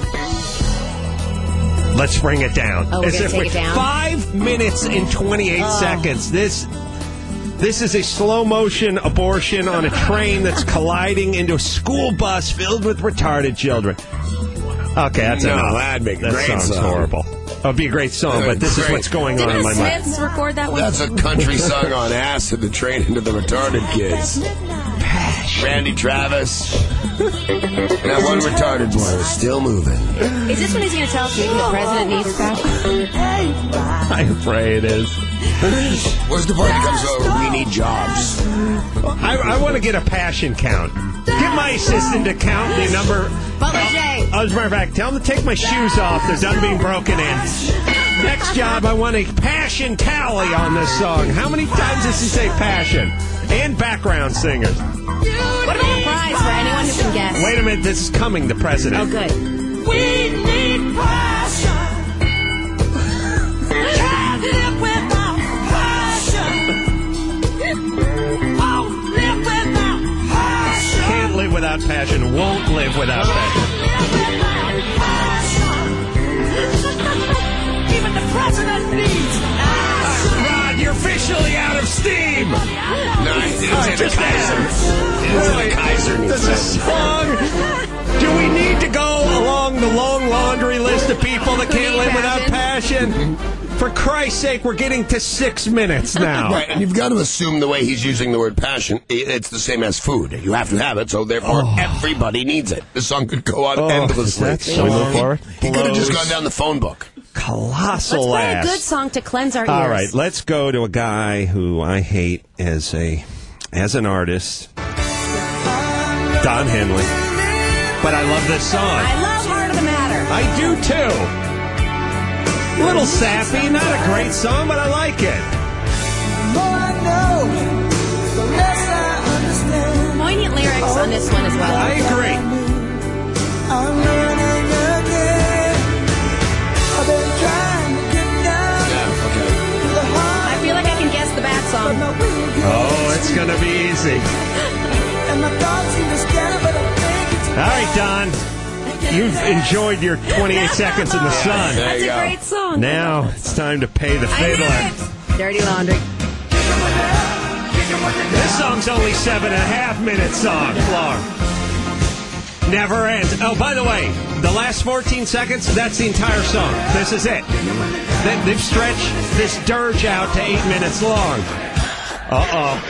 B: Let's bring it down.
C: Oh, we're
B: As
C: gonna
B: if
C: take
B: we-
C: it down?
B: Five minutes and twenty-eight
C: Oh.
B: seconds. This this is a slow motion abortion on a train that's colliding into a school bus filled with retarded children. Okay, that's
D: No,
B: enough.
D: that'd be a
B: that
D: great
B: song's
D: song.
B: horrible. It would be a great song, but this is
D: Great.
B: what's going on
C: Didn't
B: in
C: the
B: my mind.
C: Smiths record that one?
D: That's a country song on acid to train into the retarded kids. Randy Travis. That one retarded boy is still moving.
C: Is this when he's going to tell us even the president needs passion?
B: I pray it is.
D: Where's the part that comes over? We need jobs.
B: I, I want to get a passion count. Get my assistant to count the number.
C: Butler J.
B: Oh, as a matter of fact, tell them to take my shoes off. They're done being broken in. Next job, I want a passion tally on this song. How many times does he say passion? And background singers.
C: What about a prize for anyone who can guess?
B: Wait a minute, this is coming, the president.
C: Oh, good.
S: We need passion. Can't live without passion. Won't live without passion.
B: Can't live without passion, won't live without passion.
S: Even the president needs passion.
B: Rod, you're officially out of steam.
D: No, it's in the Kaiser. It's in the Kaiser.
B: This is song. Do we need to go along the long laundry list of people that can't live without passion? For Christ's sake, we're getting to six minutes now.
D: Right, and you've got to assume the way he's using the word passion, i- it's the same as food. You have to have it, so therefore everybody needs it. The song could go on
B: Oh,
D: endlessly.
B: that song Can we move forward?
D: He could have just
B: blows.
D: gone down the phone book.
B: Colossal
C: Let's play
B: ass.
C: a good song to cleanse our ears.
B: All right, let's go to a guy who I hate as a as an artist, Don Henley. But I love this song.
C: I love Heart of the Matter.
B: I do too. A little sappy, not a great song, but I like it.
C: Poignant lyrics on this one as well.
B: I agree.
C: I feel like I can guess the bad song.
B: Oh, it's gonna be easy. All right, Don. You've enjoyed your twenty-eight seconds in the sun.
D: There
C: That's
D: you
C: a
D: go.
C: great song.
B: Now it's time to pay the
C: I knew
B: fiddler.
C: it. Dirty Laundry.
B: This song's only seven and a half minutes song long. Never ends. Oh, by the way, the last fourteen seconds, that's the entire song. This is it. They, they've stretched this dirge out to eight minutes long. Uh-oh.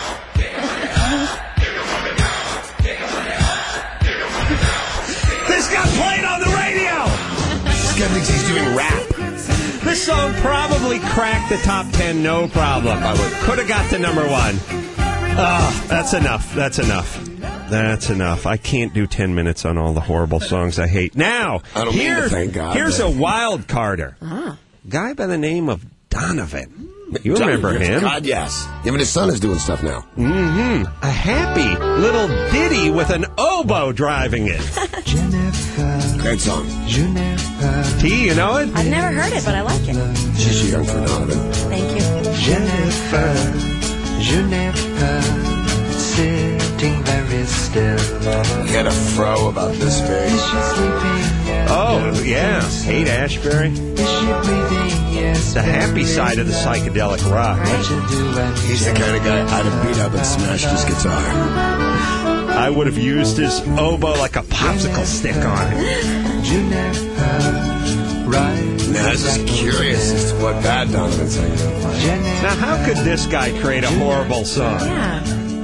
B: This got played on the radio!
D: This guy thinks he's doing rap.
B: This song probably cracked the top ten, no problem. Could have got to number one. Oh, that's enough. That's enough. That's enough. I can't do ten minutes on all the horrible songs I hate. Now,
D: I don't
B: here,
D: mean to thank God,
B: here's
D: but...
B: a wild carder.
C: Ah.
B: Guy by the name of Donovan. You
D: John,
B: remember him?
D: God, yes. Even his son is doing stuff now.
B: Mm-hmm. A happy little ditty with an oboe driving it.
D: Great song.
B: T, you know it?
C: I've never heard it, but I like it.
D: She's too young for Donovan.
C: Thank you.
S: Jennifer, Jennifer, sitting very still.
D: He had a fro about this big.
B: Oh, yeah. Haight Ashbury. The happy side of the psychedelic rock.
D: He's the kind of guy I'd have beat up and smashed his guitar.
B: I would have used his oboe like a popsicle stick on it.
D: Now, this is curious as to what bad Donovan's singing.
B: Now, how could this guy create a horrible song?
C: Yeah.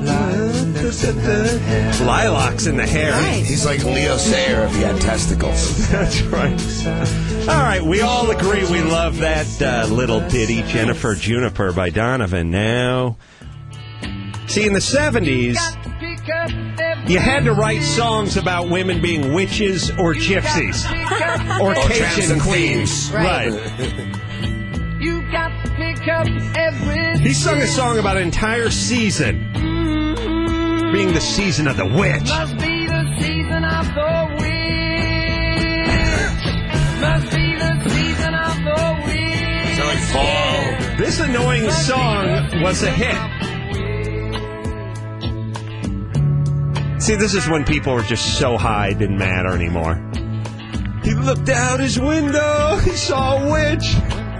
B: Lilacs in the hair.
C: Right.
D: He's like Leo Sayer if he had testicles.
B: That's right. All right, we all agree we love that uh, little ditty, Jennifer Juniper by Donovan. Now, see, in the seventies, you had to write songs about women being witches or gypsies. or
D: Or
B: Cajun queens.
C: Right.
B: Right. He sung a song about an entire season being the season of the witch.
S: Must be the season of the witch. Must be the season of the witch.
D: It's like fall.
B: This annoying song was a hit. See, this is when people were just so high it didn't matter anymore. He looked out his window, he saw a witch.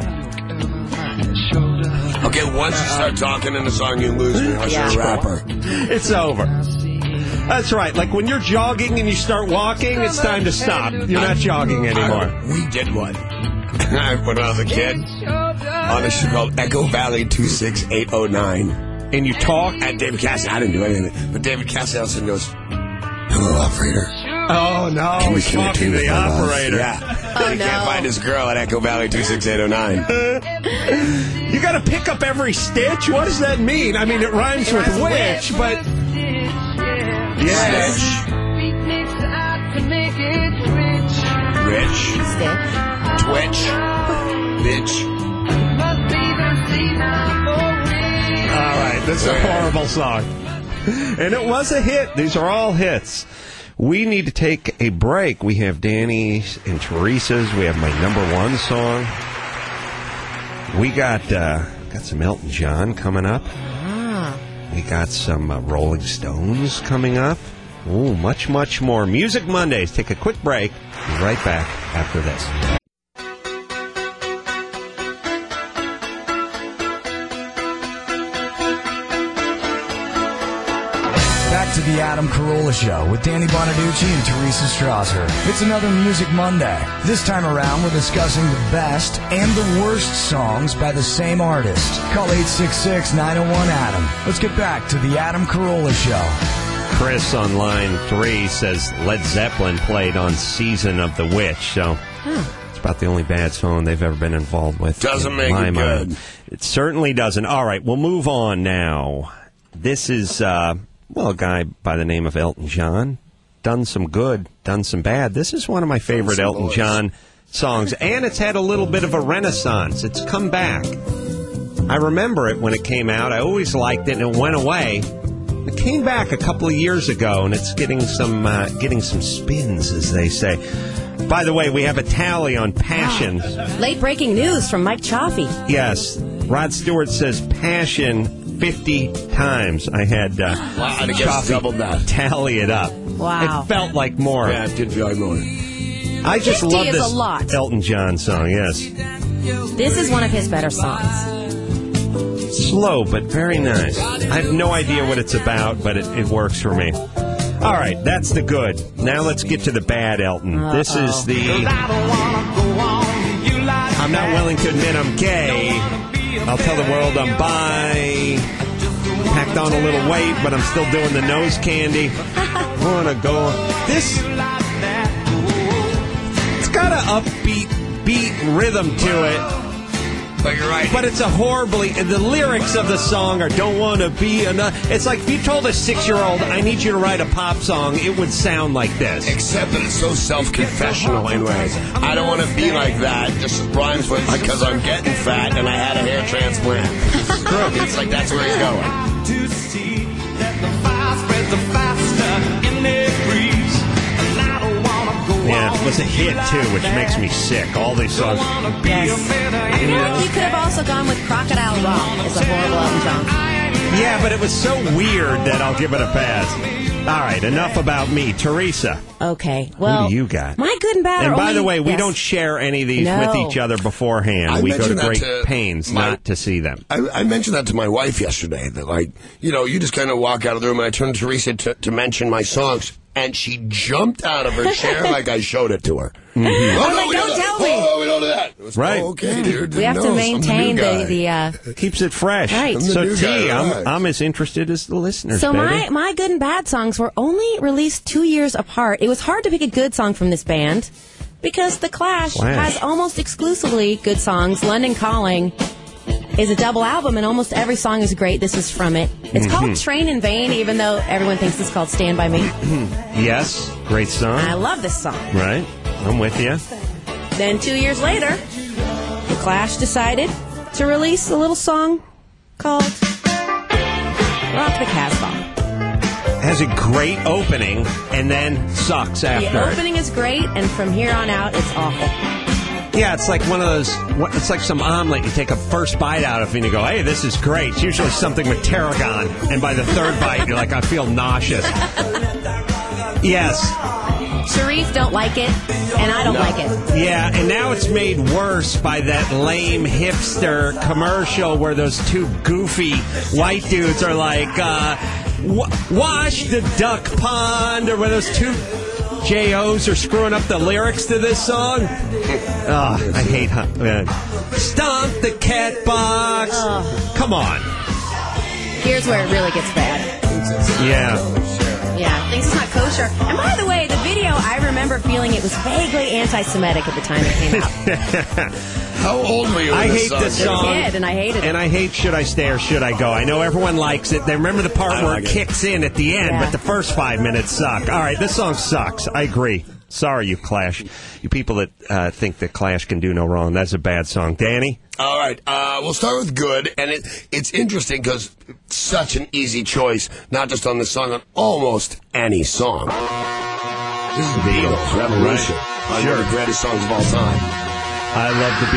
D: Okay, once you start talking in the song, you lose me. Unless
C: Yeah.
D: you're a rapper.
B: It's over. That's right. Like when you're jogging and you start walking, it's time to stop. You're not jogging anymore.
D: I- we did one. when I was a kid on a show called Echo Valley two six eight oh nine.
B: And you talk?
D: And David Cassidy, I didn't do anything. But David Cassidy also goes, "Hello, operator.
B: Oh, no.
D: Can we
B: He's
D: connect
B: talking
D: you
B: to
D: with
B: the
D: my love?"
B: operator.
D: Yeah.
C: Oh,
D: he
C: no.
D: can't find his girl at Echo Valley two six eight oh nine.
B: You got to pick up every stitch? What does that mean? I mean, it rhymes with witch, but... Yes.
D: Rich.
C: Stick.
D: Twitch. Bitch.
B: All right, this is a horrible song. And it was a hit. These are all hits. We need to take a break. We have Danny's and Teresa's. We have my number one song. We got uh, got some Elton John coming up.
C: Ah.
B: We got some uh, Rolling Stones coming up. Ooh, much, much more. Music Mondays. Take a quick break. Be right back after this.
E: Back to the Adam Carolla Show with Danny Bonaducci and Teresa Strasser. It's another Music Monday. This time around, we're discussing the best and the worst songs by the same artist. Call eight six six, nine oh one, Adam. Let's get back to the Adam Carolla Show.
B: Chris on line three says Led Zeppelin played on Season of the Witch, so it's about the only bad song they've ever been involved with.
D: Doesn't
B: in
D: make
B: my
D: it
B: mind.
D: good.
B: It certainly doesn't. All right, we'll move on now. This is, uh, well, a guy by the name of Elton John. Done some good, done some bad. This is one of my favorite
D: some
B: Elton
D: boys.
B: John songs, and it's had a little bit of a renaissance. It's come back. I remember it when it came out. I always liked it, and it went away. It came back a couple of years ago, and it's getting some uh, getting some spins, as they say. By the way, we have a tally on Passion.
C: Late breaking news from Mike Chaffee.
B: Yes, Rod Stewart says Passion fifty times. I had uh,
D: Wow, I guess doubled that.
B: tally it up.
C: Wow.
B: It felt like more.
D: Yeah, it did feel like more.
B: I just
C: fifty
B: love
C: is
B: this
C: a lot.
B: Elton John song. Yes.
C: This is one of his better songs.
B: Slow, but very nice. I have no idea what it's about, but it, it works for me. All right, that's the good. Now let's get to the bad, Elton. Uh-oh. This is the... I'm not willing to admit I'm gay. I'll tell the world I'm bi. Packed on a little weight, but I'm still doing the nose candy. Wanna go... This... It's got an upbeat beat rhythm to it.
D: But you're right.
B: But it's a horribly... The lyrics of the song are don't want to be enough. It's like if you told a six-year-old, I need you to write a pop song, it would sound like this.
D: Except that it's so self-confessional in ways. I don't want to be like that. Just rhymes with because I'm getting fat and I had a hair transplant. It's like that's where he's going.
S: To see that the fire spreads the faster in their breeze. And I don't want to go
B: Yeah, it was a hit, too, which makes me sick. All these songs.
C: Yes. I feel like you could have also gone with Crocodile Rock as a horrible Elton John.
B: Yeah, but it was so weird that I'll give it a pass. All right, enough about me. Teresa.
C: Okay, well...
B: Who do you got?
C: My good and bad
B: And
C: are
B: by
C: only,
B: the way, we
C: yes.
B: don't share any of these
C: No.
B: with each other beforehand.
D: I
B: we go to
D: mentioned that
B: great
D: to
B: pains
D: my-
B: not to see them.
D: I, I mentioned that to my wife yesterday, that, like, you know, you just kind of walk out of the room, and I turned to Teresa to, to mention my songs, and she jumped out of her chair like I showed it to her.
B: Mm-hmm.
D: Oh,
C: I'm
D: no,
C: like,
D: we
C: don't
D: do
C: tell
D: that.
C: me.
D: Oh, we don't do that. It was,
B: Right.
D: oh, okay, dude.
C: We have
D: No,
C: to
D: I'm
C: maintain
D: new guy.
C: the... the uh,
B: Keeps it fresh.
C: Right. I'm
D: the
B: So,
D: new
B: T,
D: guy,
B: I'm,
D: relax.
B: I'm as interested as the listeners,
C: So
B: baby.
C: my, my good and bad songs were only released two years apart. It was hard to pick a good song from this band because The Clash,
B: Clash.
C: has almost exclusively good songs. London Calling is a double album, and almost every song is great. This is from it. It's
B: Mhm.
C: called Train in Vain, even though everyone thinks it's called Stand By Me.
B: Yes, great song.
C: I love this song.
B: Right, I'm with you.
C: Then two years later, The Clash decided to release a little song called Rock the Casbah.
B: Has a great opening and then sucks after.
C: The opening is great, and from here on out, it's awful.
B: Yeah, it's like one of those. what- It's like some omelet. You take a first bite out of, and you go, "Hey, this is great." It's usually something with tarragon, and by the third bite, you're like, "I feel nauseous." Yes.
C: Sharif don't like it, and I don't like it.
B: Yeah, and now it's made worse by that lame hipster commercial where those two goofy white dudes are like, uh, w- "Wash the duck pond," or where those two J Os are screwing up the lyrics to this song. Oh, I hate uh, Stomp the cat box. Come on.
C: Here's where it really gets bad.
B: Yeah.
C: Yeah, things is not kosher. And by the way, the video, I remember feeling it was vaguely anti-Semitic at the time it came out.
D: How old were you?
B: I
D: when
B: hate
D: this
B: this
D: song?
B: song.
C: I did, and I hated it.
B: And I hate Should I Stay or Should I Go? I know everyone likes it. They remember the part
D: I
B: where
D: like
B: it
D: it.
B: kicks in at the end,
C: Yeah.
B: but the first five minutes suck. All right, this song sucks. I agree. Sorry, you Clash. You people that uh, think that Clash can do no wrong. That's a bad song. Danny?
D: All right, uh, we'll start with good, and it, it's interesting because it's such an easy choice, not just on this song, on almost any song. This is the Beatles, Revolution. One of the greatest songs of all time.
B: I love the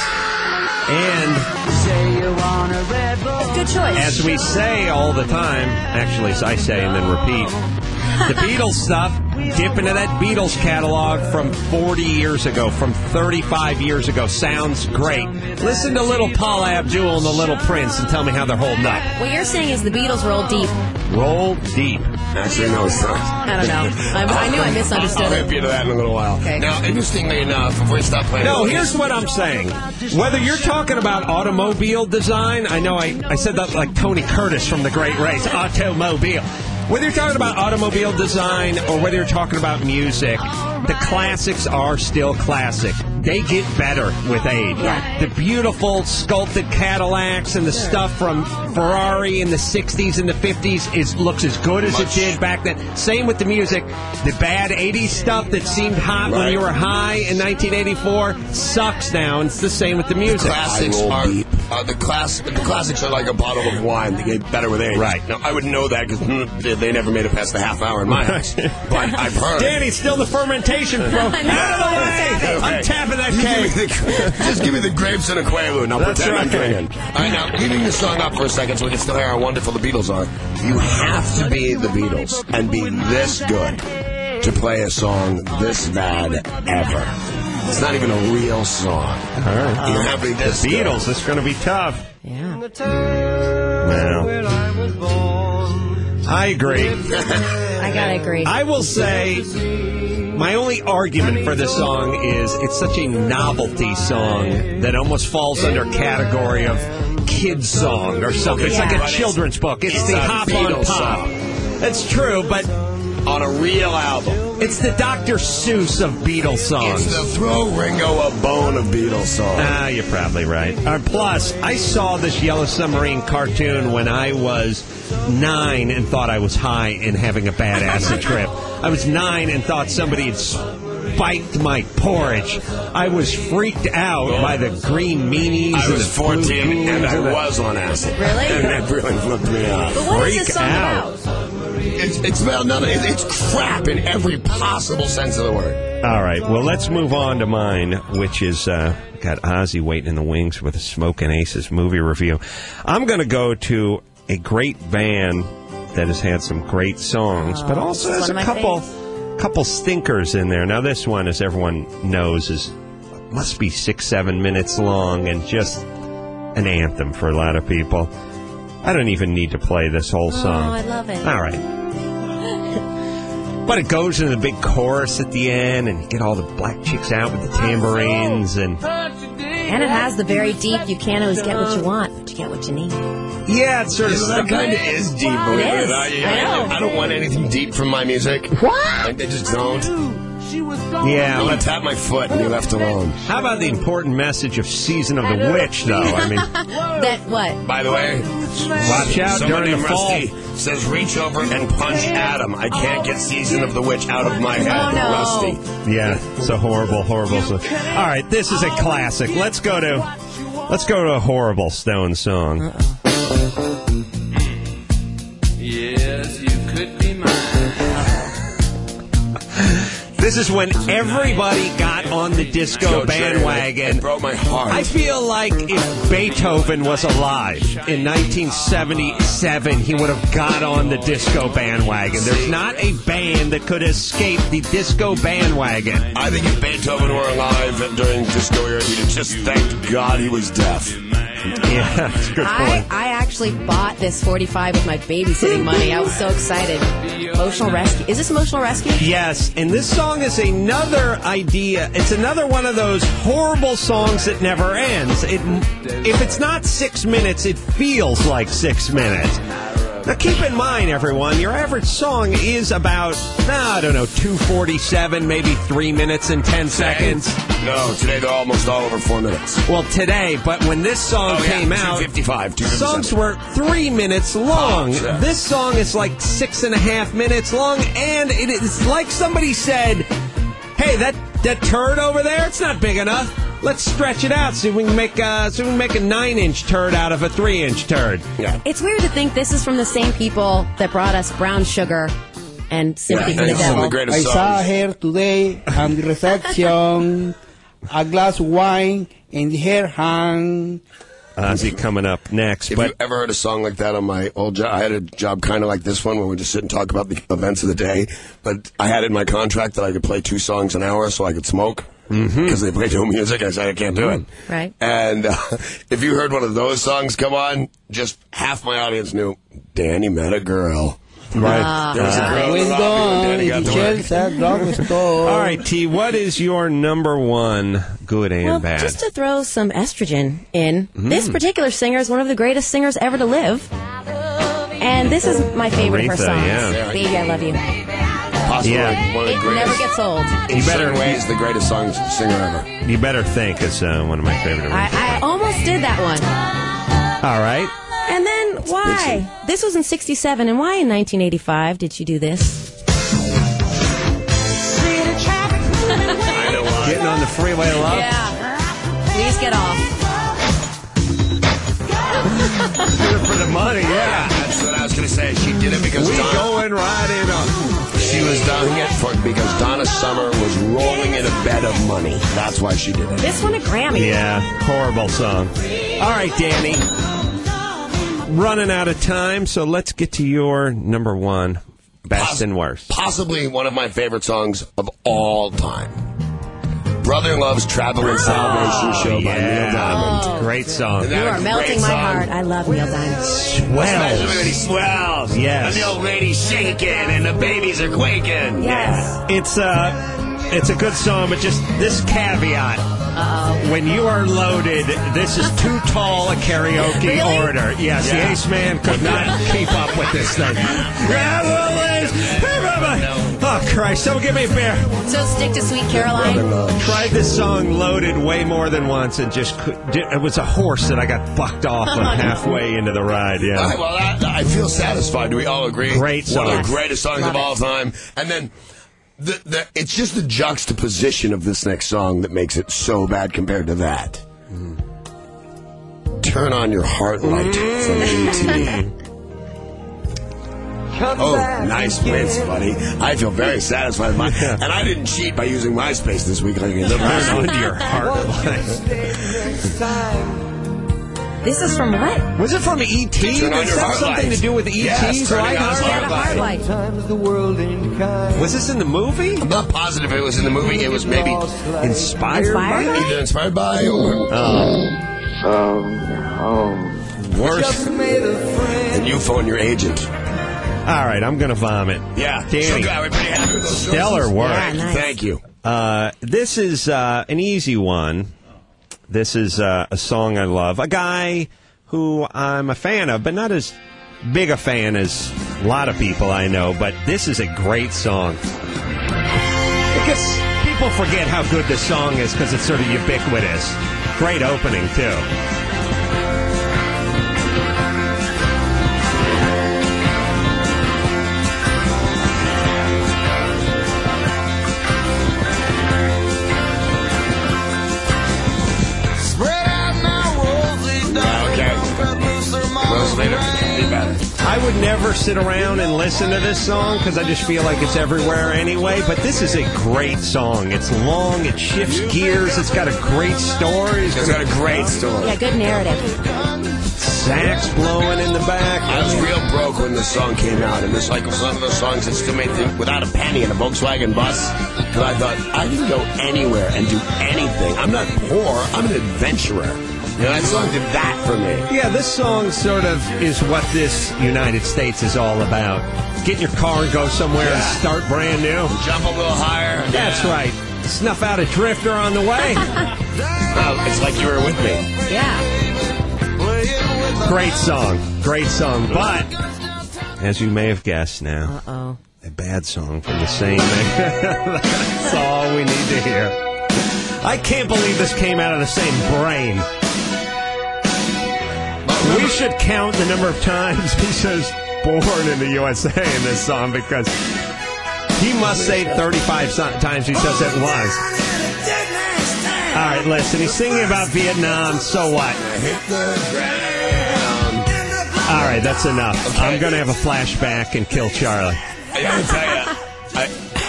B: Beatles. And
C: Good choice.
B: as we say all the time, actually, I say and then repeat, the Beatles stuff, dip into that Beatles catalog from forty years ago, from thirty-five years ago. Sounds great. Listen to Little Paul Abdul and the Little Prince and tell me how they're holding up.
C: What you're saying is the Beatles roll deep.
B: Roll deep.
D: Actually, no, it's not.
C: I don't know. I, I knew I misunderstood
D: I'll
C: it.
D: hip you to that in a little while.
C: Okay.
D: Now, interestingly enough, before we stop playing...
B: No, here's what I'm saying. Whether you're talking about automobile design, I know I, I said that like Tony Curtis from The Great Race, automobile. Whether you're talking about automobile design or whether you're talking about music, the classics are still classic. They get better with age.
C: Yeah.
B: The beautiful sculpted Cadillacs and the stuff from Ferrari in the sixties and the fifties is looks as good as it did back then. Same with the music. The bad eighties stuff that seemed hot when
D: Right.
B: you were high in nineteen eighty-four sucks now, and it's the same with the music.
D: Classics are uh, the class. The classics are like a bottle of wine. They get better with age.
B: Right.
D: Now, I wouldn't know that because they never made it past the half hour in my house. But I've heard.
B: Danny, still the fermentation, bro. Out of the way! I'm tapping that
D: You
B: cake.
D: give me the- Just give me the grapes and a Quaalude, and I'll
B: That's
D: pretend I'm
B: right.
D: drinking. All right, now, leaving the song up for a second so we can still hear how wonderful the Beatles are. You have to be the Beatles and be this good to play a song this bad ever. It's not even a real song.
B: All right.
D: You're happy
B: The
D: this
B: Beatles, this is going to be tough.
C: Yeah.
B: Well, I agree.
C: I gotta agree.
B: I will say, my only argument for this song is it's such a novelty song that almost falls under a category of kids song or something. It's
C: Yeah.
B: like a children's book. It's,
D: It's
B: the
D: a
B: Hop on
D: Beatles
B: Pop.
D: song.
B: That's true, but
D: On a real album.
B: it's the Doctor Seuss of Beatles songs.
D: It's the Throw Ringo a Bone of Beatles song.
B: Ah, you're probably right. Uh, plus, I saw this Yellow Submarine cartoon when I was nine and thought I was high and having a bad acid trip. I was nine and thought somebody had spiked my porridge. I was freaked out by the green meanies.
D: I
B: and
D: was
B: the blue
D: fourteen and
B: goons
D: I
B: and the-
D: was on acid.
C: Really?
D: And that really flipped me out.
C: But what is
B: Freak
C: this song
B: out.
C: about?
D: It's, it's about none of it. It's crap in every possible sense of the word.
B: All right, well, let's move on to mine, which is, uh, got Ozzy waiting in the wings with a Smokin' Aces movie review. I'm going to go to a great band that has had some great songs, but also
C: this is
B: has a
C: one of my
B: couple
C: faves.
B: couple stinkers in there. Now, this one, as everyone knows, is must be six, seven minutes long and just an anthem for a lot of people. I don't even need to play this whole song.
C: Oh, I love it.
B: All right. But it goes into the big chorus at the end, and you get all the black chicks out with the tambourines, and
C: And it has the very deep, you can't always get what you want, but you get what you need.
B: yeah, it's sort of
D: That kind of is deep. believe
C: It is.
D: I,
C: I know.
D: I don't want anything deep from my music. What? Like, they just don't.
B: yeah.
D: I'm
B: But
D: gonna tap my foot and you're left alone.
B: how about the important message of Season of the Witch, though? I mean,
C: That what?
D: By the way,
B: watch out
D: someone
B: during the
D: named
B: fall.
D: Rusty says, reach over and punch Adam. I can't get Season of the Witch out of my head.
C: Oh, no.
D: Rusty.
B: Yeah, it's a horrible, horrible song. All right, this is a classic. Let's go to let's go to a horrible Stone song.
S: Yes, you could be mine.
B: This is when everybody got on the disco
D: Go Trey,
B: bandwagon.
D: It broke my heart.
B: I feel like if Beethoven was alive in nineteen seventy-seven, he would have got on the disco bandwagon. There's not a band that could escape the disco bandwagon.
D: I think if Beethoven were alive during disco era, he'd just thank God he was deaf.
B: Yeah, that's a good
C: I,
B: point.
C: I actually bought this forty-five with my babysitting money. I was so excited. Emotional Rescue. Is this Emotional Rescue?
B: Yes, and this song is another idea. It's another one of those horrible songs that never ends. It, if it's not six minutes, it feels like six minutes. Now, keep in mind, everyone, your average song is about, nah, I don't know, two forty-seven, maybe three minutes and ten seconds.
D: No, today they're almost all over four minutes.
B: Well, today, but when this song
D: Oh, yeah,
B: came out,
D: two fifty-five, two fifty-seven.
B: songs were three minutes long.
D: Oh, yeah.
B: This song is like six and a half minutes long, and it is like somebody said, hey, that, that turd over there, it's not big enough. Let's stretch it out so we can make uh, so we can make a nine-inch turd out of a three-inch turd.
D: Yeah.
C: It's weird to think this is from the same people that brought us Brown Sugar and Sympathy
D: Yeah,
C: for the
D: and some of
C: Devil.
D: the greatest
U: I saw
D: songs.
U: her today on the reception, a glass of wine in her hand.
B: Ozzy coming up next.
D: If
B: But
D: you ever heard a song like that on my old job, I had a job kind of like this one where we just sit and talk about the events of the day. But I had in my contract that I could play two songs an hour so I could smoke. Because they play no music. I said, I can't do it.
C: Right.
D: And uh, if you heard one of those songs come on, just half my audience knew Danny met a girl.
B: right.
D: There was a girl in
U: Went
D: the lobby when Danny got
U: down,
D: to
U: the
D: work.
U: Chelsea drugstore.
B: All right, T, what is your number one good and
C: Well,
B: bad?
C: just to throw some estrogen in,
B: Mm.
C: this particular singer is one of the greatest singers ever to live. And this is my favorite of her
B: Aretha,
C: songs.
B: yeah.
C: Baby, I Love You.
D: Possibly
B: Yeah.
D: one of the
C: It
D: greatest.
C: never gets old.
D: In
B: You better-
D: certain ways, the greatest song singer ever.
B: You better think is uh, one of my favorite.
C: I, I almost did that one.
B: All right.
C: And then why? This was in sixty-seven, and why in nineteen eighty-five did you do this?
D: I know why.
B: Getting on the freeway of love.
C: Yeah. Please get off.
B: Did it for the money, yeah.
D: That's what I was going to say. She did it because
B: We
D: Donna,
B: going right in on.
D: she was doing it for because Donna Summer was rolling in a bed of money. That's why she did it.
C: This won a Grammy.
B: Yeah, horrible song. All right, Danny. Running out of time, so let's get to your number one, best
D: Poss-
B: and worst.
D: Possibly one of my favorite songs of all time. Brother Love's Travel and Salvation
B: Oh,
D: Show by
B: yeah.
D: Neil Diamond.
C: Oh.
B: Great song.
D: Isn't
C: You
D: that
C: are
D: a
C: melting
D: great
C: my
D: song?
C: heart. I love Neil Diamond.
B: Swells.
D: Everybody swells.
B: Yes.
D: And the old lady's shaking and the babies are quaking.
C: Yes.
B: It's uh, it's a good song, but just this caveat.
C: Uh-oh.
B: When you are loaded, this is too tall a karaoke
C: Really?
B: order. Yes,
D: Yeah.
B: the Ace Man could not keep up with this thing. Oh, Christ. Someone give me a beer.
C: So stick to Sweet Caroline.
B: Tried this song loaded way more than once and just could, it was a horse that I got bucked off of halfway into the ride. Yeah.
D: All right, well, that, I feel satisfied. Do we all agree?
B: Great song.
D: One of the greatest songs
C: Love
D: of all
C: it.
D: time. And then the, the it's just the juxtaposition of this next song that makes it so bad compared to that. Turn on your heart light from A T. Oh, nice wins, buddy. I feel very satisfied. My, and I didn't cheat by using MySpace this week like I did last
B: Turn
D: week.
B: on your heart light.
C: This is from what?
B: Was it from E T?
D: Turn on
B: Does
D: your
B: that
D: heart
B: something
D: light.
B: to do with E T's
D: Yes, turning
B: light?
D: on his heart
C: Heart
D: light.
C: light.
B: Was this in the movie?
D: I'm not positive it was in the movie. It was maybe
B: Inspired, by?
C: Inspired?
D: either inspired by or
B: Worse.
D: and you phone your agent.
B: All right, I'm going to vomit.
D: Yeah.
B: Danny.
D: So good. We're pretty happy with those
B: Stellar
D: choices.
B: work.
C: Yeah, nice.
D: Thank you.
B: Uh, this is uh, an easy one. This is uh, a song I love. A guy who I'm a fan of, but not as big a fan as a lot of people I know. But this is a great song. Because people forget how good this song is because it's sort of ubiquitous. Great opening, too.
D: Okay. Rose later. Be better.
B: I would never sit around and listen to this song because I just feel like it's everywhere anyway, but this is a great song. It's long, it shifts gears, it's got a great story.
D: It's got a great story.
C: Yeah, good narrative.
B: Sax blowing in the back.
D: I was real broke when this song came out, and it's like one of those songs that still made me without a penny in a Volkswagen bus. Because I thought, I can go anywhere and do anything. I'm not poor, I'm an adventurer. You know, that song did that for me.
B: Yeah, this song sort of is what this United States is all about. Get in your car and go somewhere and
D: Yeah.
B: start brand new.
D: Jump a little higher.
B: That's
D: Yeah.
B: right. Snuff out a drifter on the way.
D: Well, it's like you were with me.
C: Yeah.
B: Great song. Great song. But, as you may have guessed now,
C: Uh-oh.
B: a bad song from the same. That's all we need to hear. I can't believe this came out of the same brain. We should count the number of times he says born in the U S A in this song because he must say thirty-five so- times he says it once. All right, listen, he's singing about Vietnam, so what? All right, that's enough.
D: Okay.
B: I'm going to have a flashback and kill Charlie.
D: I gotta tell you, I,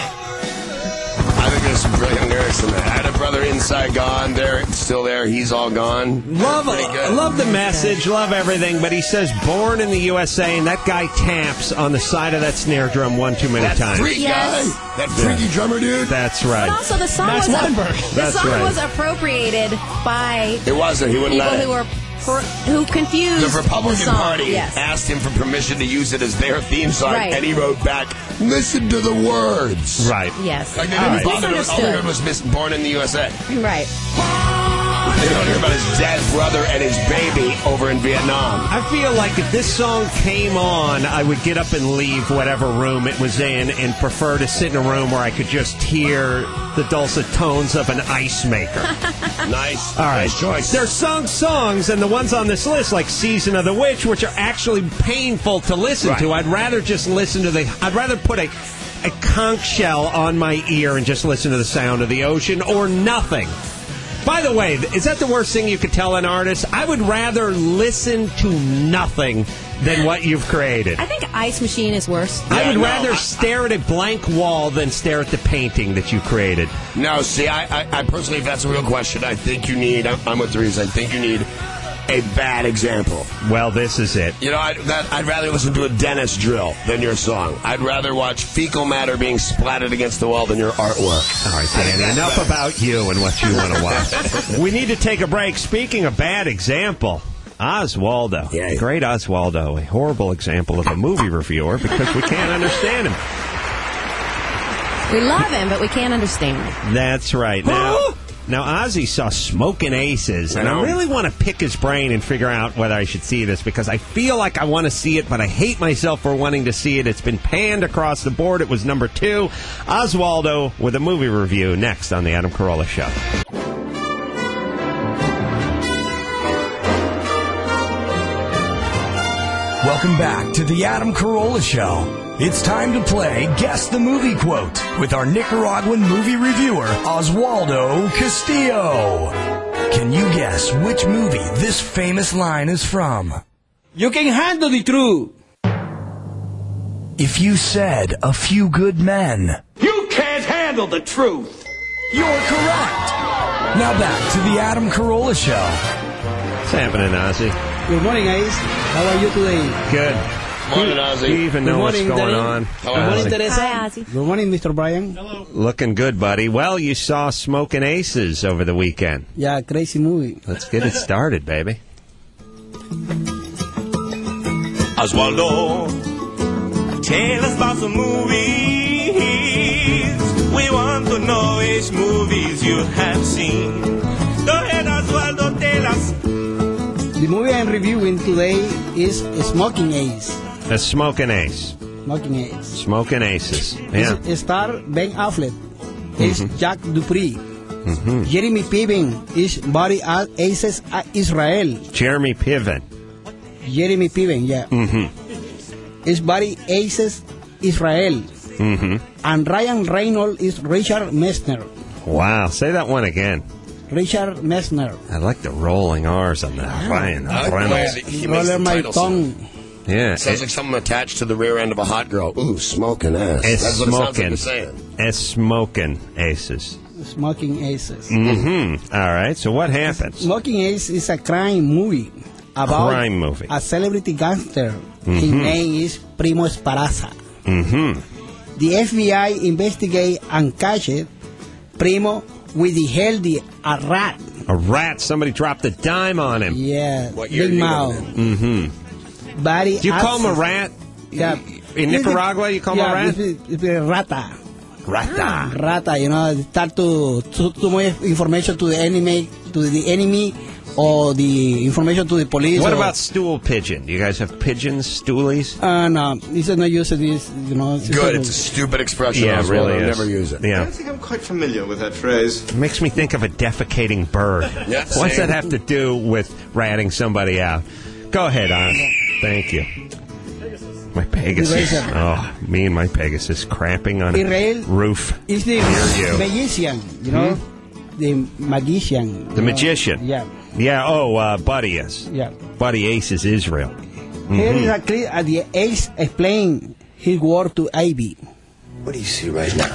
D: I think there's some brilliant lyrics in that. I had a brother in Saigon. There, still there. He's all gone.
B: Love,
D: Pretty good.
B: love the message, love everything, but he says born in the U S A, and that guy taps on the side of that snare drum one too many
D: That
B: times.
D: freak
C: Yes.
D: guy, that freaky drummer dude.
B: That's right.
C: But also, the song
T: Max
C: was
T: Weinberg.
C: the
B: That's
C: song
B: right.
C: was appropriated by
D: It wasn't. He wouldn't
C: people
D: let it.
C: who were per, who confused
D: The Republican
C: song.
D: Party
C: Yes.
D: asked him for permission to use it as their theme song,
C: Right.
D: and he wrote back, "Listen to the words."
B: Right.
C: Yes.
D: Like they
C: All
D: didn't
C: right.
D: bother. All they
C: Misunderstood.
D: heard was Miss Born in the U S A.
C: Right.
D: They don't hear about his dead brother and his baby over in Vietnam.
B: I feel like if this song came on, I would get up and leave whatever room it was in and prefer to sit in a room where I could just hear the dulcet tones of an ice maker.
D: Nice.
B: All right.
D: Nice choice.
B: There's sung songs, and the ones on this list, like Season of the Witch, which are actually painful to listen
D: Right.
B: to. I'd rather just listen to the... I'd rather put a, a conch shell on my ear and just listen to the sound of the ocean or nothing. By the way, is that the worst thing you could tell an artist? I would rather listen to nothing than what you've created.
C: I think Ice Machine is worse.
B: I
D: Yeah,
B: would
D: no,
B: rather
D: I-
B: stare at a blank wall than stare at the painting that you created.
D: No, see, I, I, I personally, if that's a real question, I think you need, I'm, I'm with Reeves, I think you need a bad example.
B: Well, this is it.
D: You know, I'd, that, I'd rather listen to a dentist drill than your song. I'd rather watch fecal matter being splattered against the wall than your artwork.
B: All right, Danny, enough about you and what you want to watch. We need to take a break. Speaking of bad example, Oswaldo.
D: Yeah.
B: Great Oswaldo. A horrible example of a movie reviewer because we can't understand him.
C: We love him, but we can't understand him.
B: That's right. Now, now Ozzy saw Smokin' Aces, and I really want to pick his brain and figure out whether I should see this because I feel like I want to see it, but I hate myself for wanting to see it. It's been panned across the board. It was number two. Oswaldo with a movie review next on The Adam Carolla Show.
E: Welcome back to The Adam Carolla Show. It's time to play Guess the Movie Quote with our Nicaraguan movie reviewer, Oswaldo Castillo. Can you guess which movie this famous line is from?
U: You can handle the truth.
E: If you said A Few Good Men,
U: You can't handle the truth.
E: you're correct. Now back to The Adam Carolla Show.
B: What's happening, Ozzy?
U: Good morning, Ace. How are you today?
B: Good.
D: Morning, Ozzy.
B: Do you even know
U: Good
B: what's
U: morning,
B: going
U: Danny.
B: on?
D: Hello,
U: Good morning,
B: Ozzy.
U: Teresa.
C: Hi, Ozzy.
U: Good morning, Mister Brian.
B: Looking good, buddy. Well, you saw Smokin' Aces over the weekend.
U: Yeah, crazy movie.
B: Let's get it started, baby.
S: Oswaldo, tell us about the movies. We want to know which movies you have seen. Go ahead, Oswaldo, tell us.
U: The movie I'm reviewing today is Smoking Ace.
B: A Smokin' Ace.
U: Smoking Ace.
B: Smokin' Aces. Yeah.
U: It star Ben Affleck. Is Jack Dupree.
B: Mm-hmm.
U: Jeremy Piven is Buddy Aces Israel.
B: Jeremy Piven.
U: Jeremy Piven, yeah.
B: Mm-hmm.
U: Is Buddy Aces Israel.
B: Mm-hmm.
U: And Ryan Reynolds is Richard Messner.
B: Wow. Say that one again.
U: Richard Messner.
B: I like the rolling R's on that. Ryan
D: I like
B: Reynolds.
D: the way he makes
U: Roller
D: the
U: my
D: title
U: tongue.
D: sound.
B: Yeah.
D: It sounds like something attached to the rear end of a hot girl. Ooh, smoking ass.
B: It's
D: That's what it sounds like
B: smoking.
D: you're saying.
B: It's Smokin' Aces.
U: Smoking Aces.
B: Mm-hmm. All right. So what happens?
U: Smoking Ace is a crime movie about
B: Crime movie.
U: a celebrity gangster. His
B: Mhm.
U: name is Primo Esparza.
B: Mm-hmm.
U: The F B I investigate and catch it. Primo with the held the a rat.
B: A rat. Somebody dropped a dime on him.
U: Yeah,
D: What year
U: big
D: do you
U: mouth.
D: live in?
B: Mm-hmm.
U: Body
B: Do you call him a
U: access-
B: rat?
U: Yeah.
B: In Nicaragua, you call him
U: yeah,
B: a rat?
U: It's, it's a rata.
B: Rata.
U: Rata, you know, start to to too much information to the enemy, to the enemy, or the information to the police.
B: What
U: or,
B: about stool pigeon? Do you guys have pigeons, stoolies?
U: Uh, no, this is not used to this, you know. It's
D: Good.
U: a-
D: It's a stupid expression.
B: Yeah, it
D: Oswald.
B: really
D: I'll
B: is.
D: never use it.
B: Yeah.
J: think I'm quite familiar with that phrase.
B: It makes me think of a defecating bird.
D: Yeah,
B: What's
D: same.
B: that have to do with ratting somebody out? Go ahead, Oz. Thank you. My Pegasus.
U: Eraser.
B: Oh, me and my Pegasus cramping on a
U: Israel
B: roof.
U: is the
B: Near you.
U: magician, you know, the magician.
B: The
U: you know.
B: magician.
U: Yeah,
B: Yeah, oh, uh, Buddy is.
U: yeah.
B: Buddy Ace is Israel.
U: Here
B: Mhm.
U: is a clip at the ace explain his word to Ivy.
A: What do you see right now?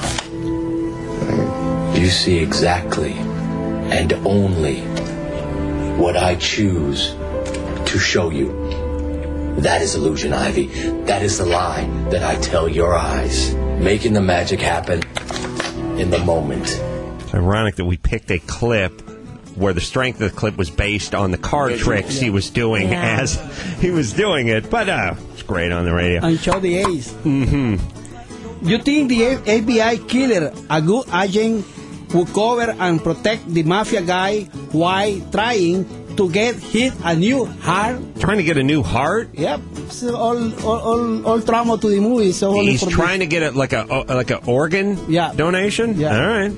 A: You see exactly and only what I choose to show you. That is illusion, Ivy. That is the lie that I tell your eyes. Making the magic happen in the moment.
B: It's ironic that we picked a clip where the strength of the clip was based on the card tricks he was doing
U: Yeah.
B: as he was doing it. But uh, it's great on the radio.
U: And show the ace.
B: Mm-hmm.
U: You think the F B I killer, a good agent, will cover and protect the mafia guy while trying to get hit a new heart?
B: Trying to get a new heart?
U: Yep. So all, all, all, all trauma to the movie. So only
B: He's
U: for the-
B: trying to get it like a uh, like an organ
U: Yeah.
B: donation?
U: Yeah.
B: All right.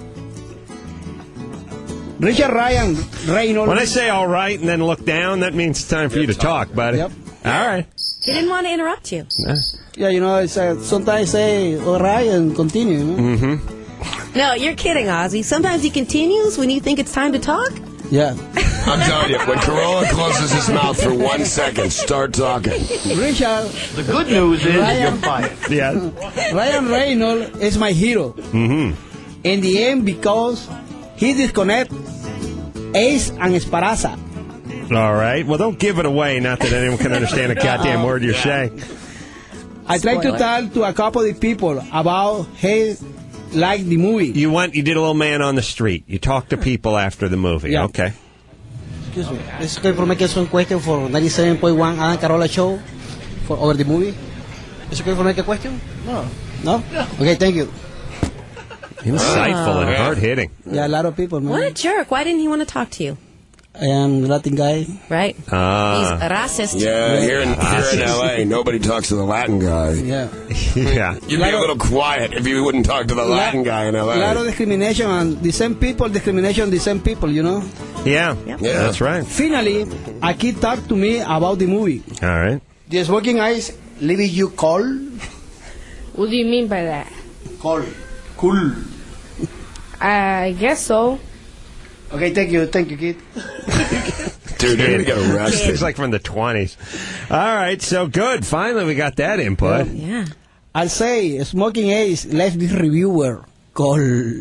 U: Richard Ryan Reynolds.
B: When I say all right and then look down, that means it's time for you to talk, buddy.
U: Yep.
B: All right.
C: He didn't want to interrupt you.
U: Yeah, you know, it's, uh, sometimes say all right and continue. You know?
B: Mm-hmm.
C: No, you're kidding, Ozzy. Sometimes he continues when you think it's time to talk.
U: Yeah.
D: I'm telling you, when Carolla closes his mouth for one second, start talking.
U: Richard.
J: The good news is
U: Ryan-
J: you're fired.
B: Yeah.
U: Ryan Reynolds is my hero.
B: Mm-hmm.
U: In the end, because he disconnect Ace and Esparza.
B: All right. Well, don't give it away. Not that anyone can understand a goddamn word you're saying.
U: I tried to tell to a couple of people about hey, like the movie.
B: You went. You did a little man on the street. You talked to people after the movie.
U: Yeah.
B: Okay.
U: Excuse me. This is for make some question for ninety-seven point one Adam Carolla show for over the movie. Is it okay for make a question? No. No? Okay, thank you.
B: Insightful
C: Oh.
B: and hard hitting.
U: Yeah, a lot of people, man.
C: What a jerk. Why didn't he want to talk to you?
U: I am Latin guy.
C: Right.
B: Ah.
C: He's a racist.
D: Yeah, here in, here in L A, nobody talks to the Latin guy.
U: Yeah.
B: Yeah.
D: You'd be a little quiet if you wouldn't talk to the Latin guy in L A.
U: A lot of discrimination, and the same people, discrimination, the same people, you know?
B: Yeah.
U: Yeah.
B: That's right.
U: Finally, a kid talked to me about the movie.
B: All right.
U: The smoking eyes leaving you cold?
G: What do you mean by that?
U: Cold. Cool.
G: I guess so.
U: Okay, thank you. Thank you, kid.
D: Dude, you're gonna get arrested.
B: It's like from the twenties. All right, so good. Finally, we got that input.
C: Yeah.
U: I'll say, smoking ace left this reviewer cold.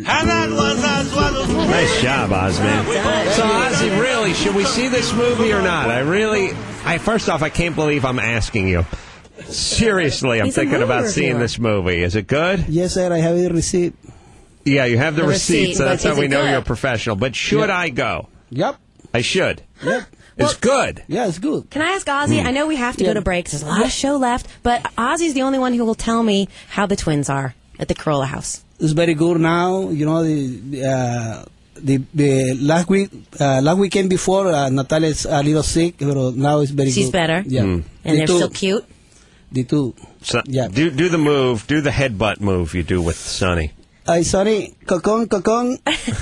B: Nice job, Oz, man. So, Ozzy, really, should we see this movie or not? I really, I first off, I can't believe I'm asking you. Seriously, I'm
U: He's a
B: thinking
U: movie
B: about seeing
U: reviewer.
B: this movie. Is it good?
U: Yes, sir, I have a receipt.
B: Yeah, you have the,
U: The
B: receipt,
U: receipt,
B: so that's
U: but
B: how
U: is
B: we
U: it
B: know
U: good?
B: you're a professional. But should
U: Yep.
B: I go?
U: Yep.
B: I should.
U: Yep.
B: It's good.
U: Yeah, it's good.
C: Can I ask Ozzy?
B: Hmm.
C: I know we have to
U: Yeah.
C: go to break 'cause there's a lot of show left, but Ozzy's the only one who will tell me how the twins are at the Corolla house.
U: It's very good now. You know, the the, uh, the, the last week, uh, last weekend before, uh, Natalia's a little sick, but now it's very
C: She's
U: good.
C: better?
U: Yeah.
B: Mm.
C: And
U: The
C: they're
U: two-
C: still cute?
U: The two.
B: So, do do the move, do the headbutt move you do with Sonny.
U: Ay, sorry, cocon, cocon.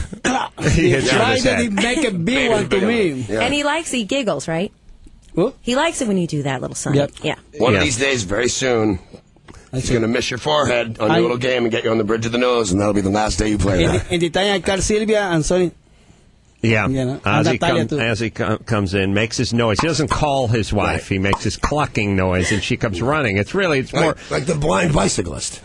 B: He hits you on
U: Try
B: his
U: to
B: head.
U: make a big one to me.
C: And he likes, he giggles, right?
U: What?
C: He likes it when you do that, little son.
D: Yep.
C: Yeah.
D: One
B: Yeah.
D: of these days, very soon, he's going to miss your forehead on
U: I-
D: your little game and get you on the bridge of the nose, and that'll be the last day you play
U: In
D: that.
U: the, in the time I call Sylvia and Sonny.
B: Yeah,
U: You know, and
B: Ozzy
U: Natalia
B: come,
U: too.
B: as he com- comes in, makes his noise. He doesn't call his wife. He makes his clucking noise, and she comes running. It's really, it's more
D: Like, like the blind bicyclist.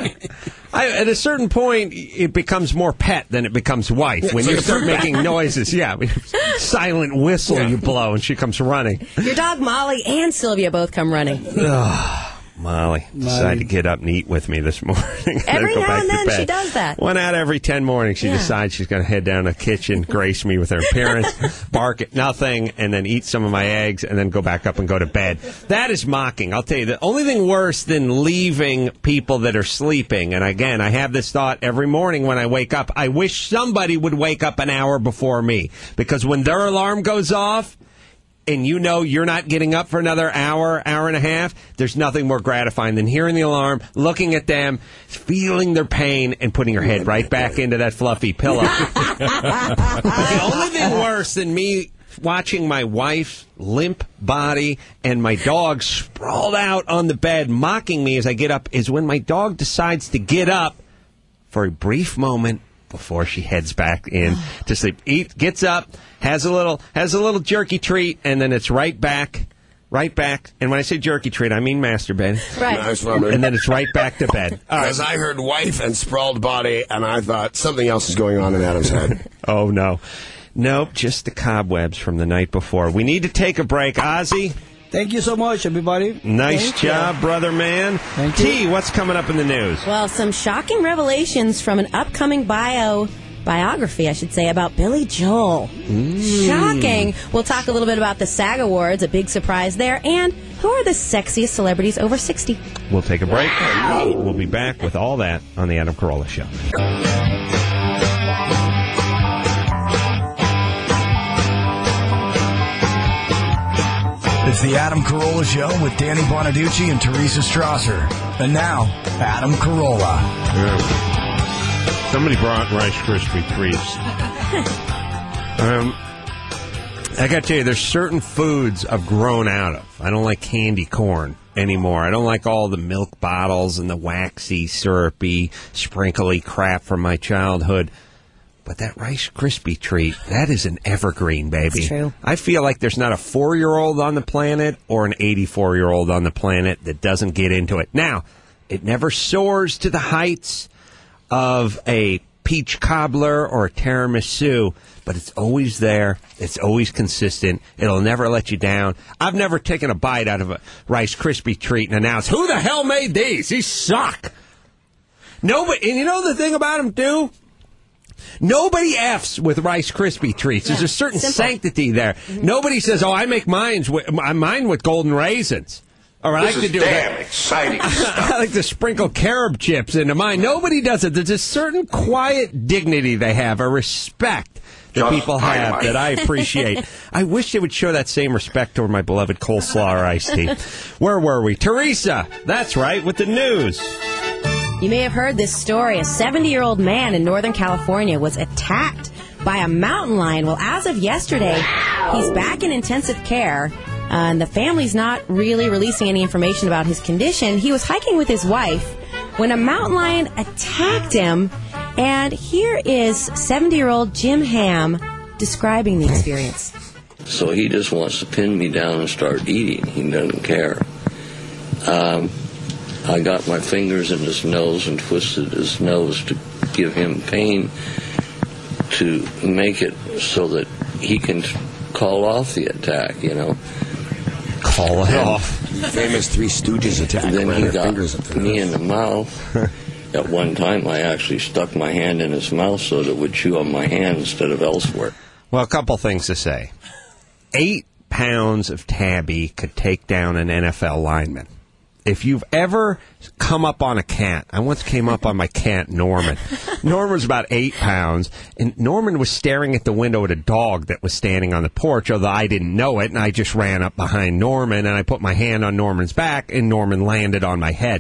B: I, at a certain point, it becomes more pet than it becomes wife.
D: Yeah,
B: when
D: it's
B: you
D: like a
B: start
D: fruit bat.
B: making noises, yeah, silent whistle you blow, and she comes running.
C: Your dog Molly and Sylvia both come running.
B: Ugh, Molly decided to get up and eat with me this morning.
C: Every
B: Go
C: now
B: back
C: and
B: to
C: then
B: bed.
C: she does that.
B: One out every ten mornings, she
C: Yeah.
B: decides she's going to head down to the kitchen, grace me with her appearance, bark at nothing, and then eat some of my eggs, and then go back up and go to bed. That is mocking. I'll tell you, the only thing worse than leaving people that are sleeping, and again, I have this thought every morning when I wake up, I wish somebody would wake up an hour before me, because when their alarm goes off, and you know you're not getting up for another hour, hour and a half, there's nothing more gratifying than hearing the alarm, looking at them, feeling their pain, and putting your head right back into that fluffy pillow. The only thing worse than me watching my wife's limp body and my dog sprawled out on the bed mocking me as I get up is when my dog decides to get up for a brief moment before she heads back in to sleep. Eat, gets up, has a little, has a little jerky treat, and then it's right back, right back. And when I say jerky treat, I mean masturbating.
C: Right.
D: Nice one, man.
B: And then it's right back to bed. All right.
D: Because I heard wife and sprawled body, and I thought something else is going on in Adam's head.
B: Oh no, nope, just the cobwebs from the night before. We need to take a break, Ozzy.
U: Thank you so much, everybody.
B: Nice
U: Thank
B: job,
U: you.
B: brother man.
U: Thank you.
B: T, what's coming up in the news?
C: Well, some shocking revelations from an upcoming bio biography, I should say, about Billy Joel. Shocking. We'll talk a little bit about the SAG Awards, a big surprise there, and who are the sexiest celebrities over sixty?
B: We'll take a break. We'll be back with all that on the Adam Carolla Show.
E: It's the Adam Carolla Show with Danny Bonaducci and Teresa Strasser. And now, Adam Carolla.
B: Somebody brought Rice Krispie treats. um, I got to tell you, there's certain foods I've grown out of. I don't like candy corn anymore. I don't like all the milk bottles and the waxy, syrupy, sprinkly crap from my childhood. But that Rice Krispie treat, that is an evergreen, baby.
C: That's true.
B: I feel like there's not a four-year-old on the planet or an eighty-four-year-old on the planet that doesn't get into it. Now, it never soars to the heights of a peach cobbler or a tiramisu, but it's always there. It's always consistent. It'll never let you down. I've never taken a bite out of a Rice Krispie treat and announced, who the hell made these? These suck. Nobody, and you know the thing about them, too? Nobody F's with Rice Krispie treats. There's
C: Yeah,
B: a certain
C: simple.
B: sanctity there. Mm-hmm. Nobody says, oh, I make mines with, mine with golden raisins. Or I
D: This
B: like
D: is
B: to do
D: damn
B: that.
D: exciting
B: I like to sprinkle carob chips into mine. Nobody does it. There's a certain quiet dignity they have, a respect that
D: Just
B: people have
D: dynamite.
B: that I appreciate. I wish they would show that same respect toward my beloved coleslaw or iced tea. Where were we? Teresa, that's right, with the news.
C: You may have heard this story. A seventy-year-old man in Northern California was attacked by a mountain lion. Well, as of yesterday, he's back in intensive care, uh, and the family's not really releasing any information about his condition. He was hiking with his wife when a mountain lion attacked him, and here is seventy-year-old Jim Ham describing the experience.
I: So he just wants to pin me down and start eating. He doesn't care. Um, I got my fingers in his nose and twisted his nose to give him pain, to make it so that he can call off the attack, you know.
B: Call it off.
D: Famous Three Stooges attack.
I: Then
D: ran
I: he
D: their
I: got
D: fingers up their
I: me
D: nose.
I: in the mouth. At one time, I actually stuck my hand in his mouth so that it would chew on my hand instead of elsewhere.
B: Well, a couple things to say. Eight pounds of tabby could take down an N F L lineman. If you've ever come up on a cat, I once came up on my cat, Norman. Norman was about eight pounds, and Norman was staring at the window at a dog that was standing on the porch, although I didn't know it, and I just ran up behind Norman, and I put my hand on Norman's back, and Norman landed on my head.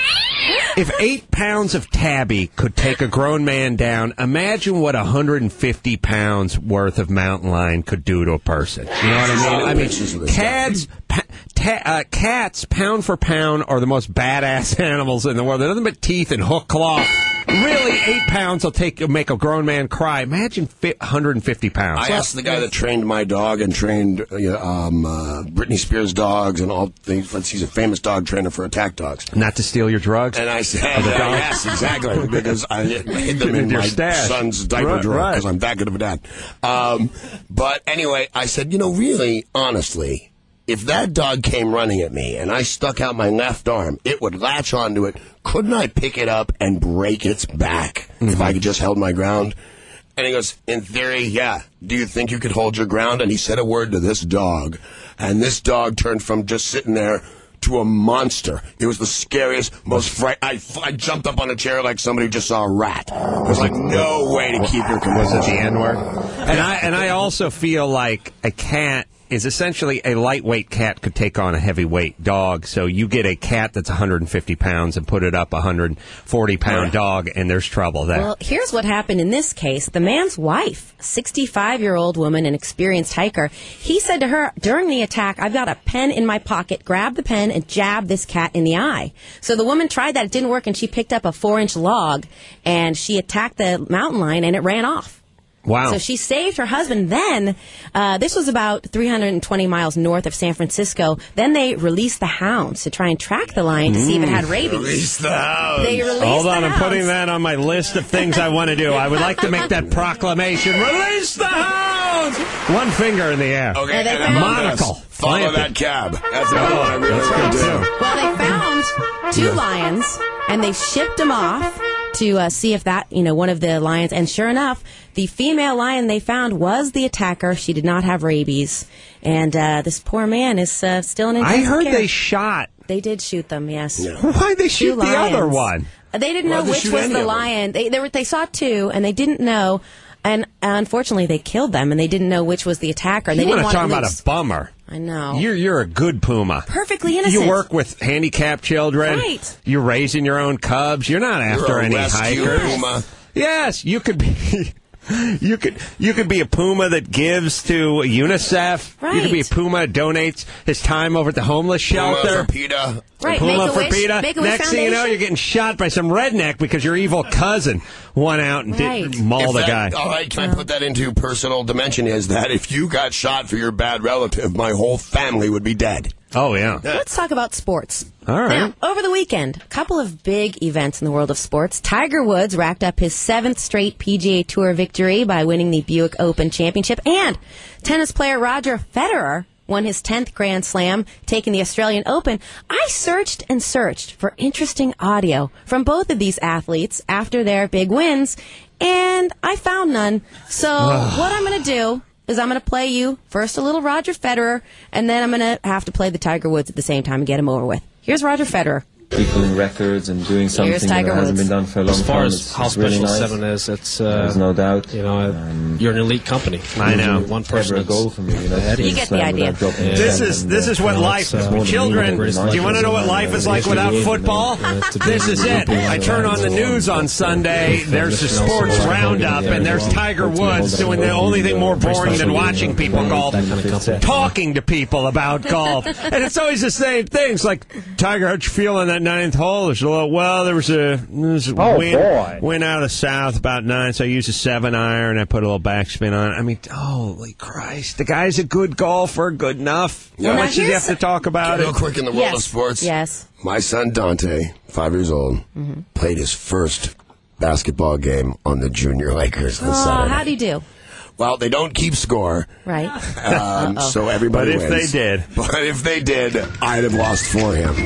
B: If eight pounds of tabby could take a grown man down, imagine what one hundred fifty pounds worth of mountain lion could do to a person. You know what I mean? I mean, cats, pa- ta- uh, cats, pound for pound, are the most badass animals in the world. They're nothing but teeth and hook claw. Really, eight pounds will take make a grown man cry. Imagine fi- one hundred fifty pounds.
D: I asked the guy that trained my dog and trained uh, um, uh, Britney Spears' dogs and all things. Let's he's a famous dog trainer for attack dogs.
B: Not to steal your drugs?
D: And I said,
B: Of the
D: uh,
B: dog?
D: yes, exactly, because I hid them in
B: Your
D: my
B: stash.
D: son's diaper
B: Right,
D: drawer because
B: right.
D: I'm that good of a dad. Um, but anyway, I said, you know, really, honestly, if that dog came running at me and I stuck out my left arm, it would latch onto it. Couldn't I pick it up and break its back
B: Mm-hmm.
D: if I could just held my ground? And he goes, in theory, yeah. Do you think you could hold your ground? And he said a word to this dog. And this dog turned from just sitting there to a monster. It was the scariest, most fright. I, I jumped up on a chair like somebody who just saw a rat. There's like no way to keep your composure.
B: Was it the N-word? And I and I also feel like a cat is essentially a lightweight cat could take on a heavyweight dog. So you get a cat that's one hundred fifty pounds and put it up a one hundred forty pound dog, and there's trouble there.
C: Well, here's what happened in this case. The man's wife, sixty-five-year-old woman, an experienced hiker, he said to her during the attack, I've got a pen in my pocket, grab the pen and jab this cat in the eye. So the woman tried that. It didn't work, and she picked up a four-inch log, and she attacked the mountain lion, and it ran off.
B: Wow.
C: So she saved her husband. Then, uh, this was about three hundred twenty miles north of San Francisco. Then they released the hounds to try and track the lion to see if it had rabies.
D: Release the hounds.
C: They released
B: Hold on,
C: the
B: I'm
C: hounds.
B: putting that on my list of things I want to do. I would like to make that proclamation. Release the hounds! One finger in the air.
D: Okay,
C: And they
D: and
C: found-
D: monocle. Follow
B: Plant
D: that
B: it.
D: cab. That's the other one I really
B: That's
D: want
B: good,
D: to do.
B: too.
C: Well, they found two lions, and they shipped them off to uh, see if that, you know, one of the lions. And sure enough, the female lion they found was the attacker. She did not have rabies, and uh, this poor man is uh, still in intensive
B: I heard
C: care.
B: they shot.
C: They did shoot them. Yes.
B: Why'd they shoot
C: Two
B: the other
C: lions.
B: one?
C: They didn't
D: Why'd
C: know
D: they
C: which
D: shoot
C: was
D: any
C: the
D: of them?
C: lion. They they, were, they saw two, and they didn't know. And uh, unfortunately, they killed them, and they didn't know which was the attacker. And they
B: You
C: didn't
B: want to
C: want
B: talk
C: to
B: about
C: lose.
B: a bummer.
C: I know.
B: You're you're a good puma.
C: Perfectly innocent.
B: You work with handicapped children.
C: Right.
B: You're raising your own cubs. You're not after
D: You're a
B: any
D: rescue
B: hikers.
D: puma.
B: Yes, you could be. You could you could be a puma that gives to UNICEF. You could be a
C: Right.
B: puma that donates his time over at the homeless shelter.
D: Puma for PETA.
C: Right,
B: Puma for
C: Make-A-Wish-
B: PETA.
C: Make-A-Wish
B: Next thing you know,
C: Foundation.
B: you're getting shot by some redneck because your evil cousin went out and
C: Right.
B: did maul
D: If
B: the
D: that-
B: guy.
D: All right, can I put that into personal dimension? Is that if you got shot for your bad relative, my whole family would be dead.
B: Oh, yeah.
C: Let's talk about sports.
B: All right.
C: Now, over the weekend, a couple of big events in the world of sports. Tiger Woods racked up his seventh straight P G A Tour victory by winning the Buick Open Championship, and tennis player Roger Federer won his tenth Grand Slam, taking the Australian Open. I searched and searched for interesting audio from both of these athletes after their big wins, and I found none. So what I'm going to do is I'm going to play you first a little Roger Federer, and then I'm going to have to play the Tiger Woods at the same time and get him over with. Here's Roger Federer.
H: Equaling records and doing something
C: Here's
H: that
C: Tiger
H: hasn't
C: Woods.
H: been done for a long
T: As far
H: time.
T: as
H: It's,
T: how
H: it's really
T: special
H: nice.
T: seven is, it's uh,
H: There's no doubt.
T: You know,
H: Um,
T: you're an elite company.
B: I know.
T: One person
H: Never a goal for me. You know,
T: ahead of
C: You get the idea.
B: This is this is what life. Children, do you want to know what life is like without football? This is it. I turn on the news on Sunday. There's the sports roundup, and there's Tiger Woods doing the only thing more boring than watching people golf, talking to people about golf, and it's always the same things. Like, Tiger, how'd you feel on that ninth hole? There's a little, well, there was a, there was a
H: Oh,
B: wind,
H: boy.
B: wind out of the south about nine, so I used a seven iron. I put a little backspin on it. I mean, holy Christ, the guy's a good golfer, good enough.
D: Yeah.
B: How
D: Well,
B: much does he have to talk about
D: Real
B: it?
D: quick in the world
C: Yes.
D: of sports.
C: Yes.
D: My son Dante, five years old,
C: Mm-hmm.
D: played his first basketball game on the Junior Lakers on
C: Oh,
D: Saturday.
C: how'd he do?
D: Well, they don't keep score,
C: Right.
D: um, so everybody
B: But if
D: wins.
B: they did.
D: But if they did, I'd have lost for him.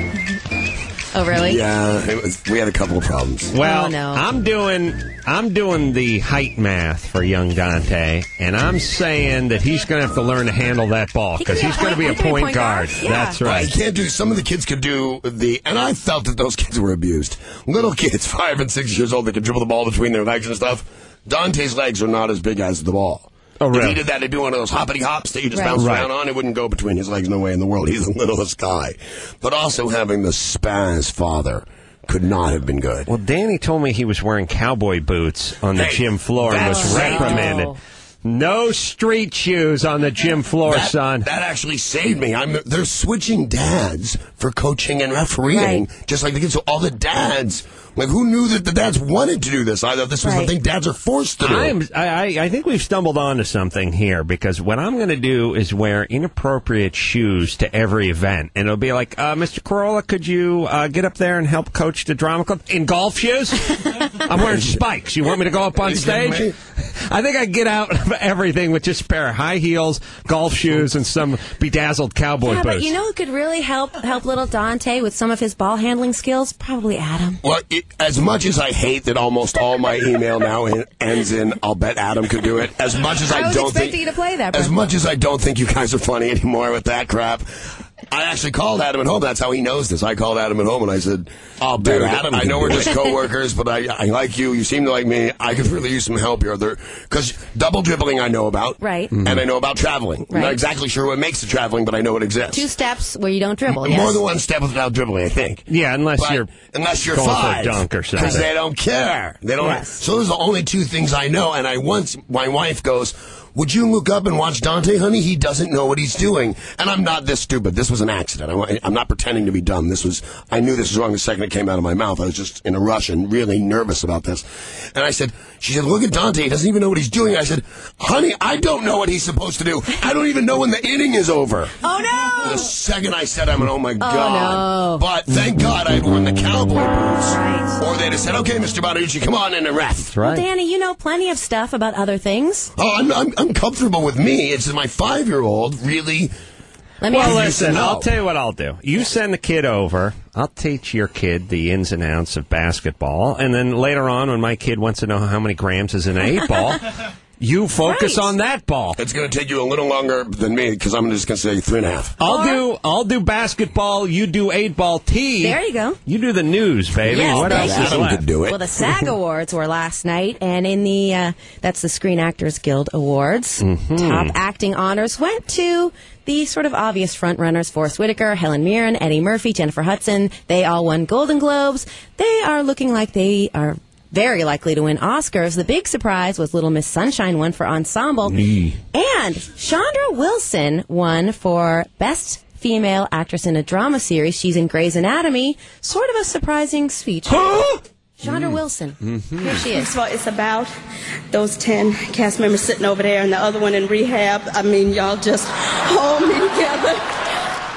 C: Oh, really?
D: Yeah, it was, we had a couple of problems.
B: Well,
C: Oh, no.
B: I'm doing I'm doing the height math for young Dante, and I'm saying that he's going to have to learn to handle that ball
C: He can
B: because
C: be a
B: he's going to be a
C: point- he can be a
B: point
C: point
B: guard.
C: guard. Yeah.
B: That's
D: Well,
B: right.
D: you can't do. Some of the kids could do the, and I felt that those kids were abused. Little kids, five and six years old, that can dribble the ball between their legs and stuff. Dante's legs are not as big as the ball.
B: Oh,
D: If
B: really?
D: he did that, it'd be one of those hoppity hops that you just
C: Right.
D: bounce
B: Right.
D: around on. It wouldn't go between his legs. No way in the world. He's the littlest guy. But also having the spaz father could not have been good.
B: Well, Danny told me he was wearing cowboy boots on the
D: Hey,
B: gym floor and was
D: that's right.
B: reprimanded.
C: Oh.
B: No street shoes on the gym floor,
D: That,
B: son.
D: that actually saved me. I'm, they're switching dads for coaching and refereeing,
C: Right.
D: just like the kids. So all the dads, like, who knew that the dads wanted to do this? I thought this was
C: Right.
D: the thing dads are forced to do.
B: I'm, I, I I think we've stumbled onto something here because what I'm going to do is wear inappropriate shoes to every event, and it'll be like, uh, Mister Corolla, could you uh, get up there and help coach the drama club in golf shoes? I'm wearing spikes. You want me to go up on stage? I think I get out of everything with just a pair of high heels, golf shoes, and some bedazzled cowboy
C: Yeah,
B: boots.
C: but you know who could really help help little Dante with some of his ball handling skills? Probably Adam.
D: Well, it, as much as I hate that almost all my email now en- ends in "I'll bet Adam could do it," as much as I,
C: I was
D: don't
C: expecting
D: think,
C: you to play that.
D: as
C: Brett.
D: much as I don't think you guys are funny anymore with that crap, I actually called Adam at home. That's how he knows this. I called Adam at home and I said, "I'll bet Adam. I know we're just coworkers, but I, I like you. You seem to like me. I could really use some help here. Because double dribbling I know about,
C: Right.
D: And I know about traveling. I'm not
C: Right.
D: exactly sure what makes the traveling, but I know it exists.
C: Two steps where you don't dribble.
D: M-
C: Yes.
D: More than one step without dribbling, I think.
B: Yeah, unless
D: But-
B: you're
D: unless you're
B: going for a
D: five,
B: dunk or something.
D: because they don't care. They don't.
C: Yes.
D: So those are the only two things I know. And I once my wife goes, "Would you look up and watch Dante, honey? He doesn't know what he's doing." And I'm not this stupid. This was an accident. I, I'm not pretending to be dumb. This was. I knew this was wrong the second it came out of my mouth. I was just in a rush and really nervous about this. And I said, she said, "Look at Dante. He doesn't even know what he's doing." I said, "Honey, I don't know what he's supposed to do. I don't even know when the inning is over."
C: Oh no!
D: The second I said, I'm an, oh my God.
C: no.
D: But thank God I'd worn the cowboy boots. Or they'd have said, "Okay, Mister Bonaducci, come on in and ref." That's
C: Well, Danny, you know plenty of stuff about other things.
D: Oh, I'm, I'm, I'm comfortable with me. It's my five-year-old really.
C: Let me
B: Well,
C: ask you-
B: listen,
D: know.
B: I'll tell you what I'll do. You send the kid over. I'll teach your kid the ins and outs of basketball. And then later on, when my kid wants to know how many grams is in an eight ball, you focus
C: Right.
B: on that ball.
D: It's going to take you a little longer than me because I'm just going to say three and a half.
B: I'll do I'll do basketball, you do eight ball T.
C: There you go.
B: You do the news, baby.
C: Yes,
B: what
C: thank
B: else
C: you.
B: is
D: Adam
B: left?
D: could do it.
C: Well, the SAG Awards were last night, and in the uh, that's the Screen Actors Guild Awards.
B: Mm-hmm.
C: Top acting honors went to the sort of obvious frontrunners: Forrest Whitaker, Helen Mirren, Eddie Murphy, Jennifer Hudson. They all won Golden Globes. They are looking like they are very likely to win Oscars. The big surprise was Little Miss Sunshine won for ensemble, and Chandra Wilson won for best female actress in a drama series. She's in Grey's Anatomy. Sort of a surprising speech. Chandra Wilson. Here she is.
V: First of all, it's about those ten cast members sitting over there and the other one in rehab. I mean, y'all just hold me together.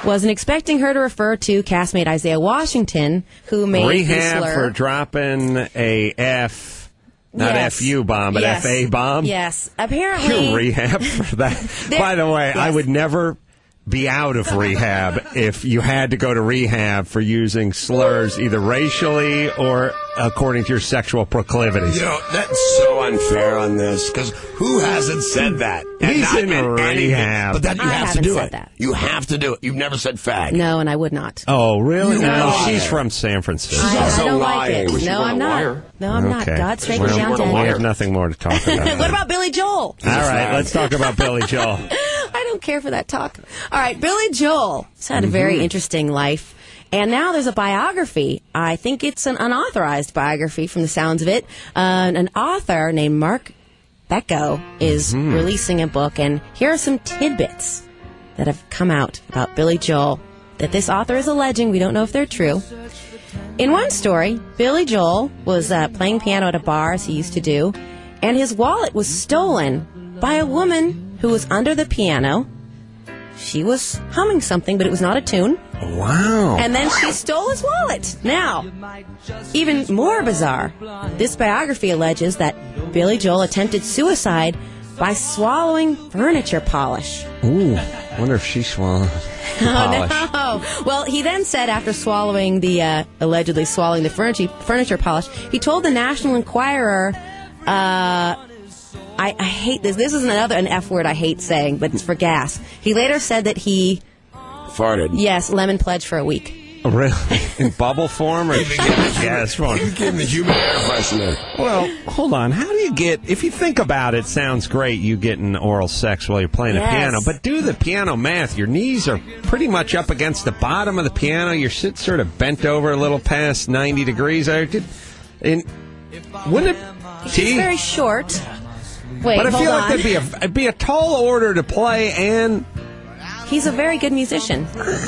C: wasn't expecting her to refer to castmate Isaiah Washington, who made
B: Rehab
C: the slur.
B: for dropping a F, not
C: Yes.
B: F U bomb, but
C: Yes.
B: F A bomb?
C: Yes. Apparently.
B: You rehab for that? By the way, I would never be out of rehab if you had to go to rehab for using slurs either racially or according to your sexual proclivities.
D: You know, that's so unfair on this, because who hasn't said that? And
B: He's
D: not
B: in
D: meant anything.
B: rehab.
D: But that you
C: I
D: have to
C: haven't
D: do
C: said
D: it.
C: that.
D: You have to do it. You've never said fag.
C: No, and I would not.
B: Oh, really?
D: You
B: No,
D: liar.
B: she's from San Francisco.
C: I, I
D: also
C: don't
D: lying.
C: like
D: Was
C: it.
D: she
C: No,
D: one
C: I'm
D: a
C: not.
D: liar?
C: No, I'm not.
B: Okay.
C: God straight
B: well,
C: me down
B: we
C: dead.
B: have nothing more to talk about.
C: What about Billy Joel?
B: All right, let's talk about Billy Joel.
C: I don't care for that talk. All right, Billy Joel has had a very
B: Mhm.
C: interesting life. And now there's a biography. I think it's an unauthorized biography from the sounds of it. Uh, an author named Mark Becko is
B: Mhm.
C: releasing a book. And here are some tidbits that have come out about Billy Joel that this author is alleging. We don't know if they're true. In one story, Billy Joel was uh, playing piano at a bar, as he used to do, and his wallet was stolen by a woman who was under the piano. She was humming something, but it was not a tune.
B: Wow.
C: And then she stole his wallet. Now, even more bizarre, this biography alleges that Billy Joel attempted suicide by swallowing furniture polish.
B: Ooh, wonder if she swallowed polish.
C: Oh, no. Well, he then said after swallowing the, uh, allegedly swallowing the furniture, furniture polish, he told the National Enquirer, uh, I, I hate this. This is another an F word I hate saying, but it's for gas. He later said that he...
D: Farted.
C: Yes, lemon pledge for a week.
B: Really? In bubble form? Or gas form?
D: You gave him the human air freshener.
B: Well, hold on. How do you get, if you think about it, sounds great, you getting oral sex while you're playing
C: Yes.
B: a piano, but do the piano math. Your knees are pretty much up against the bottom of the piano. You're sit, sort of bent over a little past ninety degrees. I did, and wouldn't it...
C: He's
B: T?
C: very short. Wait,
B: but I
C: hold
B: feel
C: on.
B: like that'd be, a, it'd be a tall order to play, and...
C: He's a very good musician.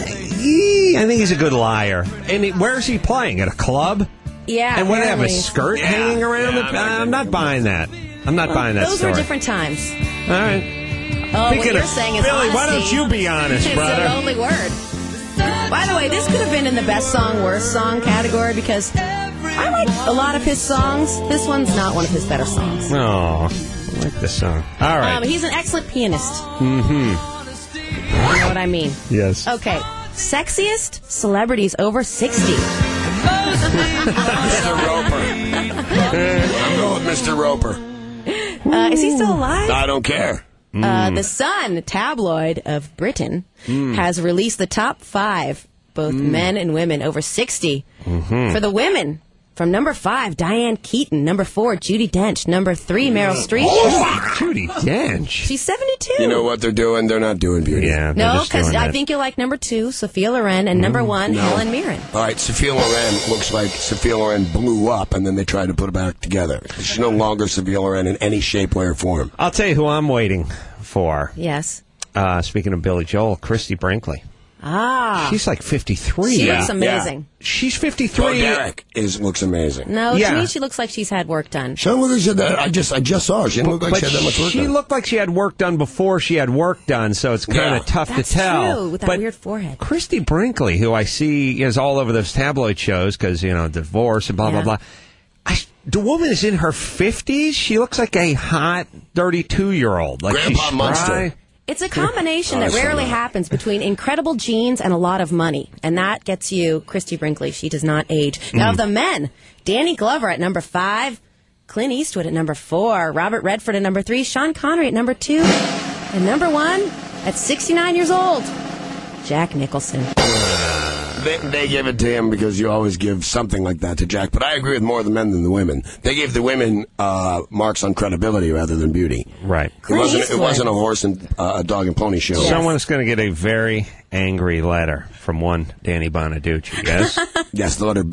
B: Yee, I think he's a good liar. And he, where's he playing? At a club?
C: Yeah.
B: And would they have a
C: apparently.
B: skirt hanging around?
D: Yeah,
B: the, I'm not buying that. I'm not
C: Well,
B: buying that
C: those
B: story.
C: were different times.
B: All right.
C: Oh,
B: Speaking
C: what you're
B: of-
C: saying is
B: Billy, why
C: honesty.
B: don't you be honest,
C: It's
B: brother?
C: the only word. By the way, this could have been in the best song, worst song category because I like a lot of his songs. This one's not one of his better songs.
B: Oh, I like this song. All right.
C: Um, he's an excellent pianist.
B: Mm-hmm.
C: You know what I mean?
B: Yes.
C: Okay. Sexiest celebrities over sixty.
D: Mister Roper. I'm going with Mister Roper.
C: Uh, is he still alive?
D: I don't care.
C: Uh, the Sun tabloid of Britain
D: Mm.
C: has released the top five, both men and women over sixty. For the women, from number five, Diane Keaton. Number four, Judi Dench. Number three, Meryl Streep.
B: Judi Dench.
C: She's seventy-two.
D: You know what they're doing? They're not doing beauty.
B: Yeah.
C: No, because I think you'll like number two, Sophia Loren, and number one,
D: No.
C: Helen Mirren.
D: All right, Sophia Loren looks like Sophia Loren blew up, and then they tried to put it back together. She's no longer Sophia Loren in any shape, way, or form.
B: I'll tell you who I'm waiting for.
C: Yes.
B: Uh, speaking of Billy Joel, Christy Brinkley.
C: Ah.
B: She's like fifty-three.
C: She looks amazing.
B: She's
D: Bo
B: fifty-three.
D: Derek is looks amazing.
C: No,
B: Yeah.
C: to me, she looks like she's had work done.
D: She don't look like she had that. I just, I just saw her. She didn't look like
B: but
D: she had that much work
B: she
D: done.
B: looked like she had work done before she had work done, so it's kind
D: Yeah.
B: of tough
C: That's
B: to tell.
C: true, with that
B: but
C: weird forehead.
B: Christy Brinkley, who I see is all over those tabloid shows because, you know, divorce and blah,
C: Yeah.
B: blah, blah. I, the woman is in her fifties. She looks like a hot thirty-two-year-old. Like
D: Grandpa
B: she's
D: Munster.
B: spry.
C: It's a combination
D: Oh,
C: that
D: I saw
C: rarely
D: that.
C: happens between incredible genes and a lot of money. And that gets you Christy Brinkley. She does not age. Now, of the men, Danny Glover at number five, Clint Eastwood at number four, Robert Redford at number three, Sean Connery at number two, and number one, at sixty-nine years old, Jack Nicholson.
D: They, they give it to him because you always give something like that to Jack. But I agree with more of the men than the women. They gave the women uh, marks on credibility rather than beauty.
B: Right.
D: It wasn't. It wasn't a horse and uh, a dog and pony show.
B: Someone's going to get a very angry letter from one Danny Bonaducci, yes?
D: Yes, the letter B.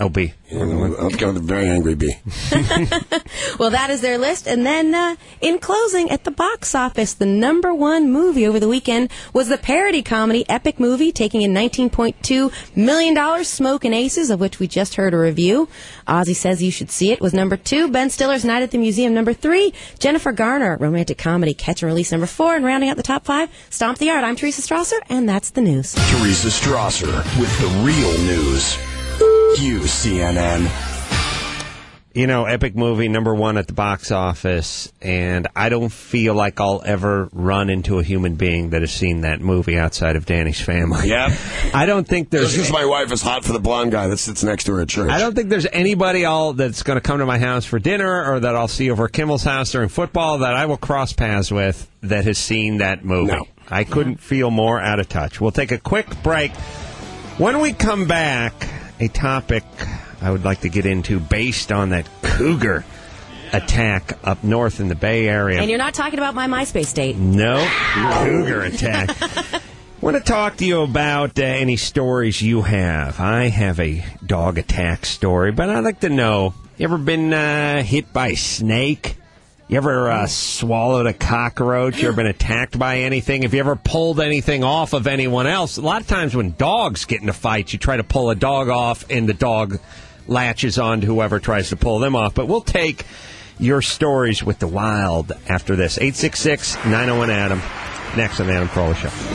B: Oh, B.
D: Yeah, I'm kind of a very angry B.
C: Well, that is their list. And then, uh, in closing, at the box office, the number one movie over the weekend was the parody comedy Epic Movie, taking in nineteen point two million dollars, Smokin' Aces, of which we just heard a review. Ozzy Says You Should See It was number two. Ben Stiller's Night at the Museum, number three. Jennifer Garner, romantic comedy Catch and Release, number four. And rounding out the top five, Stomp the Yard. I'm Teresa Strasser, and that's the news.
E: Teresa Strasser with the real news. You, C N N.
B: You know, Epic Movie, number one at the box office, and I don't feel like I'll ever run into a human being that has seen that movie outside of Danny's family.
D: Yep.
B: I don't think there's...
D: Just because my wife is hot for the blonde guy that sits next to her at church.
B: I don't think there's anybody all that's going to come to my house for dinner or that I'll see over at Kimmel's house during football that I will cross paths with that has seen that movie.
D: No.
B: I couldn't feel more out of touch. We'll take a quick break. When we come back, a topic I would like to get into based on that cougar attack up north in the Bay Area.
C: And you're not talking about my MySpace date.
B: No, cougar attack. I want to talk to you about uh, any stories you have. I have a dog attack story, but I'd like to know, you ever been uh, hit by a snake? You ever uh, swallowed a cockroach? You ever been attacked by anything? Have you ever pulled anything off of anyone else? A lot of times when dogs get into fights, you try to pull a dog off, and the dog latches on to whoever tries to pull them off. But we'll take your stories with the wild after this. eight six six, nine oh one, Adam. Next on the Adam Carolla Show.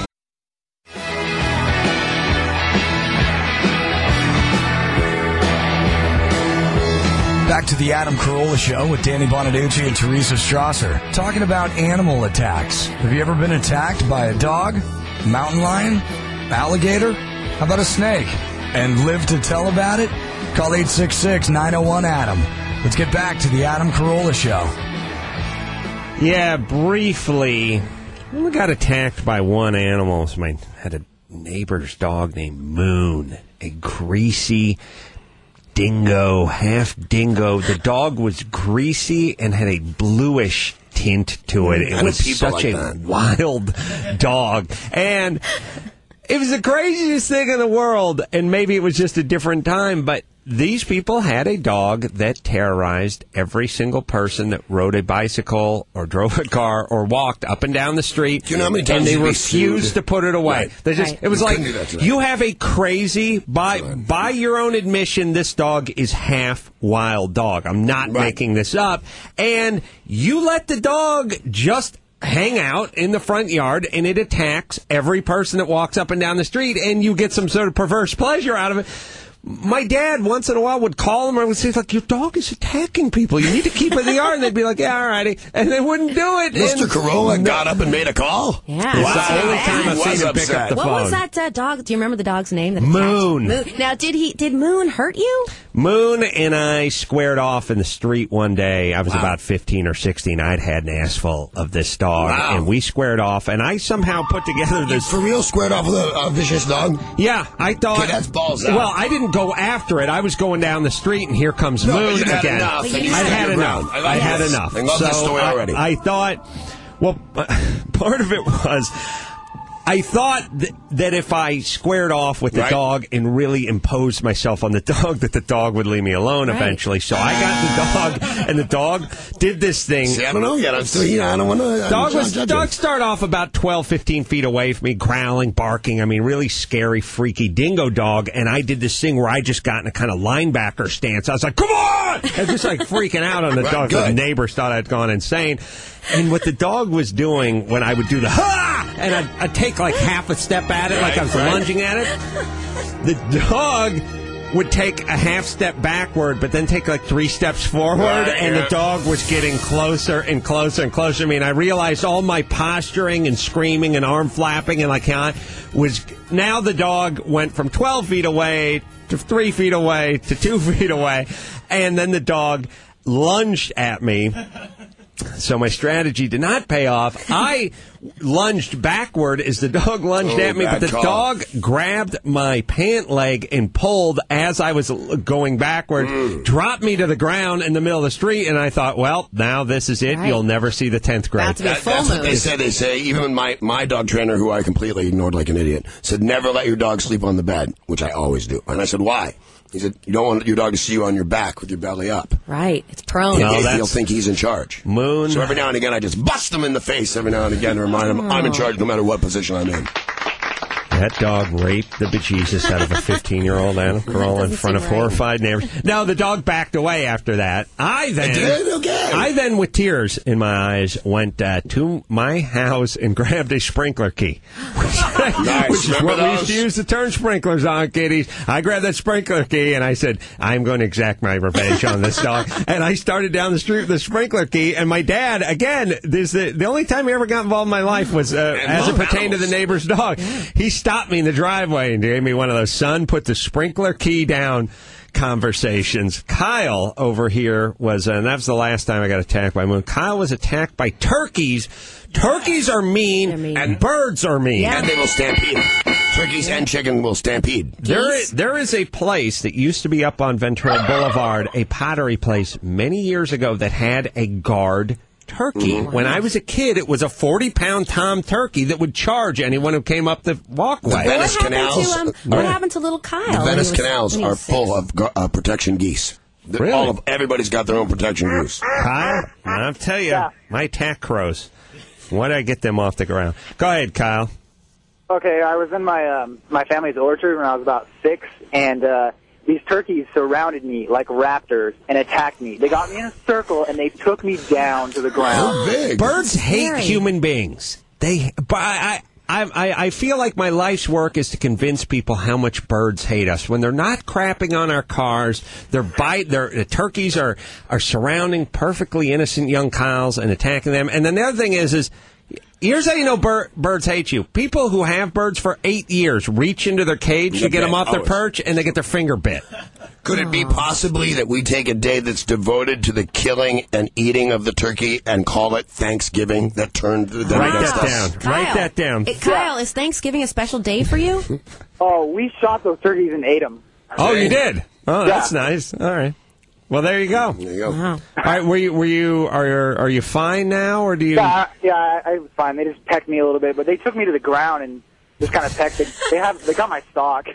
E: Back to the Adam Carolla Show with Danny Bonaducci and Teresa Strasser, talking about animal attacks. Have you ever been attacked by a dog, mountain lion, alligator? How about a snake? And live to tell about it? Call eight six six, nine oh one, Adam. Let's get back to the Adam Carolla Show.
B: Yeah, briefly, we got attacked by one animal. So I had a neighbor's dog named Moon, a greasy dingo, half dingo. The dog was greasy and had a bluish tint to it. It was such
D: like
B: a
D: that.
B: wild dog. And it was the craziest thing in the world. And maybe it was just a different time, but these people had a dog that terrorized every single person that rode a bicycle or drove a car or walked up and down the street.
D: Do you know how many times
B: and they
D: you'd be
B: refused
D: sued?
B: to put it away.
D: Right.
B: They just
C: Right.
B: it was
D: You
B: like
D: couldn't do that to them.
B: you have a crazy by by your own admission, this dog is half wild dog. I'm not
D: Right.
B: making this up. And you let the dog just hang out in the front yard, and it attacks every person that walks up and down the street, and you get some sort of perverse pleasure out of it. My dad, once in a while, would call him and would say, like, your dog is attacking people. You need to keep it in the yard. And they'd be like, yeah, all righty. And they wouldn't do it.
D: Mister
B: And
D: Carolla got up and made a call?
C: Yeah.
B: It's the only time I've
D: He
B: seen
D: was
B: him pick
D: upset.
B: up the
C: What
B: phone.
C: was that uh, dog? Do you remember the dog's name? That attacked-
B: Moon.
C: Moon. Now, did he? Did Moon hurt you?
B: Moon and I squared off in the street one day. I was
D: Wow.
B: about fifteen or sixteen. I'd had an ass full of this dog.
D: Wow.
B: And we squared off, and I somehow put together
D: You
B: this...
D: for real squared off with a, a vicious dog?
B: Yeah, I thought...
D: Okay, that's balls out.
B: Well, I didn't go after it. I was going down the street, and here comes
D: No, but
B: Moon
D: you'd had
B: again.
D: enough,
C: and you
B: I
C: stood
B: had
D: your
B: enough.
D: ground. I
B: I,
D: like
B: had
D: this.
B: enough.
D: I love
B: so
D: this story
B: I-
D: already.
B: I thought... Well, part of it was... I thought th- that if I squared off with the
D: Right.
B: dog and really imposed myself on the dog, that the dog would leave me alone
C: Right.
B: eventually. So I got the dog, and the dog did this thing.
D: See, I don't know yet. I'm still, you know, I don't want to.
B: Dog was dog start off about twelve, fifteen feet away from me, growling, barking. I mean, really scary, freaky dingo dog. And I did this thing where I just got in a kind of linebacker stance. I was like, "Come on!" And just like freaking out on the
D: Right,
B: dog.
D: good.
B: The neighbors thought I'd gone insane. And what the dog was doing when I would do the ha, and I'd, I'd take like half a step at it, like I was
D: Right, right.
B: lunging at it. The dog would take a half step backward, but then take like three steps forward,
D: Right,
B: and
D: yeah.
B: the dog was getting closer and closer and closer. I mean, I realized all my posturing and screaming and arm flapping and like how was now the dog went from twelve feet away to three feet away to two feet away, and then the dog lunged at me. So my strategy did not pay off. I lunged backward as the dog lunged
D: Oh,
B: at me, but
D: bad
B: the
D: call.
B: dog grabbed my pant leg and pulled as I was going backward,
D: Mm.
B: dropped me to the ground in the middle of the street, and I thought, well, now this is it.
C: Right.
B: You'll never see the tenth grade.
C: About to be
D: That,
C: full
D: that's what
C: moon.
D: they say. They say even my my dog trainer, who I completely ignored like an idiot, said never let your dog sleep on the bed, which I always do. And I said, why? He said, you don't want your dog to see you on your back with your belly up.
C: Right. It's prone.
D: He'll,
B: No,
D: he'll think he's in charge.
B: Moon.
D: So every now and again, I just bust him in the face every now and again to remind him I'm in charge no matter what position I'm in.
B: That dog raped the bejesus out of a fifteen-year-old Adam Carolla in front of
C: seem right.
B: horrified neighbors. No, the dog backed away after that. I then,
D: I did? Okay.
B: I then, with tears in my eyes, went uh, to my house and grabbed a sprinkler key.
D: Nice.
B: Which is
D: Remember
B: what we
D: those?
B: used to use to turn sprinklers on, kiddies. I grabbed that sprinkler key and I said, I'm going to exact my revenge on this dog. And I started down the street with the sprinkler key. And my dad, again, this the, the only time he ever got involved in my life was uh, as it pertained to the neighbor's dog. He stopped me in the driveway and gave me one of those, son, put the sprinkler key down conversations. Kyle over here was, uh, and that was the last time I got attacked by Moon. Kyle was attacked by turkeys. Turkeys are mean,
C: mean.
B: and birds are mean.
C: Yeah.
D: And they will stampede. Turkeys and chicken will stampede.
B: There is, there is a place that used to be up on Ventura Boulevard, a pottery place, many years ago that had a guard turkey.
D: Mm-hmm.
B: When I was a kid, it was a forty-pound tom turkey that would charge anyone who came up the walkway.
D: The Venice
C: what happened
D: canals.
C: To, um, what happened to little Kyle?
D: The
C: when
D: Venice
C: he was-
D: canals
C: when he
D: are
C: was six?
D: full of gu- uh, protection geese. The-
B: Really?
D: All of everybody's got their own protection goose.
B: Kyle, I'll tell you, my attack crows. Why did I get them off the ground? Go ahead, Kyle.
L: Okay, I was in my um, my family's orchard when I was about six, and uh, these turkeys surrounded me like raptors and attacked me. They got me in a circle, and they took me down to the ground.
D: Big.
B: Birds hate
C: Scary.
B: human beings. They, but I, I, I, I feel like my life's work is to convince people how much birds hate us. When they're not crapping on our cars, they're bite. They're, the turkeys are are surrounding perfectly innocent young cows and attacking them. And then the other thing is, is here's how you know bir- birds hate you. People who have birds for eight years reach into their cage to get them off their
D: Always.
B: perch, and they get their finger bit.
D: Could it be possibly that we take a day that's devoted to the killing and eating of the turkey and call it Thanksgiving? That turned that
B: Write
D: against
B: that
D: us?
B: down.
C: Kyle,
B: Write that down.
C: It, Kyle, is Thanksgiving a special day for you?
L: Oh, we shot those turkeys and ate them.
B: Oh, you did? Oh, that's
L: Yeah.
B: nice. All right. Well, there you go.
D: There you go.
C: Wow.
B: All right, were you were you are are you fine now, or do you?
L: Yeah, I, yeah, I, I was fine. They just pecked me a little bit, but they took me to the ground and just kind of pecked. They, they have, they got my sock.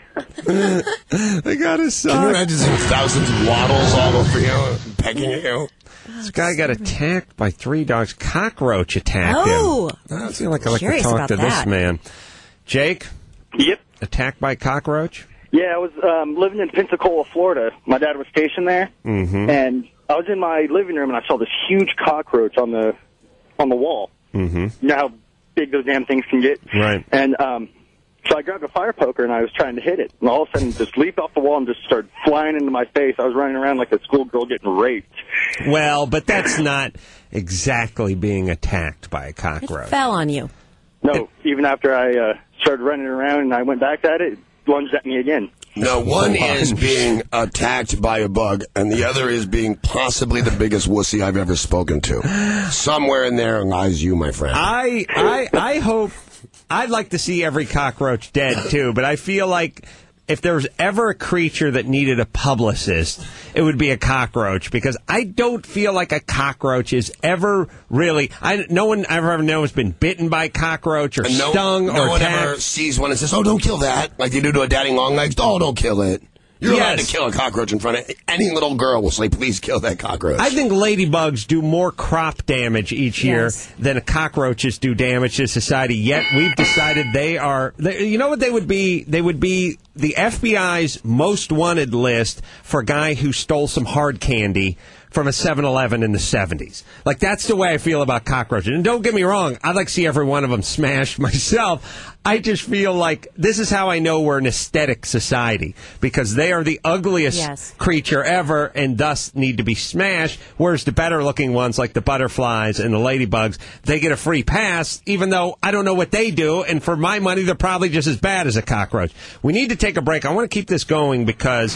B: They got his
D: Can you
B: sock.
D: imagine seeing thousands of waddles all over you, pecking at you?
B: This guy got attacked by three dogs. Cockroach attacked
C: Oh.
B: him. I feel like I like to
C: Curious
B: talk
C: about
B: to
C: that.
B: this man. Jake,
M: Yep.
B: attacked by cockroach?
M: Yeah, I was um, living in Pensacola, Florida. My dad was stationed there,
B: Mm-hmm.
M: and I was in my living room, and I saw this huge cockroach on the on the wall.
B: Mm-hmm.
M: You know how big those damn things can get?
B: Right.
M: And um, so I grabbed a fire poker, and I was trying to hit it. And all of a sudden, it just leaped off the wall and just started flying into my face. I was running around like a schoolgirl getting raped.
B: Well, but that's not exactly being attacked by a
C: It
B: cockroach.
C: fell on you.
M: No, even after I uh, started running around and I went back at it, it lunged at me again.
D: No, one is being attacked by a bug, and the other is being possibly the biggest wussy I've ever spoken to. Somewhere in there lies you, my friend.
B: I, I, I hope. I'd like to see every cockroach dead too, but I feel like if there was ever a creature that needed a publicist, it would be a cockroach, because I don't feel like a cockroach is ever really. I no one ever ever knows has been bitten by a cockroach or
D: And no,
B: stung
D: no
B: or
D: one
B: attacked.
D: ever sees one and says, "Oh, don't kill that," like they do to a daddy long legs. Oh, don't kill it. You're allowed
B: Yes.
D: to kill a cockroach in front of any little girl. Will say, "Please kill that cockroach."
B: I think ladybugs do more crop damage each year
C: Yes.
B: than cockroaches do damage to society. Yet we've decided they are. They, you know what they would be? They would be the F B I's most wanted list for a guy who stole some hard candy from a seven eleven in the seventies. Like, that's the way I feel about cockroaches. And don't get me wrong, I'd like to see every one of them smashed myself. I just feel like this is how I know we're an aesthetic society, because they are the ugliest
C: Yes.
B: creature ever and thus need to be smashed, whereas the better looking ones like the butterflies and the ladybugs, they get a free pass, even though I don't know what they do, and for my money they're probably just as bad as a cockroach. We need to take a break. I want to keep this going because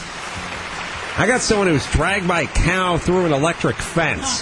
B: I got someone who was dragged by a cow through an electric fence.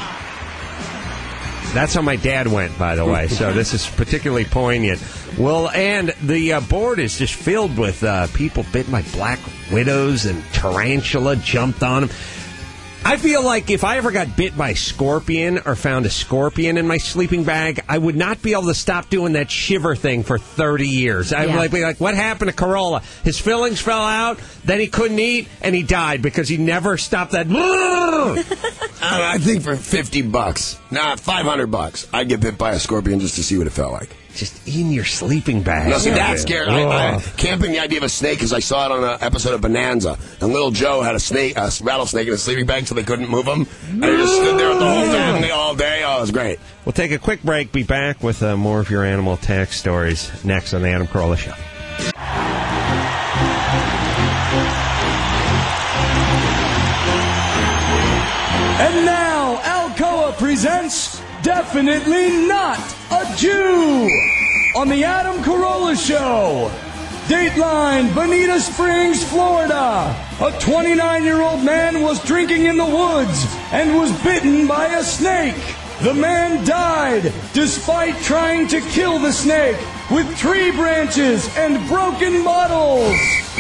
B: That's how my dad went, by the way, so this is particularly poignant. Well, and the uh, board is just filled with uh, people bitten by black widows, and tarantula jumped on them. I feel like if I ever got bit by a scorpion or found a scorpion in my sleeping bag, I would not be able to stop doing that shiver thing for thirty years. I'd
C: Yeah.
B: like be like, what happened to Corolla? His fillings fell out, then he couldn't eat, and he died because he never stopped that.
D: I think for fifty bucks, nah, five hundred bucks, I'd get bit by a scorpion just to see what it felt like.
B: Just in your sleeping bag.
D: No, see, that's scary. I, I,
B: Oh.
D: camping the idea of a snake because I saw it on an episode of Bonanza, and little Joe had a snake, a rattlesnake in his sleeping bag, so they couldn't move him, and he just stood there with the whole family all day. Oh, it was great.
B: We'll take a quick break. Be back with uh, more of your animal attack stories next on the Adam Carolla Show.
E: And now, Alcoa presents Definitely Not a Jew on the Adam Carolla Show. Dateline, Bonita Springs, Florida. A twenty-nine-year-old man was drinking in the woods and was bitten by a snake. The man died despite trying to kill the snake with tree branches and broken bottles.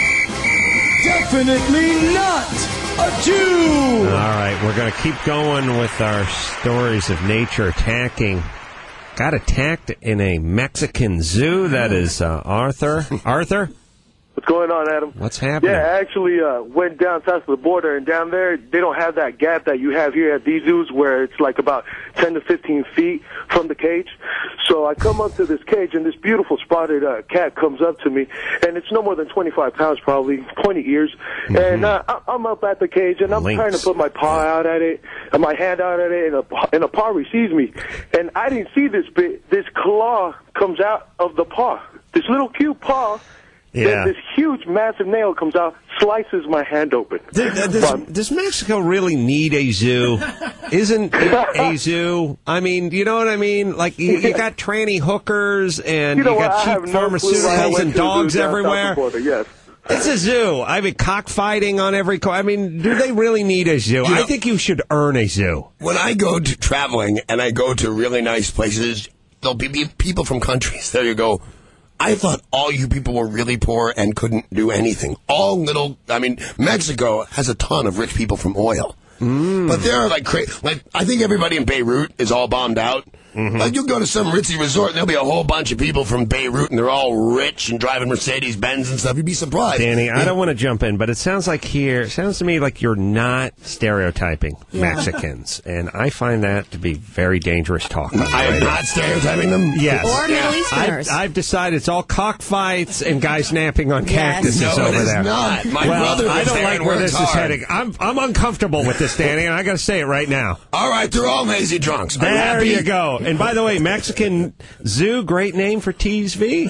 E: Definitely not a Jew.
B: All right, we're going to keep going with our stories of nature attacking. Got attacked in a Mexican zoo. That is uh, Arthur. Arthur?
N: What's going on, Adam?
B: What's happening?
N: Yeah, I actually uh, went down south of the border, and down there, they don't have that gap that you have here at these zoos where it's like about ten to fifteen feet from the cage. So I come up to this cage, and this beautiful spotted uh, cat comes up to me, and it's no more than twenty-five pounds probably, pointy ears. Mm-hmm. And uh, I- I'm up at the cage, and I'm
B: Lynx.
N: trying to put my paw out at it, and my hand out at it, and a, paw- and a paw receives me. And I didn't see this bit. This claw comes out of the paw. This little cute paw.
B: Yeah.
N: Then this huge, massive nail comes out, slices my hand open.
B: Does, does, does Mexico really need a zoo? Isn't it a zoo? I mean, you know what I mean? Like, you, you got tranny hookers, and
N: You
B: you,
N: know what?
B: got
N: I have
B: cheap
N: no clue why I
B: pharmaceuticals
N: went
B: and
N: to the
B: dogs
N: zoo down south of
B: everywhere.
N: the border, yes.
B: It's a zoo. I mean, cockfighting on every... Co- I mean, do they really need a zoo?
D: You know-
B: I think you should earn a zoo.
D: When I go to traveling and I go to really nice places, there'll be be people from countries there you go, I thought all you people were really poor and couldn't do anything. All little, I mean, Mexico has a ton of rich people from oil.
B: Mm.
D: But they're like, cra- like, I think everybody in Beirut is all bombed out.
B: Mm-hmm.
D: Like, you go to some ritzy resort, and there'll be a whole bunch of people from Beirut, and they're all rich and driving Mercedes Benz and stuff. You'd be surprised.
B: Danny, I don't want to jump in, but it sounds like here, it sounds to me like you're not stereotyping
C: Yeah.
B: Mexicans, and I find that to be very dangerous talk. on the
D: I am
B: radio.
D: not stereotyping them.
B: Yes.
C: Or Middle
B: I've,
C: Easterners.
B: I've decided it's all cockfights and guys napping on cactuses
D: No,
B: over
D: it is
B: there.
D: not. My
B: well,
D: brother
B: I
D: lives
B: don't
D: there
B: like
D: and
B: where
D: works
B: this is
D: hard.
B: heading. I'm I'm uncomfortable with this, Danny, and I got to say it right now.
D: All right, they're all lazy drunks. Are you
B: There
D: happy?
B: you go. And by the way, Mexican Zoo, great name for T S V.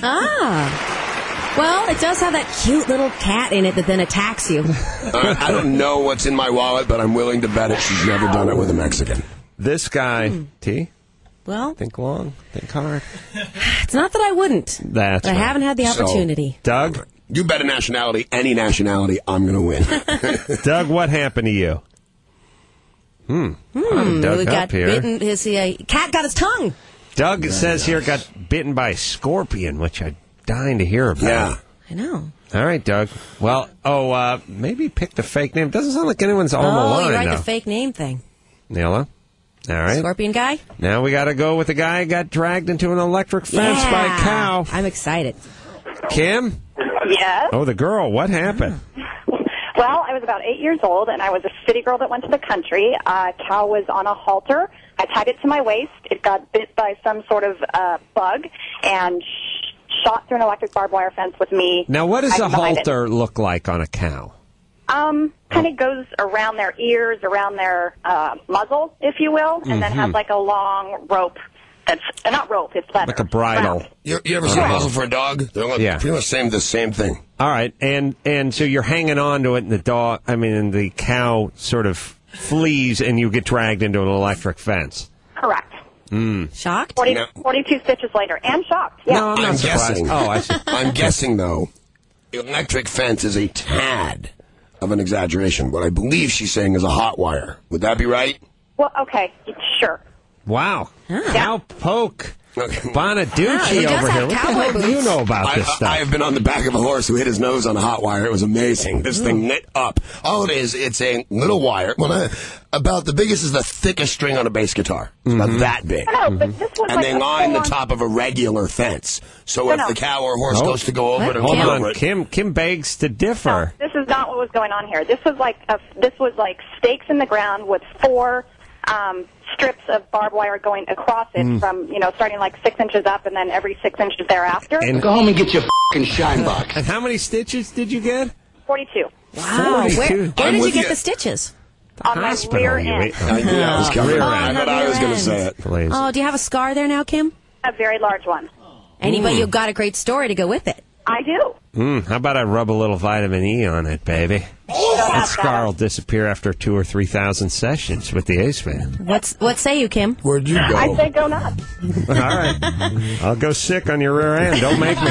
C: Ah. Well, it does have that cute little cat in it that then attacks you.
D: Uh, I don't know what's in my wallet, but I'm willing to bet it she's never done it with a Mexican.
B: This guy,
C: Hmm.
B: T,
C: Well,
B: think long, think hard.
C: it's not that I wouldn't.
B: That's
C: but I
B: right.
C: haven't had the
D: So-
C: opportunity.
B: Doug,
D: You bet a nationality, any nationality, I'm going to win.
B: Doug, what happened to you? Hmm.
C: Hmm,
B: Doug
C: we
B: up
C: got
B: here.
C: bitten. His uh, cat got his tongue.
B: Doug says here got bitten by a scorpion, which I'm dying to hear about.
D: Yeah.
C: I know.
B: All right, Doug. Well, oh, uh, maybe pick the fake name. Doesn't sound like anyone's on the
C: oh,
B: line
C: you're right.
B: now.
C: The fake name thing.
B: Nila? All right.
C: Scorpion guy.
B: Now we got to go with the guy who got dragged into an electric fence by a cow.
C: I'm excited.
B: Kim?
O: Yes.
B: Oh, the girl. What happened?
O: Well, I was about eight years old, and I was a city girl that went to the country. Uh, a cow was on a halter. I tied it to my waist. It got bit by some sort of uh, bug and sh- shot through an electric barbed wire fence with me.
B: Now, what does a
O: hiding behind it.
B: halter look like on a cow?
O: Um, kind of goes around their ears, around their uh, muzzle, if you will, and then
B: Mhm.
O: has like a long rope. That's uh, not rope. It's leather.
B: Like a bridle.
D: You, you ever seen a
B: Uh-huh.
D: muzzle for a dog? They're like
B: Yeah.
D: pretty much same, the same thing.
B: All right, and and so you're hanging on to it, and the dog, I mean, and the cow sort of flees, and you get dragged into an electric fence.
O: Correct.
B: Mm.
C: Shocked?
O: forty,
D: No.
O: forty-two stitches later, and shocked. Yeah.
B: No, I'm not
D: I'm
B: surprised.
D: guessing.
B: Oh, I see.
D: I'm guessing, though, electric fence is a tad of an exaggeration. What I believe she's saying is a hot wire. Would that be right?
O: Well, okay, sure.
B: Wow. Cow poke Bonaducci
C: Wow, he does
B: over
C: have
B: here. What the
C: cowboy
B: hell do you
C: boots.
B: know about
D: I,
B: this stuff?
D: I have been on the back of a horse who hit his nose on a hot wire. It was amazing. This thing lit up. All it is, it's a little wire. Well, uh, about the biggest is the thickest string on a bass guitar. It's about that big.
O: No, but this was
D: And
O: like
D: they
O: a
D: line the
O: full-on-
D: top of a regular fence. So
O: No,
D: if
O: no.
D: the cow or horse
B: Oh.
D: goes to go over it and
B: Hold
D: look
B: on,
D: over it.
B: Kim. Kim begs to differ.
O: This is not what was going on here. This was like a, this was like stakes in the ground with four um, strips of barbed wire going across it
B: Mm.
O: from, you know, starting like six inches up and then every six inches thereafter.
B: And-
A: Go home and get your f***ing shine box.
B: And how many stitches did you get?
O: forty-two.
C: Wow. Where,
B: forty-two.
C: where
D: I'm
C: did you
D: with
C: get
D: you.
C: the stitches?
O: On my
B: Hospital,
O: rear
B: you
O: end.
B: ate-
D: I knew that was coming.
B: Rear
D: I
B: end.
D: thought I was going to say it.
B: Please.
C: Oh, do you have a scar there now, Kim?
O: A very large one.
C: Anybody, you've got a great story to go with it.
O: I do.
B: Mm, how about I rub a little vitamin E on it, baby? That scar will disappear after two or three thousand sessions with the Ace Man.
C: What's what say you, Kim?
D: Where'd you go?
O: I say go nuts.
B: All right. I'll go sick on your rear end. Don't make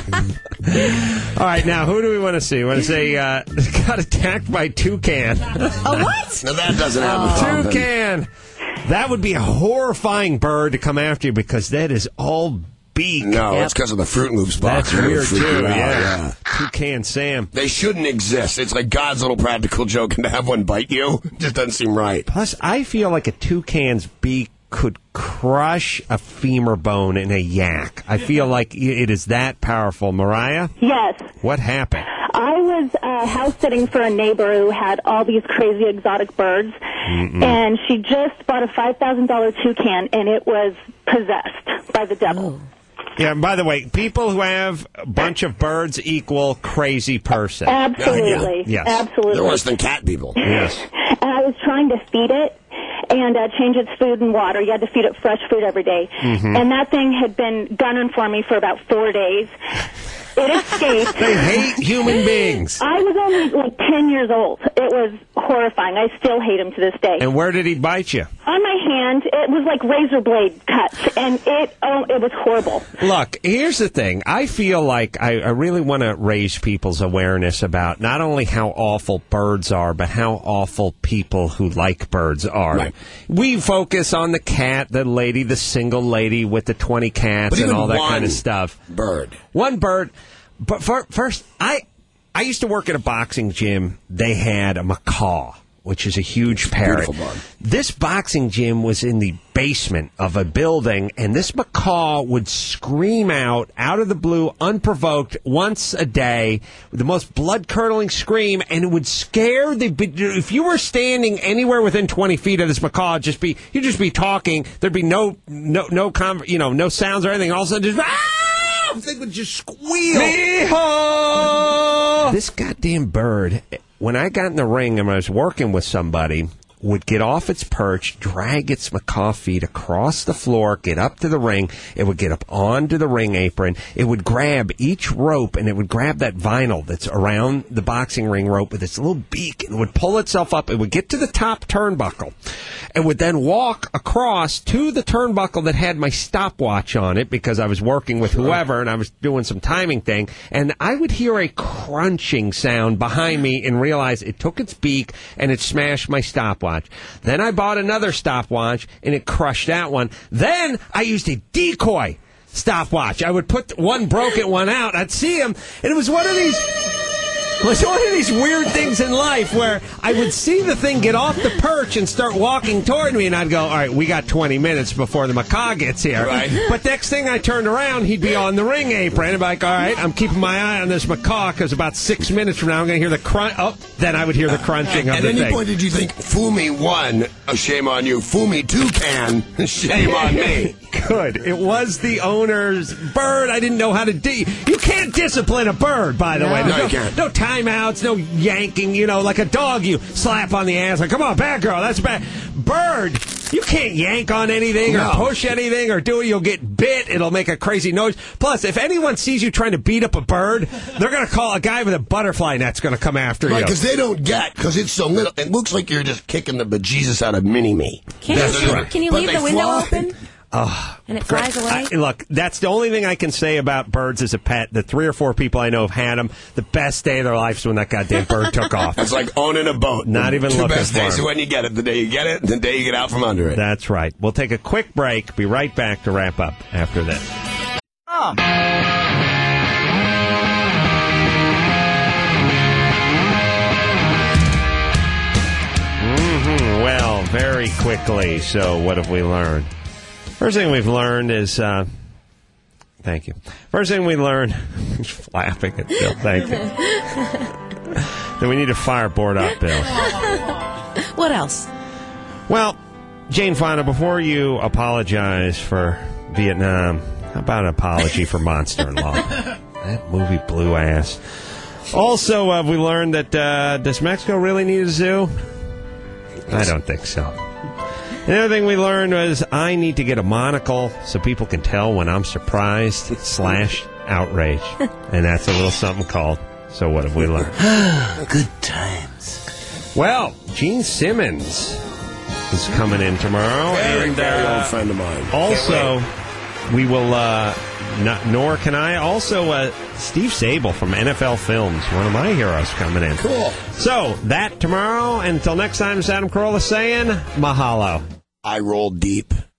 B: me. All right, now, who do we want to see? We want to say, uh, got attacked by toucan.
C: Oh, what?
D: Now that doesn't happen.
B: Toucan! That would be a horrifying bird to come after you because that is all beak.
D: No,
C: Yep.
D: it's because of the Fruit Loops box.
B: That's weird,
D: Freak
B: too.
D: you out,
B: Yeah. Toucan Sam.
D: They shouldn't exist. It's like God's little practical joke, and to have one bite you just doesn't seem right.
B: Plus, I feel like a toucan's beak could crush a femur bone in a yak. I feel like it is that powerful. Mariah,
F: Yes.
B: what happened?
F: I was uh, house sitting for a neighbor who had all these crazy exotic birds,
B: Mm-mm.
F: and she just bought a five thousand dollars toucan, and it was possessed by the devil.
B: Yeah, and by the way, people who have a bunch of birds equal crazy person.
F: Absolutely.
B: Yes.
F: Absolutely.
D: They're worse than cat people.
B: Yes.
F: And I was trying to feed it and uh, change its food and water. You had to feed it fresh food every day.
B: Mhm.
F: And that thing had been gunning for me for about four days. It escaped.
B: They hate human beings.
F: I was only like ten years old. It was horrifying. I still hate him to this day.
B: And where did he bite you?
F: On my hand, it was like razor blade cuts, and it oh, it was horrible.
B: Look, here's the thing. I feel like I, I really want to raise people's awareness about not only how awful birds are, but how awful people who like birds are.
D: Right.
B: We focus on the cat, the lady, the single lady with the twenty cats
D: But
B: and
D: even
B: all that
D: one
B: kind of stuff.
D: Bird.
B: One bird. But for, first, I I used to work at a boxing gym. They had a macaw, which is a huge parrot.
D: Beautiful bird.
B: This boxing gym was in the basement of a building, and this macaw would scream out, out of the blue, unprovoked, once a day, with the most blood-curdling scream, and it would scare the... If you were standing anywhere within twenty feet of this macaw, it'd just be you'd just be talking. There'd be no no no con- you know no sounds or anything. All of a sudden, just... Ah! The thing would just squeal. Meehaw! This goddamn bird, when I got in the ring and I was working with somebody, would get off its perch, drag its macaw feet across the floor, get up to the ring. It would get up onto the ring apron. It would grab each rope, and it would grab that vinyl that's around the boxing ring rope with its little beak, and it would pull itself up. It would get to the top turnbuckle. It would then walk across to the turnbuckle that had my stopwatch on it because I was working with whoever and I was doing some timing thing. And I would hear a crunching sound behind me and realize it took its beak and it smashed my stopwatch. Then I bought another stopwatch and it crushed that one. Then I used a decoy stopwatch. I would put one broken one out. I'd see him, and it was one of these... It was one of these weird things in life where I would see the thing get off the perch and start walking toward me, and I'd go, all right, we got twenty minutes before the macaw gets here.
D: Right.
B: But next thing I turned around, he'd be on the ring apron. I'd be like, all right, I'm keeping my eye on this macaw because about six minutes from now I'm going to hear the crunch. Oh, then I would hear the crunching of
D: At
B: the
D: any
B: thing.
D: point did you think, fool me one, a shame on you, fool me two can, shame on me?
B: Good. It was the owner's bird. I didn't know how to do. You can't discipline a bird, by the
D: No.
B: way.
D: No,
B: There's
D: you can't.
B: No timeouts, no yanking. You know, like a dog, you slap on the ass. Like, come on, bad girl. That's bad. Bird, you can't yank on anything
D: No.
B: or push anything or do it. You'll get bit. It'll make a crazy noise. Plus, if anyone sees you trying to beat up a bird, they're going to call a guy with a butterfly net's going to come after
D: Right,
B: you.
D: because they don't get, because it's so little. It looks like you're just kicking the bejesus out of mini-me.
C: Can,
B: That's
C: you,
B: right.
C: can you
D: But
C: leave
D: they
C: the window
D: fly.
C: open?
B: Oh,
C: and it flies away.
B: I, look, that's the only thing I can say about birds as a pet. The three or four people I know have had them. The best day of their life is when that goddamn bird took off.
D: It's like owning a boat.
B: Not even
D: Two
B: looking
D: best
B: for
D: days
B: him.
D: are when you get it. The day you get it, the day you get out from under it.
B: That's right. We'll take a quick break. Be right back to wrap up after this.
U: Oh.
B: Mm-hmm. Well, very quickly. So, what have we learned? First thing we've learned is, uh, thank you. First thing we learned, he's laughing at Bill. Thank you. That we need to fireboard up, Bill.
C: What else?
B: Well, Jane Fonda, before you apologize for Vietnam, how about an apology for Monster-in-Law? That movie blew ass. Also, uh, we learned that uh, does Mexico really need a zoo? I don't think so. The other thing we learned was I need to get a monocle so people can tell when I'm surprised slash outraged. And that's a little something called So What Have We Learned?
D: Good times.
B: Well, Gene Simmons is coming in tomorrow.
D: Very,
B: and,
D: very
B: uh,
D: old friend of mine.
B: Also, we will, uh, not, nor can I, also uh, Steve Sable from N F L Films, one of my heroes coming in.
D: Cool.
B: So, that tomorrow, and until next time, it's Adam Carolla saying, mahalo.
D: I roll deep.